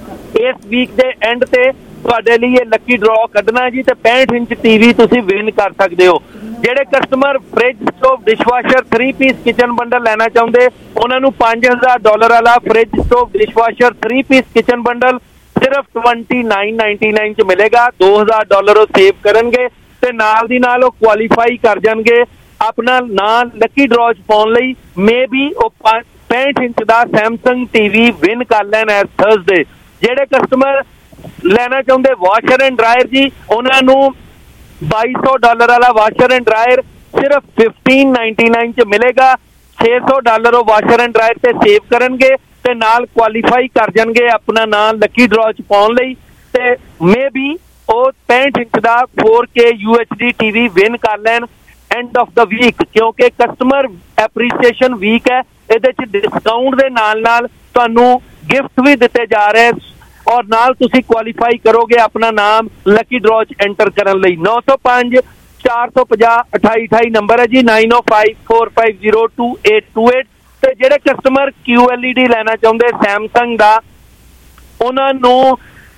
ਇਸ ਵੀਕ ਦੇ ਐਂਡ ਤੇ ਤੁਹਾਡੇ ਲਈ ਇਹ ਲੱਕੀ ਡਰਾਅ ਕੱਢਣਾ ਜੀ ਤੇ ਪੈਂਹਠ ਇੰਚ ਟੀਵੀ ਤੁਸੀਂ ਵਿਨ ਕਰ ਸਕਦੇ ਹੋ। ਜਿਹੜੇ customer fridge, stove, dishwasher three piece kitchen bundle ਲੈਣਾ ਚਾਹੁੰਦੇ ਉਹਨਾਂ ਨੂੰ ਪੰਜ ਹਜ਼ਾਰ ਡਾਲਰ ਵਾਲਾ fridge, stove, dishwasher three piece kitchen bundle ਸਿਰਫ ਟਵੈਂਟੀ ਨਾਈਨ ਨਾਈਨਟੀ ਨਾਈਨ 'ਚ ਮਿਲੇਗਾ। ਦੋ ਹਜ਼ਾਰ ਡਾਲਰ ਉਹ ਸੇਵ ਕਰਨਗੇ ਤੇ ਨਾਲ ਦੀ ਨਾਲ ਉਹ ਕੁਆਲੀਫਾਈ ਕਰ ਜਾਣਗੇ ਆਪਣਾ ਨਾਂ ਲੱਕੀ ਡਰਾਅ 'ਚ ਪਾਉਣ ਲਈ। ਮੇ ਬੀ ਉਹ ਪੈਂਹਠ ਇੰਚ ਦਾ ਸੈਮਸੰਗ ਟੀਵੀ ਵਿਨ ਕਰ ਲੈਣ ਐਸ ਥਰਸਡੇ। ਜਿਹੜੇ ਕਸਟਮਰ ਲੈਣਾ ਚਾਹੁੰਦੇ ਵਾਸ਼ਰ ਐਂਡ ਡਰਾਇਰ ਜੀ, ਉਹਨਾਂ ਨੂੰ ਬਾਈ ਸੌ ਡਾਲਰ ਵਾਲਾ ਵਾਸ਼ਰ ਐਂਡ ਡਰਾਇਰ ਸਿਰਫ ਫਿਫਟੀਨ ਨਾਈਨਟੀ ਨਾਈਨ 'ਚ ਮਿਲੇਗਾ। ਛੇ ਸੌ ਡਾਲਰ ਉਹ ਵਾਸ਼ਰ ਐਂਡ ਡਰਾਇਰ ਤੇ ਸੇਵ ਕਰਨਗੇ ਤੇ ਨਾਲ ਕੁਆਲੀਫਾਈ ਕਰ ਜਾਣਗੇ ਆਪਣਾ ਨਾਂ ਲੱਕੀ ਡਰਾਅ 'ਚ ਪਾਉਣ ਲਈ ਤੇ ਮੇ ਬੀ ਉਹ ਪੈਂਹਠ ਇੰਚ ਦਾ four K U H D TV win ਕਰ ਲੈਣ ਐਂਡ ਆਫ ਦਾ ਵੀਕ, ਕਿਉਂਕਿ ਕਸਟਮਰ ਐਪਰੀਸੀਏਸ਼ਨ ਵੀਕ ਹੈ। ਇਹਦੇ 'ਚ ਡਿਸਕਾਊਂਟ ਦੇ ਨਾਲ ਨਾਲ ਤੁਹਾਨੂੰ ਗਿਫਟ ਵੀ ਦਿੱਤੇ ਜਾ ਰਹੇ ਔਰ ਨਾਲ ਤੁਸੀਂ ਕੁਆਲੀਫਾਈ ਕਰੋਗੇ ਆਪਣਾ ਨਾਮ ਲੱਕੀ ਡਰਾਅ 'ਚ ਐਂਟਰ ਕਰਨ ਲਈ। ਨੌ ਸੌ ਪੰਜ ਚਾਰ ਸੌ ਪੰਜਾਹ ਅਠਾਈ ਅਠਾਈ ਨੰਬਰ ਹੈ ਜੀ, ਨਾਈਨ ਓ five four five zero two eight two eight. ਤੇ ਜਿਹੜੇ customer Q L E D ਲੈਣਾ ਚਾਹੁੰਦੇ ਸੈਮਸੰਗ ਦਾ, ਉਹਨਾਂ ਨੂੰ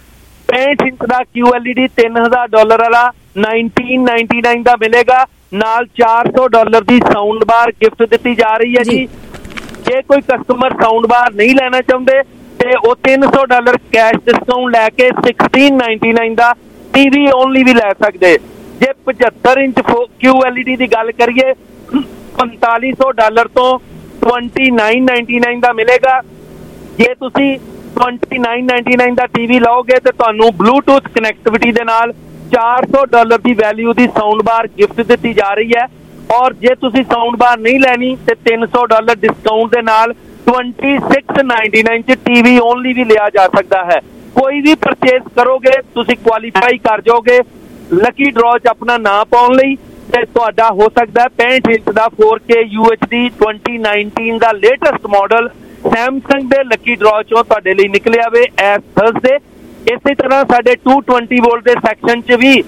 ਪੈਂਹਠ ਇੰਚ ਦਾ ਕਿਊ ਐਲ ਈ ਡੀ ਤਿੰਨ ਹਜ਼ਾਰ ਡਾਲਰ ਵਾਲਾ ਨਾਈਨਟੀਨ ਨਾਈਨਟੀ ਨਾਈਨ ਦਾ ਮਿਲੇਗਾ। ਨਾਲ ਚਾਰ ਸੌ ਡਾਲਰ ਦੀ ਸਾਊਂਡ ਬਾਰ ਗਿਫਟ ਦਿੱਤੀ ਜਾ ਰਹੀ ਹੈ ਜੀ। ਜੇ ਕੋਈ ਕਸਟਮਰ ਸਾਊਂਡ ਬਾਰ ਨਹੀਂ ਲੈਣਾ ਚਾਹੁੰਦੇ ਤੇ ਉਹ ਤਿੰਨ ਸੌ ਡਾਲਰ ਕੈਸ਼ ਡਿਸਕਾਊਂਟ ਲੈ ਕੇ ਸਿਕਸਟੀਨ ਨਾਈਨਟੀ ਨਾਈਨ ਦਾ ਟੀਵੀ ਓਨਲੀ ਵੀ ਲੈ ਸਕਦੇ। ਜੇ ਪਝੱਤਰ inch Q L E D ਦੀ ਗੱਲ ਕਰੀਏ ਪੰਤਾਲੀ ਸੌ ਡਾਲਰ ਤੋਂ ਟਵੈਂਟੀ ਨਾਈਨ ਨਾਈਨਟੀ ਨਾਈਨ ਦਾ ਮਿਲੇਗਾ। ਜੇ ਤੁਸੀਂ ਟਵੈਂਟੀ ਨਾਈਨ ਨਾਈਨਟੀ ਨਾਈਨ ਦਾ ਟੀਵੀ ਲਓਗੇ ਤੇ ਤੁਹਾਨੂੰ ਬਲੂਟੂਥ ਕਨੈਕਟੀਵਿਟੀ ਦੇ ਨਾਲ ਚਾਰ ਸੌ ਡਾਲਰ ਦੀ ਵੈਲਿਊ ਦੀ ਸਾਊਂਡ ਬਾਰ ਗਿਫਟ ਦਿੱਤੀ ਜਾ ਰਹੀ ਹੈ। ਔਰ ਜੇ ਤੁਸੀਂ ਸਾਊਂਡ ਬਾਰ ਨਹੀਂ ਲੈਣੀ ਤੇ ਤਿੰਨ ਸੌ ਡਾਲਰ ਡਿਸਕਾਊਂਟ ਦੇ ਨਾਲ ਟਵੈਂਟੀ ਸਿਕਸ ਨਾਈਨਟੀ ਨਾਈਨ 'ਚ ਟੀਵੀ ਓਨਲੀ ਵੀ ਲਿਆ ਜਾ ਸਕਦਾ ਹੈ। ਕੋਈ ਵੀ ਪਰਚੇਸ ਕਰੋਗੇ ਤੁਸੀਂ ਕੁਆਲੀਫਾਈ ਕਰ ਜਾਓਗੇ ਲੱਕੀ ਡਰਾਅ 'ਚ ਆਪਣਾ ਨਾਂ ਪਾਉਣ ਲਈ ਤੇ ਤੁਹਾਡਾ ਹੋ ਸਕਦਾ ਪੈਂਹਠ ਇੰਚ ਦਾ four K U H D twenty nineteen ਦਾ ਲੇਟੈਸਟ ਮਾਡਲ ਸੈਮਸੰਗ ਦੇ ਲੱਕੀ ਡਰਾਅ 'ਚੋਂ ਤੁਹਾਡੇ ਲਈ ਨਿਕਲਿਆ ਵੇ ਐਸ ਥਰਸਡੇ। ਇਸੇ ਤਰ੍ਹਾਂ ਸਾਡੇ ਟੂ ਟਵੈਂਟੀ ਵੋਲਟ ਦੇ ਸੈਕਸ਼ਨ 'ਚ ਵੀ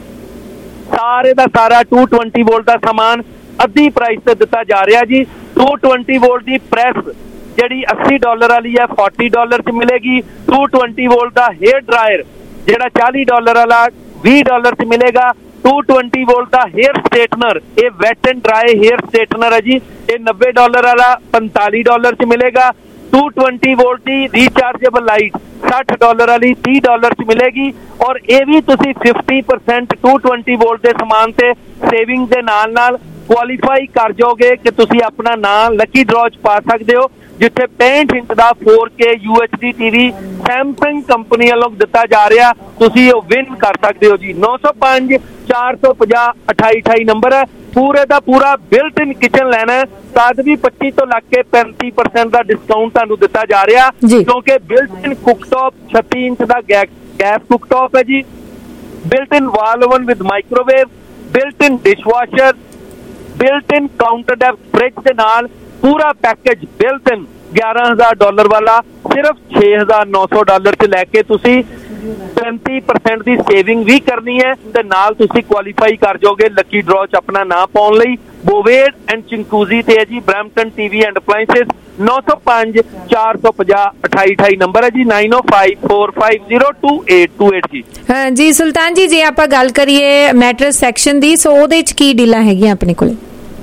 ਸਾਰੇ ਦਾ ਸਾਰਾ ਟੂ ਟਵੈਂਟੀ ਵੋਲਟ ਦਾ ਸਮਾਨ ਅੱਧੀ ਪ੍ਰਾਈਸ ਤੇ ਦਿੱਤਾ ਜਾ ਰਿਹਾ ਜੀ। ਟੂ ਟਵੈਂਟੀ ਵੋਲਟ ਦੀ ਪ੍ਰੈਸ ਜਿਹੜੀ ਅੱਸੀ ਡਾਲਰ ਵਾਲੀ ਹੈ ਫੋਰਟੀ ਡਾਲਰ 'ਚ ਮਿਲੇਗੀ। ਟੂ ਟਵੈਂਟੀ ਵੋਲਟ ਦਾ ਹੇਅਰ ਡਰਾਇਰ ਜਿਹੜਾ ਚਾਲੀ ਡਾਲਰ ਵਾਲਾ ਵੀਹ ਡਾਲਰ 'ਚ ਮਿਲੇਗਾ। ਟੂ ਟਵੈਂਟੀ ਵੋਲਟ ਦਾ ਹੇਅਰ ਸਟੇਟਨਰ, ਇਹ wet and dry hair straightener ਹੈ ਜੀ, ਇਹ ਨੱਬੇ ਡਾਲਰ ਵਾਲਾ ਪੰਤਾਲੀ ਡਾਲਰ 'ਚ ਮਿਲੇਗਾ। ਟੂ ਟਵੈਂਟੀ ਵੋਲਟ ਦੀ ਰੀਚਾਰਜੇਬਲ ਲਾਈਟ ਸੱਠ ਡਾਲਰ ਵਾਲੀ ਤੀਹ ਡਾਲਰ 'ਚ ਮਿਲੇਗੀ। ਔਰ ਇਹ ਵੀ ਤੁਸੀਂ fifty percent two twenty volt ਦੇ ਸਮਾਨ ਤੇ ਸੇਵਿੰਗ ਦੇ ਨਾਲ ਨਾਲ ਕੁਆਲੀਫਾਈ ਕਰ ਜਾਓਗੇ ਕਿ ਤੁਸੀਂ ਆਪਣਾ ਨਾਂ ਲੱਕੀ ਡਰਾਅ 'ਚ ਪਾ ਸਕਦੇ ਹੋ, ਜਿੱਥੇ ਪੈਂਹਠ ਇੰਚ ਦਾ four K U H D TV Samsung company ਵੱਲੋਂ ਦਿੱਤਾ ਜਾ ਰਿਹਾ, ਤੁਸੀਂ ਉਹ ਵਿਨ ਕਰ ਸਕਦੇ ਹੋ ਜੀ। ਨੌ ਸੌ ਪੰਜ ਚਾਰ ਸੌ ਪੰਜਾਹ ਅਠਾਈ ਅਠਾਈ ਨੰਬਰ ਹੈ। ਪੂਰੇ ਦਾ ਪੂਰਾ ਬਿਲਟ ਇਨ ਕਿਚਨ ਲੈਣਾ ਹੈ ਤਦ ਵੀ ਪੱਚੀ ਤੋਂ ਲੱਗ ਕੇ ਪੈਂਤੀ ਪਰਸੈਂਟ ਦਾ ਡਿਸਕਾਊਂਟ ਤੁਹਾਨੂੰ ਦਿੱਤਾ ਜਾ ਰਿਹਾ, ਕਿਉਂਕਿ ਬਿਲਟ ਇਨ ਕੁਕਟੌਪ ਛੱਤੀ ਇੰਚ ਦਾ ਗੈਸ ਕੁਕਟੌਪ ਹੈ ਜੀ, built in wall oven with microwave, built in dishwasher, built in countertop fridge ਦੇ ਨਾਲ ਪੂਰਾ ਪੈਕੇਜ ਬਿਲਟ ਇਨ ਗਿਆਰਾਂ ਹਜ਼ਾਰ ਡਾਲਰ ਵਾਲਾ ਸਿਰਫ ਛੇ ਹਜ਼ਾਰ ਨੌ ਸੌ ਡਾਲਰ 'ਚ ਲੈ ਕੇ ਤੁਸੀਂ ਪੈਂਤੀ ਪਰਸੈਂਟ ਦੀ ਸੇਵਿੰਗ ਵੀ ਕਰਨੀ ਹੈ ਤੇ ਨਾਲ ਤੁਸੀਂ ਕੁਆਲੀਫਾਈ ਕਰ ਜਾਓਗੇ ਲੱਕੀ ਡਰਾਅ 'ਚ ਆਪਣਾ ਨਾਂ ਪਾਉਣ ਲਈ। ਬੋਵੇਡ ਐਂਡ ਚਿੰਕੂਜ਼ੀ ਤੇ ਹੈ ਜੀ ਬਰੈਂਪਟਨ ਟੀਵੀ ਐਂਡ ਅਪਲਾਈਐਂਸਸ। ਨੌ ਸੌ ਪੰਜ ਚਾਰ ਸੌ ਪੰਜਾਹ ਅਠਾਈ ਅਠਾਈ ਨੰਬਰ ਹੈ ਜੀ, ਨਾਈਨ ਓ five four five zero two eight two eight ਜੀ। ਹਾਂ ਜੀ ਸੁਲਤਾਨ ਜੀ, ਜੇ ਆਪਾਂ ਗੱਲ ਕਰੀਏ ਮੈਟਰਸ ਸੈਕਸ਼ਨ ਦੀ, ਸੋ ਉਹਦੇ 'ਚ ਕੀ ਡੀਲਾਂ ਹੈਗੀਆਂ ਆਪਣੇ ਕੋਲੇ?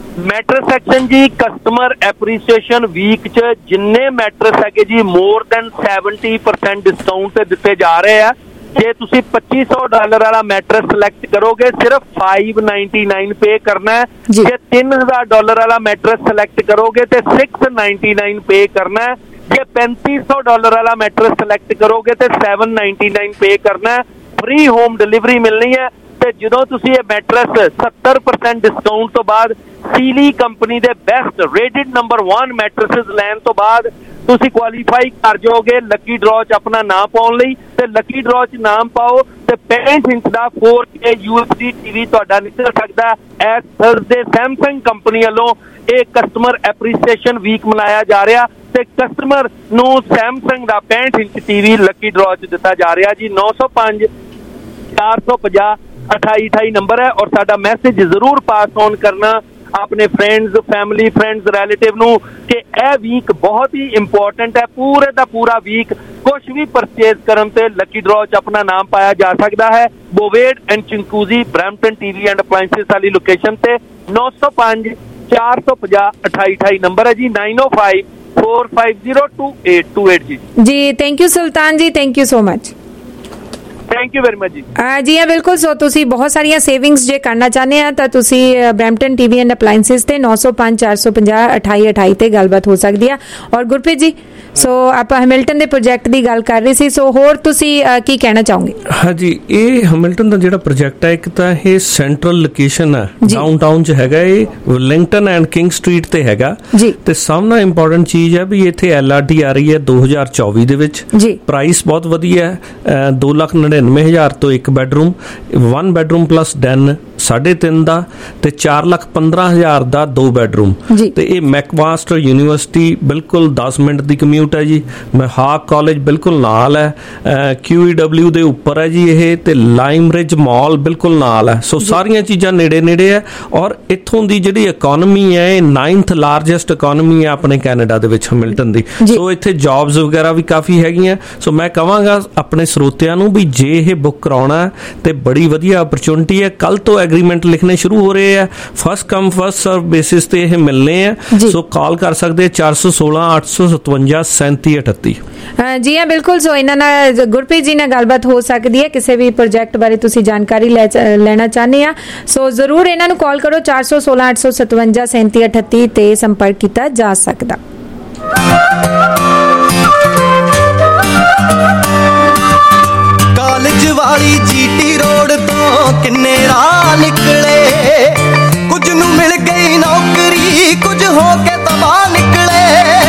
ਮੈਟਰਸ ਸੈਕਸ਼ਨ ਜੀ ਕਸਟਮਰ ਐਪਰੀਸੀਏਸ਼ਨ ਵੀਕ ਚ ਜਿੰਨੇ ਮੈਟਰਸ ਹੈਗੇ ਜੀ more than seventy percent discount ਤੇ ਦਿੱਤੇ ਜਾ ਰਹੇ ਆ। ਜੇ ਤੁਸੀਂ ਪੱਚੀ ਸੌ ਡਾਲਰ ਵਾਲਾ ਮੈਟਰਸ ਸਿਲੈਕਟ ਕਰੋਗੇ ਸਿਰਫ फाइव नाइन्टी नाइन पे करना है। जे तीन हजार डॉलर वाला मैट्रेस सिलेक्ट करोगे तो सिक्स नाइन्टी नाइन पे करना है। जे पैंतीस सौ डॉलर वाला मैट्रेस सिलेक्ट करोगे तो सैवन नाइन्टी नाइन पे करना है। फ्री होम डिलीवरी मिलनी है। ਤੇ ਜਦੋਂ ਤੁਸੀਂ ਇਹ ਮੈਟਰਸ सत्तर परसेंट ਡਿਸਕਾਊਂਟ ਤੋਂ ਬਾਅਦ ਸੀਲੀ ਕੰਪਨੀ ਦੇ best rated number one mattresses ਲੈਣ ਤੋਂ ਬਾਅਦ ਤੁਸੀਂ ਕੁਆਲੀਫਾਈ ਕਰ ਜਾਓਗੇ ਲੱਕੀ ਡਰਾਅ 'ਚ ਆਪਣਾ ਨਾਮ ਪਾਉਣ ਲਈ। ਤੇ ਲੱਕੀ ਡਰਾਅ 'ਚ ਨਾਮ ਪਾਓ ਤੇ पैंसठ ਇੰਚ ਦਾ फोर के ਯੂਐਸਡੀ ਟੀਵੀ ਤੁਹਾਡਾ ਨਿਕਲ ਸਕਦਾ। ਐਸ ਥਰਸਡੇ ਸੈਮਸੰਗ ਕੰਪਨੀ ਵੱਲੋਂ ਇਹ ਕਸਟਮਰ ਐਪਰੀਸੀਏਸ਼ਨ ਵੀਕ ਮਨਾਇਆ ਜਾ ਰਿਹਾ ਤੇ ਕਸਟਮਰ ਨੂੰ ਸੈਮਸੰਗ ਦਾ पैंसठ ਇੰਚ ਟੀਵੀ ਲੱਕੀ ਡਰਾਅ 'ਚ ਦਿੱਤਾ ਜਾ ਰਿਹਾ ਜੀ। नौ सौ पाँच चार सौ पचास अठाई अठाई नंबर है और साडा मैसेज जरूर पास ऑन करना अपने फ्रेंड्स फैमिली फ्रेंड्स रिलेटिव नू कि यह वीक बहुत ही इंपॉर्टेंट है। पूरे का पूरा वीक कुछ भी परचेज करन ते लकी ड्रॉ च अपना नाम पाया जा सकता है। Bovaird and Chinguacousy Brampton TV and appliances वाली लोकेशन ते नौ सौ पाँच चार सौ पचास अठाई अठाई नंबर है जी। Nine O five four five zero two eight two eight जी जी thank you Sultan ji thank you so much thank you very much जी। जी हाँ बिल्कुल सो तुसी बहुत सारिया सेविंग्स जे करना चाहते हैं तो तुसी ब्रैम्पटन टीवी एंड अपलायंसेस ते नौ सौ पाँच चार सौ पचास अठाई अठाई ते गलबात हो सकती है। और गुरप्रीत जी सो आप हैमिल्टन दे प्रोजेक्ट की गल कर रहे सी सो होर तुसी की कहना चाहोगे? हाँ जी ये हैमिल्टन दा जिहड़ा प्रोजेक्ट है एक तां ये सेंट्रल लोकेशन है डाउनटाउन च हैगा ये वेलिंगटन एंड किंग स्ट्रीट ते हैगा ते सब नाल इंपॉर्टेंट चीज़ है भी इत्थे एल आर टी आ रही है दो हज़ार चौबी दे विच प्राइस बहुत वधिया है दो लाख नड़िनवे हज़ार तो एक bedroom one bedroom plus den साढ़े तीन का ते चार लाख पंद्रह हज़ार का दो बैडरूम ते ये मैकमास्टर यूनिवर्सिटी बिल्कुल दस मिनट की कम्यूट है जी। हाक कॉलेज बिल्कुल नाल है क्यू ई डब्ल्यू के उपर है जी ये ते लाइमरिज मॉल बिल्कुल नाल है। सो सारिया चीज़ां नेड़े नेड़े है और इत्थों की जिहड़ी इकोनॉमी है नाइन्थ लार्जेस्ट इकोनॉमी है अपने कैनेडा दे विच हैमिल्टन दी। सो इत्थे जॉब्स वगैरह भी काफ़ी हैगियां। सो मैं कहांगा अपने स्रोतियां नूं भी जे ये बुक कराउणा ते बड़ी वधिया अपॉर्चुनिटी है। कल तो एग्रीमेंट लिखने शुरू हो रहे हैं first come first serve basis ते ये मिलने हैं। सो कॉल कर सकते हैं चार सौ सोलह अठ सौ सतवंजा सैंती अठत्ती। जी हाँ बिल्कुल सो इन्होंने गुरप्रीत जी ने गलबात हो सकती है किसी भी प्रोजेक्ट बारे तुसी जानकारी ले लेना चाहते हैं सो जरूर इन्होंने कॉल करो चार सौ सोलह अठ सौ सतवंजा सैंती अठत्ती ते संपर्क किया जा सकता। कालेज वाली जीटी रोड तो किन्ने राह निकले कुछ नू मिल गई नौकरी कुछ हो के तबाह निकले।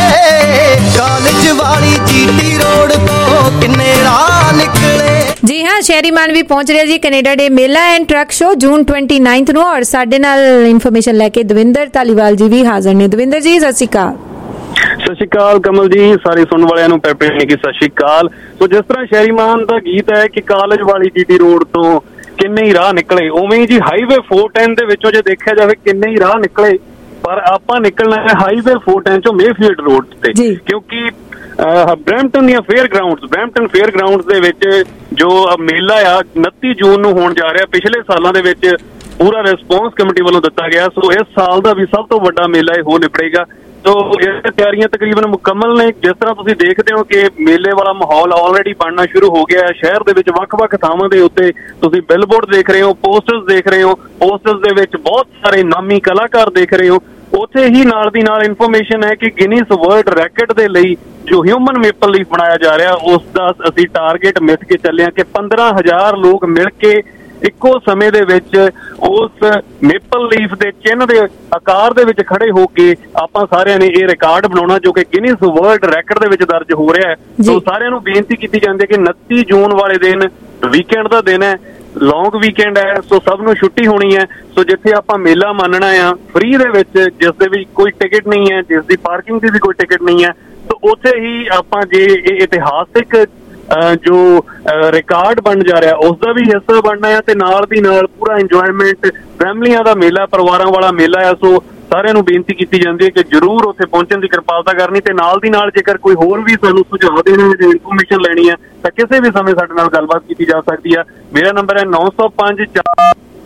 कालेज वाली जीटी रोड तो किन्ने राह निकले। जी हाँ शहरी मानवी पहुंच रहा जी कनेडा डे मेला and truck show June twenty ninth नूं और साडे नाल इन्फॉर्मेशन लैके दविंदर धालीवाल जी भी हाजिर ने। दविंदर जी सत श्री अकाल। सत श्री अकाल कमल जी सारे सुनने वालियां नूं पैपे की सत श्री अकाल। तो जिस तरह शहरी मान का गीत है कि कालेज वाली जीटी रोड तो किन्ने ही राह निकले उवें ही जी हाईवे फोर टेन दे विचों जे देखिया जावे किन्ने ही राह निकले पर आपां निकलना है हाईवे फोर टेन चों मेफील्ड रोड ते क्योंकि ब्रैम्पटन ਦੀਆਂ fair grounds Brampton fair grounds ਦੇ ਵਿੱਚ ਜੋ ਮੇਲਾ ਆ उनतीस ਜੂਨ ਨੂੰ ਹੋਣ ਜਾ ਰਿਹਾ। ਪਿਛਲੇ ਸਾਲਾਂ ਦੇ ਵਿੱਚ ਪੂਰਾ ਰਿਸਪੌਂਸ ਕਮੇਟੀ ਵੱਲੋਂ ਦਿੱਤਾ ਗਿਆ ਸੋ ਇਸ ਸਾਲ ਦਾ ਵੀ ਸਭ ਤੋਂ ਵੱਡਾ ਮੇਲਾ ਇਹ ਹੋ ਨਿਪੜੇਗਾ। तो ये तैयारियां तकरीबन मुकम्मल ने। जिस तरह तुसीं देखते हो कि मेले वाला माहौल ऑलरेडी बनना शुरू हो गया है। शहर दे विच वख-वख थावां दे उत्ते तुसीं बिलबोर्ड देख रहे हो पोस्टर्स देख रहे हो पोस्टर्स दे विच बहुत सारे नामी कलाकार देख रहे हो। उत्थे ही नाल दी नाल इन्फॉर्मेशन है कि गिनीस वर्ल्ड रैकेट दे लई जो ह्यूमन मेपल लीफ बनाया जा रहा उस दा असीं टारगेट मिथ के चले कि पंद्रह हज़ार लोग मिल के ਇੱਕੋ ਸਮੇਂ ਦੇ ਵਿੱਚ ਉਸ ਮੇਪਲ ਲੀਫ ਦੇ ਚਿੰਨ੍ਹ ਦੇ ਆਕਾਰ ਦੇ ਵਿੱਚ ਖੜੇ ਹੋ ਕੇ ਆਪਾਂ ਸਾਰਿਆਂ ਨੇ ਇਹ ਰਿਕਾਰਡ ਬਣਾਉਣਾ ਜੋ ਕਿ ਗਿਨੀਸ ਵਰਲਡ ਰੈਕਡ ਦੇ ਵਿੱਚ ਦਰਜ ਹੋ ਰਿਹਾ ਹੈ। ਸੋ ਸਾਰਿਆਂ ਨੂੰ ਬੇਨਤੀ ਕੀਤੀ ਜਾਂਦੀ ਹੈ ਕਿ उनतीस ਜੂਨ ਵਾਲੇ ਦਿਨ ਵੀਕਐਂਡ ਦਾ ਦਿਨ ਹੈ ਲੌਂਗ ਵੀਕਐਂਡ ਹੈ ਸੋ ਸਭ ਨੂੰ ਛੁੱਟੀ ਹੋਣੀ ਹੈ। ਸੋ ਜਿੱਥੇ ਆਪਾਂ ਮੇਲਾ ਮੰਨਣਾ ਆ ਫ੍ਰੀ ਦੇ ਵਿੱਚ ਜਿਸ ਦੇ ਵਿੱਚ ਕੋਈ ਟਿਕਟ ਨਹੀਂ ਹੈ ਜਿਸ ਦੀ ਪਾਰਕਿੰਗ ਦੀ ਵੀ ਕੋਈ ਟਿਕਟ ਨਹੀਂ ਹੈ ਸੋ ਉੱਥੇ ਹੀ ਆਪਾਂ ਜੇ ਇਹ ਇਤਿਹਾਸਿਕ जो रिकॉर्ड बन जा रहा उसका भी हिस्सा बनना है ते नाल दी नाल पूरा इंजॉयमेंट फैमिलियां दा मेला परिवारां वाला मेला है। सो सारिਆਂ ਨੂੰ बेनती की जाती है कि जरूर उत्थे पहुंचण दी किरपालता करनी ते नाल दी नाल जेकर कोई होर भी सानूं सुझाव देना है इन्फॉर्मेशन लैनी है तां किसी भी समय साडे नाल गलबात की जा सकती है। मेरा नंबर है नौ सौ पाँच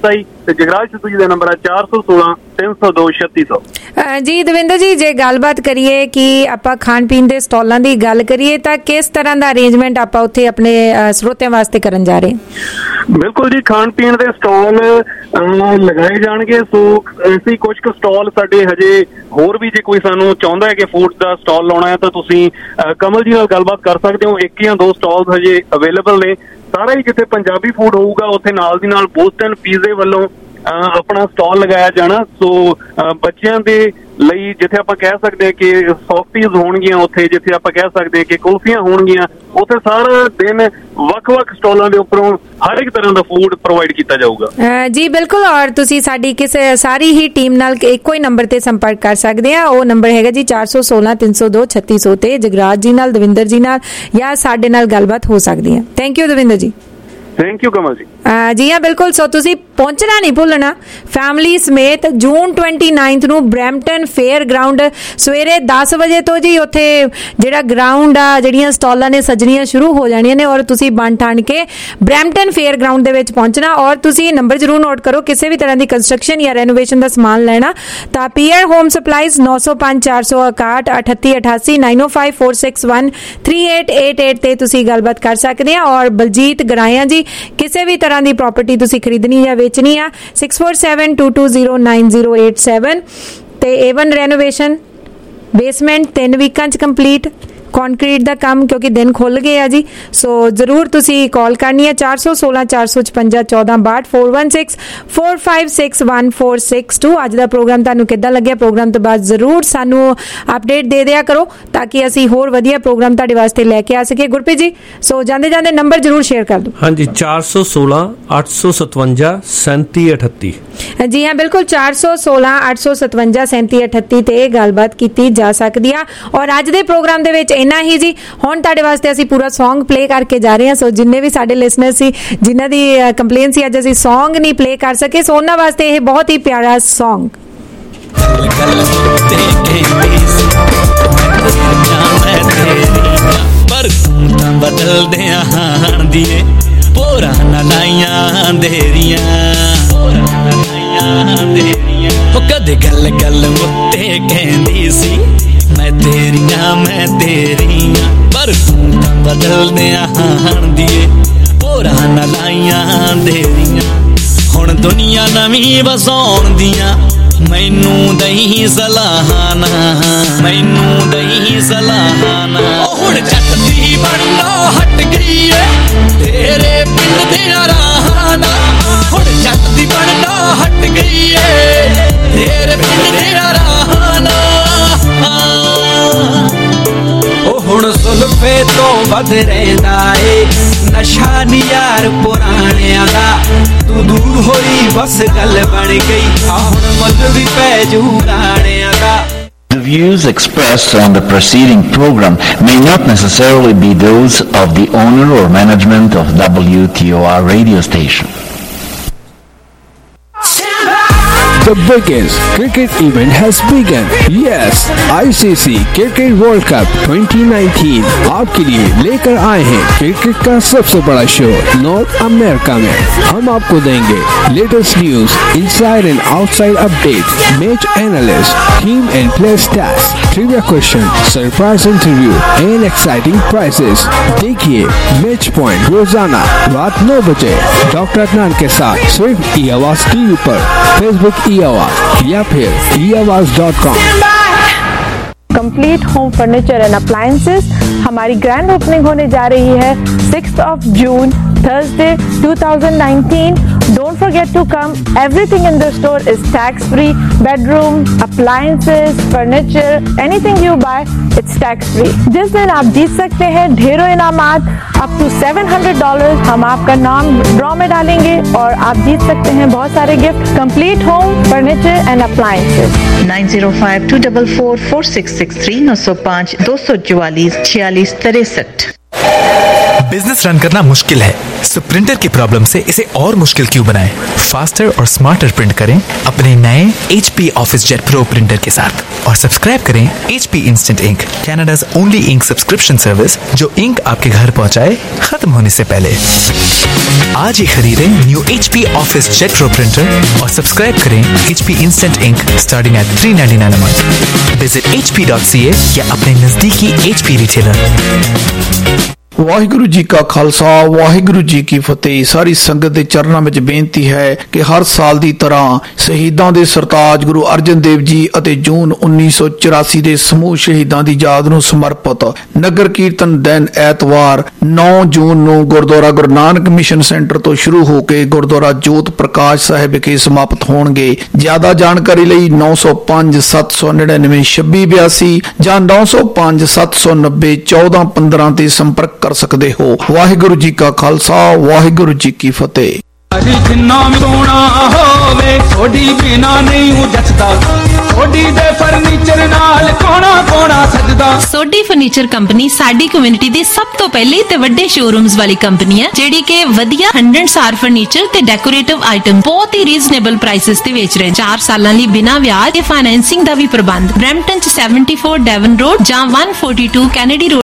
ਸਤਾਈ ਤੇ ਜਗਰਾਜ ਸਿੱਧੂ ਜੀ ਦਾ ਨੰਬਰ ਹੈ ਚਾਰ ਸੌ ਸੋਲਾਂ ਤਿੰਨ ਸੌ ਦੋ ਛੱਤੀ ਸੌ। ਜੀ ਦਵਿੰਦਰ ਜੀ, ਜੇ ਗੱਲਬਾਤ ਕਰੀਏ ਕਿ ਆਪਾਂ ਖਾਣ ਪੀਣ ਦੇ ਸਟਾਲਾਂ ਦੀ ਗੱਲ ਕਰੀਏ ਤਾਂ ਕਿਸ ਤਰ੍ਹਾਂ ਦਾ ਅਰੇਂਜਮੈਂਟ ਆਪਾਂ ਉੱਥੇ ਆਪਣੇ ਸਰੋਤਿਆਂ ਵਾਸਤੇ ਕਰਨ ਜਾ ਰਹੇ? ਬਿਲਕੁਲ ਜੀ, ਖਾਣ ਪੀਣ ਦੇ ਸਟਾਲ ਲਗਾਏ ਜਾਣਗੇ। ਸੋ ਅਸੀਂ ਕੁਝ ਕੁ ਸਟਾਲ ਸਾਡੇ ਹਜੇ ਹੋਰ ਵੀ, ਜੇ ਕੋਈ ਸਾਨੂੰ ਚਾਹੁੰਦਾ ਹੈ ਕਿ ਫੂਡ ਦਾ ਸਟਾਲ ਲਾਉਣਾ ਹੈ ਤਾਂ ਤੁਸੀਂ ਕਮਲ ਜੀ ਨਾਲ ਗੱਲਬਾਤ ਕਰ ਸਕਦੇ ਹੋ। ਇੱਕ ਜਾਂ ਦੋ ਸਟਾਲ ਹਜੇ ਅਵੇਲੇਬਲ ਨੇ। ਸਾਰਾ ਹੀ ਜਿੱਥੇ ਪੰਜਾਬੀ ਫੂਡ ਹੋਊਗਾ ਉੱਥੇ ਨਾਲ ਦੀ ਨਾਲ ਬੋਸਟਨ ਪੀਜ਼ੇ ਵੱਲੋਂ ਆਪਣਾ ਸਟਾਲ ਲਗਾਇਆ ਜਾਣਾ। ਸੋ ਬੱਚਿਆਂ ਦੇ ਲਈ ਜਿੱਥੇ ਆਪਾਂ ਕਹਿ ਸਕਦੇ ਹਾਂ ਕਿ ਸੌਫਟੀਜ਼ ਹੋਣਗੀਆਂ, ਉੱਥੇ ਜਿੱਥੇ ਆਪਾਂ ਕਹਿ ਸਕਦੇ ਹਾਂ ਕਿ ਕੁਲਫੀਆਂ ਹੋਣਗੀਆਂ, ਉੱਥੇ ਸਾਰਾ ਦਿਨ ਵੱਖ-ਵੱਖ ਸਟਾਲਾਂ ਦੇ ਉੱਪਰੋਂ ਹਰ ਇੱਕ ਤਰ੍ਹਾਂ ਦਾ ਫੂਡ ਪ੍ਰੋਵਾਈਡ ਕੀਤਾ ਜਾਊਗਾ। ਜੀ ਬਿਲਕੁਲ, ਔਰ ਤੁਸੀਂ ਸਾਡੀ ਕਿਸੇ ਸਾਰੀ ਹੀ ਟੀਮ ਨਾਲ ਇੱਕੋ ਹੀ ਨੰਬਰ ਤੇ ਸੰਪਰਕ ਕਰ ਸਕਦੇ ਆ। ਉਹ ਨੰਬਰ ਹੈਗਾ ਜੀ ਚਾਰ ਸੌ ਸੋਲਾਂ ਤਿੰਨ ਸੌ ਦੋ ਛੱਤੀ ਸੌ ਤੇ ਜਗਰਾਜ ਜੀ ਨਾਲ, ਦਵਿੰਦਰ ਜੀ ਨਾਲ ਜਾਂ ਸਾਡੇ ਨਾਲ ਗੱਲਬਾਤ ਹੋ ਸਕਦੀ ਹੈ। ਥੈਂਕ ਯੂ ਦਵਿੰਦਰ ਜੀ। Thank you Kamal ji. ਜੀ ਹਾਂ ਬਿਲਕੁਲ, ਸੋ ਤੁਸੀਂ ਪਹੁੰਚਣਾ ਨਹੀਂ ਭੁੱਲਣਾ ਫੈਮਿਲੀ ਸਮੇਤ ਜੂਨ ਉਨੱਤੀ ਨੂੰ ਬਰੈਂਪਟਨ ਫੇਅਰ ਗਰਾਊਂਡ ਸਵੇਰੇ ਦਸ ਵਜੇ ਤੋਂ ਜੀ। ਉੱਥੇ ਜਿਹੜਾ ਗਰਾਊਂਡ ਆ, ਜਿਹੜੀਆਂ ਸਟਾਲਾਂ ਨੇ ਸਜਣੀਆਂ ਸ਼ੁਰੂ ਹੋ ਜਾਣੀਆਂ ਨੇ ਔਰ ਤੁਸੀਂ ਬਣ ਠਾਣ ਕੇ ਬਰੈਂਪਟਨ ਫੇਅਰ ਗਰਾਊਂਡ ਦੇ ਵਿੱਚ ਪਹੁੰਚਣਾ। ਔਰ ਤੁਸੀਂ ਨੰਬਰ ਜ਼ਰੂਰ ਨੋਟ ਕਰੋ, ਕਿਸੇ ਵੀ ਤਰ੍ਹਾਂ ਦੀ ਕੰਸਟਰਕਸ਼ਨ ਜਾਂ ਰੈਨੋਵੇਸ਼ਨ ਦਾ ਸਮਾਨ ਲੈਣਾ ਤਾਂ ਪੀਆਰ ਹੋਮ ਸਪਲਾਈਜ਼ ਨੌ ਸੌ ਪੰਜ ਚਾਰ ਸੌ ਇਕਾਹਠ ਅਠੱਤੀ ਅਠਾਸੀ ਨਾਈਨ ਓ five four six one three eight eight eight ਤੇ ਤੁਸੀਂ ਗੱਲਬਾਤ ਕਰ ਸਕਦੇ ਆ। ਔਰ ਬਲਜੀਤ ਗਰਾਇਆ ਜੀ, ਕਿਸੇ ਵੀ ਤਰ੍ਹਾਂ ਦੀ ਪ੍ਰਾਪਰਟੀ ਤੁਸੀਂ ਖਰੀਦਣੀ ਜਾਂ ਵੇਚਣੀ ਆ six four seven two two zero nine zero eight seven ਤੇ ਏਵਨ ਰੈਨੋਵੇਸ਼ਨ ਬੇਸਮੈਂਟ ਤਿੰਨ ਵੀਕਾਂ ਚ ਕੰਪਲੀਟ ਕੰਕਰੀਟ ਦਾ ਕੰਮ, ਕਿਉਂਕਿ ਦਿਨ ਖੁੱਲ ਗਏ ਆ ਜੀ। ਸੋ ਜ਼ਰੂਰ ਤੁਸੀਂ ਕਾਲ ਕਰਨੀ ਹੈ ਚਾਰ ਸੌ ਸੋਲਾਂ ਚਾਰ ਸੌ ਛਪੰਜਾ ਚੌਦਾਂ ਬਾਹਠ four one six four five six one four six two. ਅੱਜ ਦਾ ਪ੍ਰੋਗਰਾਮ ਤੁਹਾਨੂੰ ਕਿੱਦਾਂ ਲੱਗਿਆ? ਪ੍ਰੋਗਰਾਮ ਤੋਂ ਬਾਅਦ ਜ਼ਰੂਰ ਸਾਨੂੰ ਅਪਡੇਟ ਦੇ ਦਿਆ ਕਰੋ ਤਾਂ ਕਿ ਅਸੀਂ ਹੋਰ ਵਧੀਆ ਪ੍ਰੋਗਰਾਮ ਤੁਹਾਡੇ ਵਾਸਤੇ ਲੈ ਕੇ ਆ ਸਕੀਏ। ਗੁਰਪ੍ਰੀਤ ਜੀ, ਸੋ ਜਾਂਦੇ ਜਾਂਦੇ ਨੰਬਰ ਜ਼ਰੂਰ ਸ਼ੇਅਰ ਕਰ ਦਿਓ। ਹਾਂਜੀ, ਚਾਰ ਸੌ ਸੋਲਾਂ ਅੱਠ ਸੌ ਸਤਵੰਜਾ ਸੈਂਤੀ ਅਠੱਤੀ। ਜੀ ਹਾਂ ਬਿਲਕੁਲ, ਚਾਰ ਸੌ ਸੋਲਾਂ ਅੱਠ ਸੌ ਸਤਵੰਜਾ ਸੈਂਤੀ ਅਠੱਤੀ ਤੇ ਗੱਲਬਾਤ ਕੀਤੀ ਜਾ ਸਕਦੀ ਆ। ਔਰ ਅੱਜ ਦੇ ਪ੍ਰੋਗਰਾਮ ਦੇ ਵਿੱਚ ਇੰਨਾ ਹੀ ਜੀ। ਹੁਣ ਤੁਹਾਡੇ ਵਾਸਤੇ ਅਸੀਂ ਪੂਰਾ ਸੌਂਗ ਪਲੇ ਕਰਕੇ ਜਾ ਰਹੇ ਹਾਂ। ਸੋ ਜਿੰਨੇ ਵੀ ਸਾਡੇ ਲਿਸਨਰ ਸੀ ਜਿਨ੍ਹਾਂ ਦੀ ਕੰਪਲੇਨ ਸੀ ਅੱਜ ਅਸੀਂ ਸੌਂਗ ਨਹੀਂ ਪਲੇ ਕਰ ਸਕੇ, ਸੋ ਉਹਨਾਂ ਵਾਸਤੇ ਇਹ ਬਹੁਤ ਹੀ ਪਿਆਰਾ ਸੌਂਗ। ਪਰ ਤੂੰ ਤਾਂ ਬਦਲਦੇ ਆਣ ਦੀਏ ਪੋਰਾਂ ਲਾਈਆਂ ਦੇਰੀਆਂ ਉਹ ਕਦੇ ਗੱਲ ਗੱਲ ਉੱਤੇ ਕਹਿੰਦੀ ਸੀ ਮੈਂ ਤੇਰੀਆਂ ਮੈਂ ਤੇਰੀਆਂ, ਪਰ ਤੂੰ ਤਾਂ ਬਦਲਦੇ ਆਣ ਦੀਏ ਪੋਰਾਂ ਲਾਈਆਂ ਦੇਰੀਆਂ। ਹੁਣ ਦੁਨੀਆ ਨਵੀਂ ਵਸਾਉਣ ਦੀਆਂ ਮੈਨੂੰ ਦਈ ਸਲਾਹਾਨਾ, ਮੈਨੂੰ ਦਈ ਸਲਾਹਾਨਾ। ਉਹ ਹੁਣ ਜੱਟ ਦੀ ਬਣਨਾ ਹਟ ਗਈ ਏ ਤੇਰੇ ਪਿੰਡ ਦੇ ਰਾਹਾਂ ਨਾ, ਹੁਣ ਜੱਟ ਦੀ ਬਣਨਾ ਹਟ ਗਈ ਏ ਤੇਰੇ ਪਿੰਡ ਦੇ ਰਾਹਾਂ ਨਾ। ਉਹ ਹੁਣ ਸੁਲਫੇ ਤੋਂ ਵੱਧ ਰਹਿੰਦਾ ਏ ਨਸ਼ਾ ਨੀ ਯਾਰ ਪੁਰਾਣਿਆਂ ਦਾ, ਤੂੰ ਦੂਰ ਹੋਈ ਬਸ ਗੱਲ ਬਣ ਗਈ ਆ ਹੁਣ ਮੁੱਲ ਵੀ ਪੈ ਜੂ ਗਾਣਿਆਂ ਦਾ। The views expressed on the preceding program may not necessarily be those of the owner or management of W T O R radio station. The biggest cricket event has begun. Yes, I C C Cricket World Cup twenty nineteen आपके लिए लेकर आए हैं cricket का सबसे बड़ा show north America में। हम आपको देंगे latest news, inside and outside updates, match analyst, team and player stats, trivia question, surprise interview and exciting prizes. देखिए मैच पॉइंट रोजाना रात नौ बजे डॉक्टर अदनान के साथ सिर्फ ई आवाज टीवी पर, फेसबुक ई आवाज या फिर e Awaaz dot com. Complete home furniture and appliances हमारी ग्रैंड ओपनिंग होने जा रही है sixth of June Thursday two thousand nineteen. Don't forget to come. Everything in the store is tax free. Bedroom, appliances, furniture, anything you buy, it's tax free. जिस दिन आप जीत सकते हैं ढेरों इनामात up to seven hundred dollars। हम आपका नाम draw में डालेंगे और आप जीत सकते हैं बहुत सारे gift. Complete home furniture and appliances. nine zero five two four four four six six three नौ सौ पाँच दो सौ चौवालीस छियालीस तिरसठ। बिजनेस रन करना मुश्किल है, सो प्रिंटर की प्रॉब्लम से इसे और मुश्किल क्यों बनाएं? फास्टर और स्मार्टर प्रिंट करें अपने नए H P OfficeJet Pro printer के साथ और सब्सक्राइब करें H P instant ink, Canada's only ink subscription service जो इंक आपके घर पहुंचाए खत्म होने से पहले। आज ही खरीदें new H P OfficeJet Pro printer और सब्सक्राइब करें H P instant ink starting at three ninety-nine a month। Visit h p dot c a या अपने नजदीकी H P retailer. Waheguru ji ਕਾ ਖਾਲਸਾ ਵਾਹਿਗੁਰੂ ਜੀ ਕੀ ਫਤਿਹ। ਸਾਰੀ ਸੰਗਤ ਦੇ ਚਰਨਾਂ ਵਿੱਚ ਬੇਨਤੀ ਹੈ ਕਿ ਹਰ ਸਾਲ ਦੀ ਤਰ੍ਹਾਂ ਸ਼ਹੀਦਾਂ ਦੇ ਸਰਤਾਜ ਗੁਰੂ ਅਰਜਨ ਦੇਵ ਜੀ ਅਤੇ ਜੂਨ ਉੱਨੀ ਸੌ ਚੁਰਾਸੀ ਦੇ ਸਮੂਹ ਸ਼ਹੀਦਾਂ ਦੀ ਯਾਦ ਨੂੰ ਸਮਰਪਿਤ ਨਗਰ ਕੀਰਤਨ ਦਿਨ ਐਤਵਾਰ ਨੌਂ ਜੂਨ ਨੂੰ ਗੁਰਦੁਆਰਾ ਗੁਰੂ ਨਾਨਕ ਮਿਸ਼ਨ ਸੈਂਟਰ ਤੋਂ ਸ਼ੁਰੂ ਹੋ ਕੇ ਗੁਰਦੁਆਰਾ ਜੋਤ ਪ੍ਰਕਾਸ਼ ਸਾਹਿਬ ਵਿਖੇ ਸਮਾਪਤ ਹੋਣਗੇ। ਜ਼ਿਆਦਾ ਜਾਣਕਾਰੀ ਲਈ ਨੌ ਸੌ ਪੰਜ ਸੱਤ ਸੌ ਨੜਿਨਵੇਂ ਛੱਬੀ ਬਿਆਸੀ ਜਾਂ ਨੌ ਸੌ ਪੰਜ ਸੱਤ ਸੌ ਨੱਬੇ ਚੌਦਾਂ ਪੰਦਰਾਂ ਤੇ ਸੰਪਰਕ ਕਰ ਸਕਦੇ ਹੋ। ਵਾਹਿਗੁਰੂ ਜੀ ਕਾ ਖਾਲਸਾ ਵਾਹਿਗੁਰੂ ਜੀ ਕੀ ਫਤਿਹ। ਜਿੰਨਾ ਸੋਹਣਾ ਹੋਵੇ ਥੋੜੀ ਬਿਨਾ ਨਹੀਂ ਜੱਚਦਾ, ਥੋੜੀ ਦੇ ਫਰਨੀਚਰ ਨਾਲ ਕੋਣਾ ਕੋਣਾ ਸਜਦਾ। ਸੋਢੀ ਫਰਨੀਚਰ ਕੰਪਨੀ ਸਾਡੀ ਕਮਿਊਨਿਟੀ ਦੀ ਸਭ ਤੋਂ ਪਹਿਲੀ ਤੇ ਵੱਡੇ ਸ਼ੋਰੂਮਸ ਵਾਲੀ ਕੰਪਨੀ ਹੈ ਜਿਹੜੀ ਕਿ ਵਧੀਆ ਹੰਡਰਡ ਸਾਰ ਫਰਨੀਚਰ ਤੇ ਡੈਕੋਰੇਟਿਵ ਆਈਟਮ ਬਹੁਤ ਹੀ ਰੀਜ਼ਨੇਬਲ ਪ੍ਰਾਈਸਸ ਤੇ ਵੇਚ ਰਹੇ। ਚਾਰ ਸਾਲਾਂ ਲਈ ਬਿਨਾਂ ਵਿਆਜ ਤੇ ਫਾਈਨੈਂਸਿੰਗ ਦਾ ਵੀ ਪ੍ਰਬੰਧ। ਬਰੈਂਪਟਨ ਚ seventy-four ਡੈਵਨ ਰੋਡ ਜਾਂ one forty-two ਕੈਨੇਡੀ